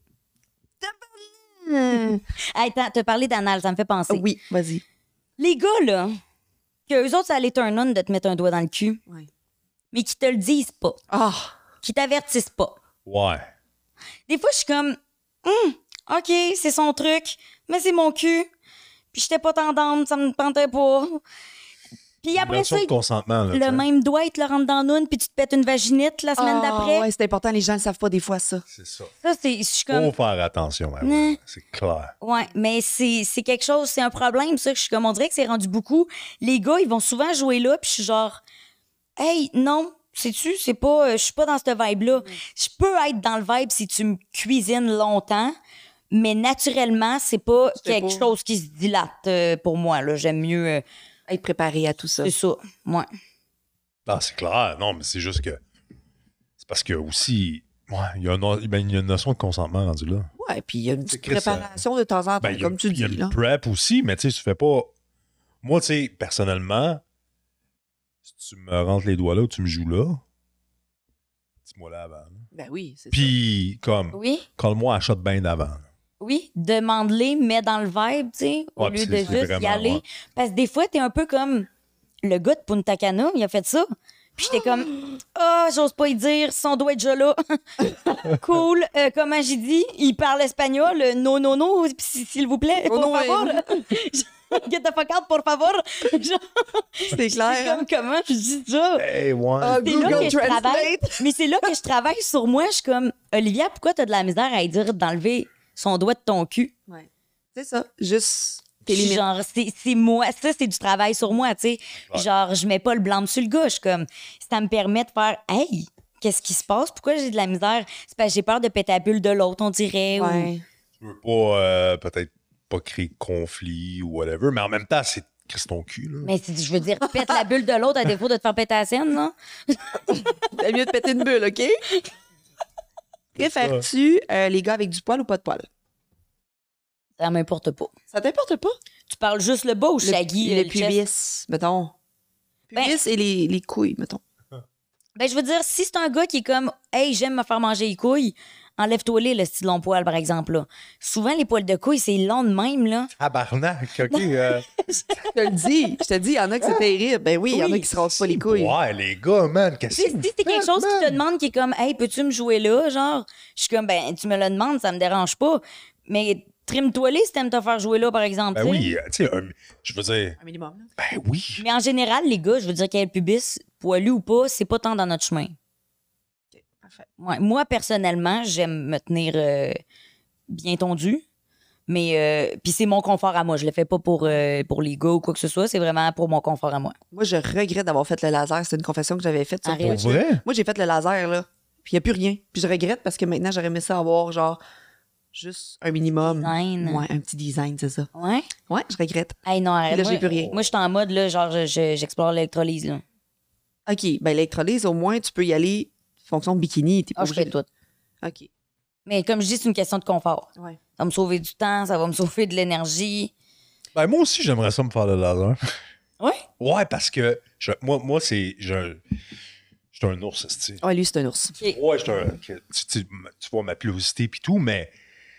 Hey, t'as parlé d'anal, ça me fait penser. Oui, vas-y. Les gars, là, que eux autres, ça allait turn on de te mettre un doigt dans le cul, Ouais. mais qui te le disent pas, Ah! qui t'avertissent pas. Ouais. Des fois, je suis comme, OK, c'est son truc, mais c'est mon cul. Puis j'étais pas tendance, ça me tentait pas. Puis après ça, de consentement, là, tu le sais. même doigt, il te le rentre dans l'une, puis tu te pètes une vaginite la semaine d'après. Ouais, c'est important, les gens ne savent pas des fois ça. C'est ça. Ça, je suis comme... Faut faire attention, hein, Né. ouais, c'est clair. Ouais, mais c'est quelque chose, c'est un problème, ça, que je suis comme, on dirait que c'est rendu beaucoup. Les gars, ils vont souvent jouer là, puis je suis genre, hey, non, sais-tu, c'est pas, je suis pas dans cette vibe-là. Je peux être dans le vibe si tu me cuisines longtemps, mais naturellement, c'est pas C'est quelque pas- chose qui se dilate pour moi, là. J'aime mieux, Être préparé à tout ça. c'est ça, ouais. Ah, c'est clair. Non, mais c'est juste que. C'est parce que aussi. Ouais, il y a une notion de consentement rendu là. Ouais, puis il y a une petite Chris, préparation de temps en temps, Ben, il y a- comme tu il y a dis. une Là. prep aussi, mais tu sais, tu fais pas. Moi, tu sais, personnellement, si tu me rentres les doigts là ou tu me joues là, dis-moi là avant. là. Ben oui, c'est ça. Puis, comme, Oui, colle-moi à shot bien d'avant. là. oui, demande-les, mets dans le vibe, tu sais, au Ouais, lieu c'est- de c'est juste y vraiment, aller. ouais. Parce que des fois, t'es un peu comme le gars de Punta Cana, il a fait ça. Puis j'étais comme, j'ose pas y dire, son doigt est déjà là. Cool. Comment j'ai dit? Il parle espagnol. Non, non, non, s'il vous plaît, Oh, por non, favor. Get the fuck out, por favor. Genre, C'est c'est clair. comme, comment je dis ça? Hey, ouais. C'est là Google que je travaille. Translate. Mais c'est là que je travaille sur moi. Je suis comme, Olivia, pourquoi t'as de la misère à lui dire d'enlever son doigt de ton cul? Ouais. C'est ça. Juste tes Puis limites. genre, c'est moi. Ça, c'est du travail sur moi, tu sais. Ouais. Genre, je mets pas le blanc dessus le gauche. Comme, ça me permet de faire, hey, qu'est-ce qui se passe? Pourquoi j'ai de la misère? C'est parce que j'ai peur de péter la bulle de l'autre, on dirait. Ou... Ouais. Tu veux pas, peut-être pas créer de conflit ou whatever, mais en même temps, c'est ton cul, là. Mais je veux dire, pète la bulle de l'autre à défaut de te faire péter la sienne, non? C'est mieux de péter une bulle, OK? Préfères-tu les gars avec du poil ou pas de poil? Ça m'importe pas. Ça t'importe pas? Tu parles juste le bas ou shaggy? Le chest? pubis, mettons. Pubis et les couilles, mettons. Ben, je veux dire, si c'est un gars qui est comme, hey, j'aime me faire manger les couilles, enlève-toi les, le style long poil, par exemple. Là. Souvent, les poils de couilles, c'est long de même, là. Tabarnak, OK. Je te le dis, il y en a que c'est terrible. Ben oui, il y en a qui se rasent pas les couilles. Ouais, les gars, man, Si qu'est-ce que si c'est quelque chose qui te demande qui est comme, hey, peux-tu me jouer là? Genre, je suis comme, ben, tu me le demandes, ça me dérange pas. Mais trime-toi les si t'aimes te faire jouer là, par exemple. Ben tu sais. oui, tu sais, je veux dire, Un minimum. Là. ben oui. Mais en général, les gars, je veux dire, qu'il y ait le pubis, poilu ou pas, c'est pas tant dans notre chemin. OK, parfait. Ouais, moi, personnellement, j'aime me tenir bien tondu. Mais puis c'est mon confort à moi. Je le fais pas pour les gars ou quoi que ce soit. C'est vraiment pour mon confort à moi. Moi, je regrette d'avoir fait le laser. C'est une confession que j'avais faite sur Arrête. Twitch. Pour vrai? Moi, j'ai fait le laser, là. Puis il n'y a plus rien. Puis je regrette parce que maintenant, j'aurais aimé ça avoir, genre, juste un minimum. Design. Ouais, un petit design, c'est ça. Ouais? Ouais, je regrette. Hey, non, arrête. Puis là, moi, j'ai plus rien. Moi, je suis en mode, là, genre, j'explore l'électrolyse, là. OK, ben l'électrolyse, au moins, tu peux y aller fonction de bikini. T'es pas Ah, je obligé fais de- tout. OK. Mais comme je dis, c'est une question de confort. Ouais. Ça va me sauver du temps, ça va me sauver de l'énergie. Ben moi aussi, j'aimerais ça me faire le laser. Ouais? Ouais, parce que moi c'est. Je suis un ours, tu sais. Ouais, lui, c'est un ours. Ouais, je suis un. Tu vois ma pilosité puis tout, mais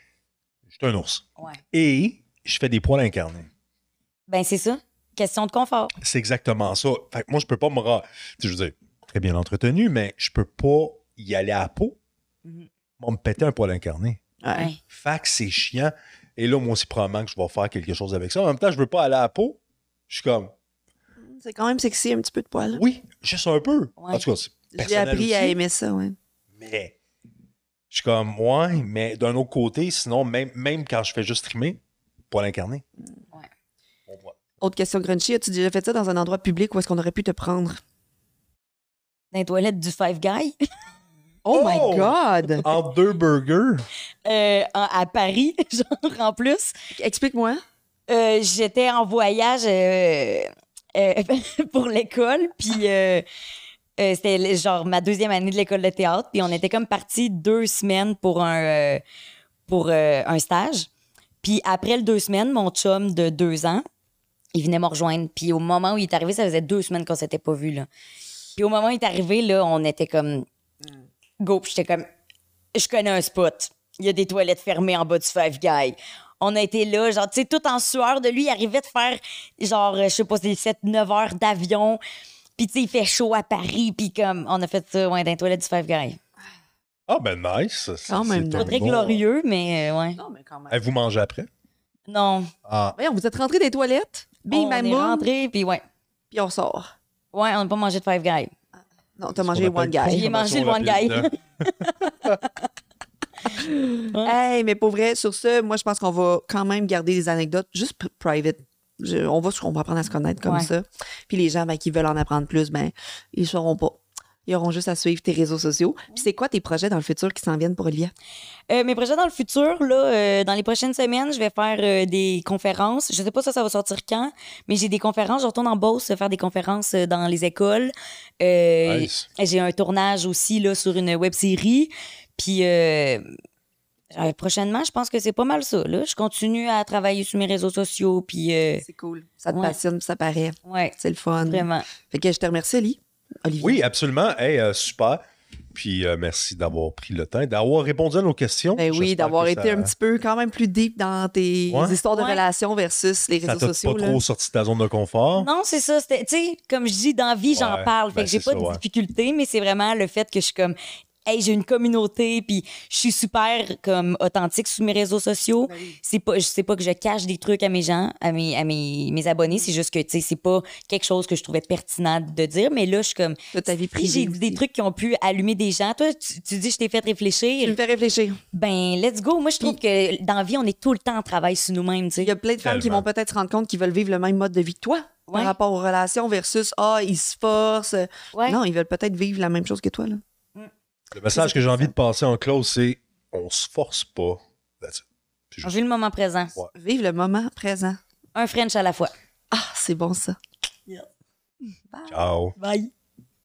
je suis un ours. Ouais. Et je fais des poils incarnés. Ben, c'est ça. Question de confort. C'est exactement ça. Fait que moi, je peux pas me je veux dire, très bien entretenu, mais je peux pas y aller à la peau. Mhm. Moi, me péter un poil incarné. Ouais. Ouais. Fait que c'est chiant. Et là, moi aussi, probablement que je vais faire quelque chose avec ça. En même temps, je veux pas aller à la peau. Je suis comme, C'est quand même sexy, un petit peu de poil. oui, juste un peu. Ouais. En tout cas, c'est J'ai personnel appris à aussi, aimer ça, ouais. mais je suis comme, ouais, mais d'un autre côté, sinon, même quand je fais juste trimer, poil incarné. Ouais. On voit. Autre question crunchy, as-tu déjà fait ça dans un endroit public où est-ce qu'on aurait pu te prendre? Dans les toilettes du Five Guy, Oh, Oh! my God! En 2 burgers. à Paris, genre, en plus. Explique-moi. J'étais en voyage pour l'école, puis c'était genre ma 2e année de l'école de théâtre, puis on était comme partis 2 semaines pour un stage. Puis après le 2 semaines, mon chum de 2 ans, il venait me rejoindre. Puis au moment où il est arrivé, ça faisait 2 semaines qu'on s'était pas vus, là. Puis au moment où il est arrivé, là, on était comme... Go, puis j'étais comme... Je connais un spot. Il y a des toilettes fermées en bas du Five Guy. On a été là, genre, tu sais, tout en sueur de lui. Il arrivait de faire, genre, je sais pas, c'est 7-9 heures d'avion. Puis, tu sais, il fait chaud à Paris. Puis, comme, on a fait ça, ouais, dans les toilettes du Five Guy. Ah, ben nice. Quand même C'est nice. un Pas très bon- glorieux, mais ouais. Non, mais quand même. Vous mangez après? Non. Ah. Voyons, vous êtes rentrés des toilettes? Bing, On bang, est boum. rentré, puis ouais. puis on sort. Ouais, on n'a pas mangé de Five Guys. Non, t'as mangé One Guy. J'ai mangé le One Guy. Hey, mais pour vrai, sur ce, moi, je pense qu'on va quand même garder des anecdotes juste private. On va apprendre à se connaître comme ça. Puis les gens qui veulent en apprendre plus, ils ne sauront pas. Ils auront juste à suivre tes réseaux sociaux. Puis c'est quoi tes projets dans le futur qui s'en viennent pour Olivia? Mes projets dans le futur, là, dans les prochaines semaines, je vais faire des conférences. Je sais pas ça va sortir quand, mais j'ai des conférences. Je retourne en Beauce faire des conférences dans les écoles. Nice. J'ai un tournage aussi là, sur une web-série. Puis prochainement, je pense que c'est pas mal ça. Là. Je continue à travailler sur mes réseaux sociaux. Puis, c'est cool. Ça te passionne, ça paraît. Ouais, c'est le fun. Vraiment. Fait que je te remercie, Olivier. Oui, absolument. Hey, super. Puis merci d'avoir pris le temps, d'avoir répondu à nos questions. Ben oui, J'espère d'avoir que été un petit peu quand même plus deep dans tes histoires de relations versus les ça réseaux t'a sociaux. pas trop sorti de ta zone de confort. Non, c'est ça. Tu sais, comme je dis, dans la vie, j'en parle. Fait que j'ai pas de difficulté, mais c'est vraiment le fait que je suis comme... Hey, j'ai une communauté, puis je suis super comme authentique sur mes réseaux sociaux. Ben oui. C'est pas que je cache des trucs à mes gens, à mes abonnés. C'est juste que, tu sais, c'est pas quelque chose que je trouvais pertinent de dire. Mais là, je suis comme... De ta vie privée Si j'ai aussi. des trucs qui ont pu allumer des gens. Toi, tu dis, je t'ai fait réfléchir. Tu me fais réfléchir. Ben, let's go. Moi, je trouve que dans la vie, on est tout le temps en travail sur nous-mêmes, tu sais. Il y a plein de femmes qui vont peut-être se rendre compte qu'ils veulent vivre le même mode de vie que toi par rapport aux relations versus ils se forcent. Ouais. Non, ils veulent peut-être vivre la même chose que toi. Là. Le message que j'ai envie de passer en close, c'est on se force pas. That's it. On vit le moment présent. Ouais. Vive le moment présent. Un French à la fois. Ah, c'est bon ça. Ciao. Bye.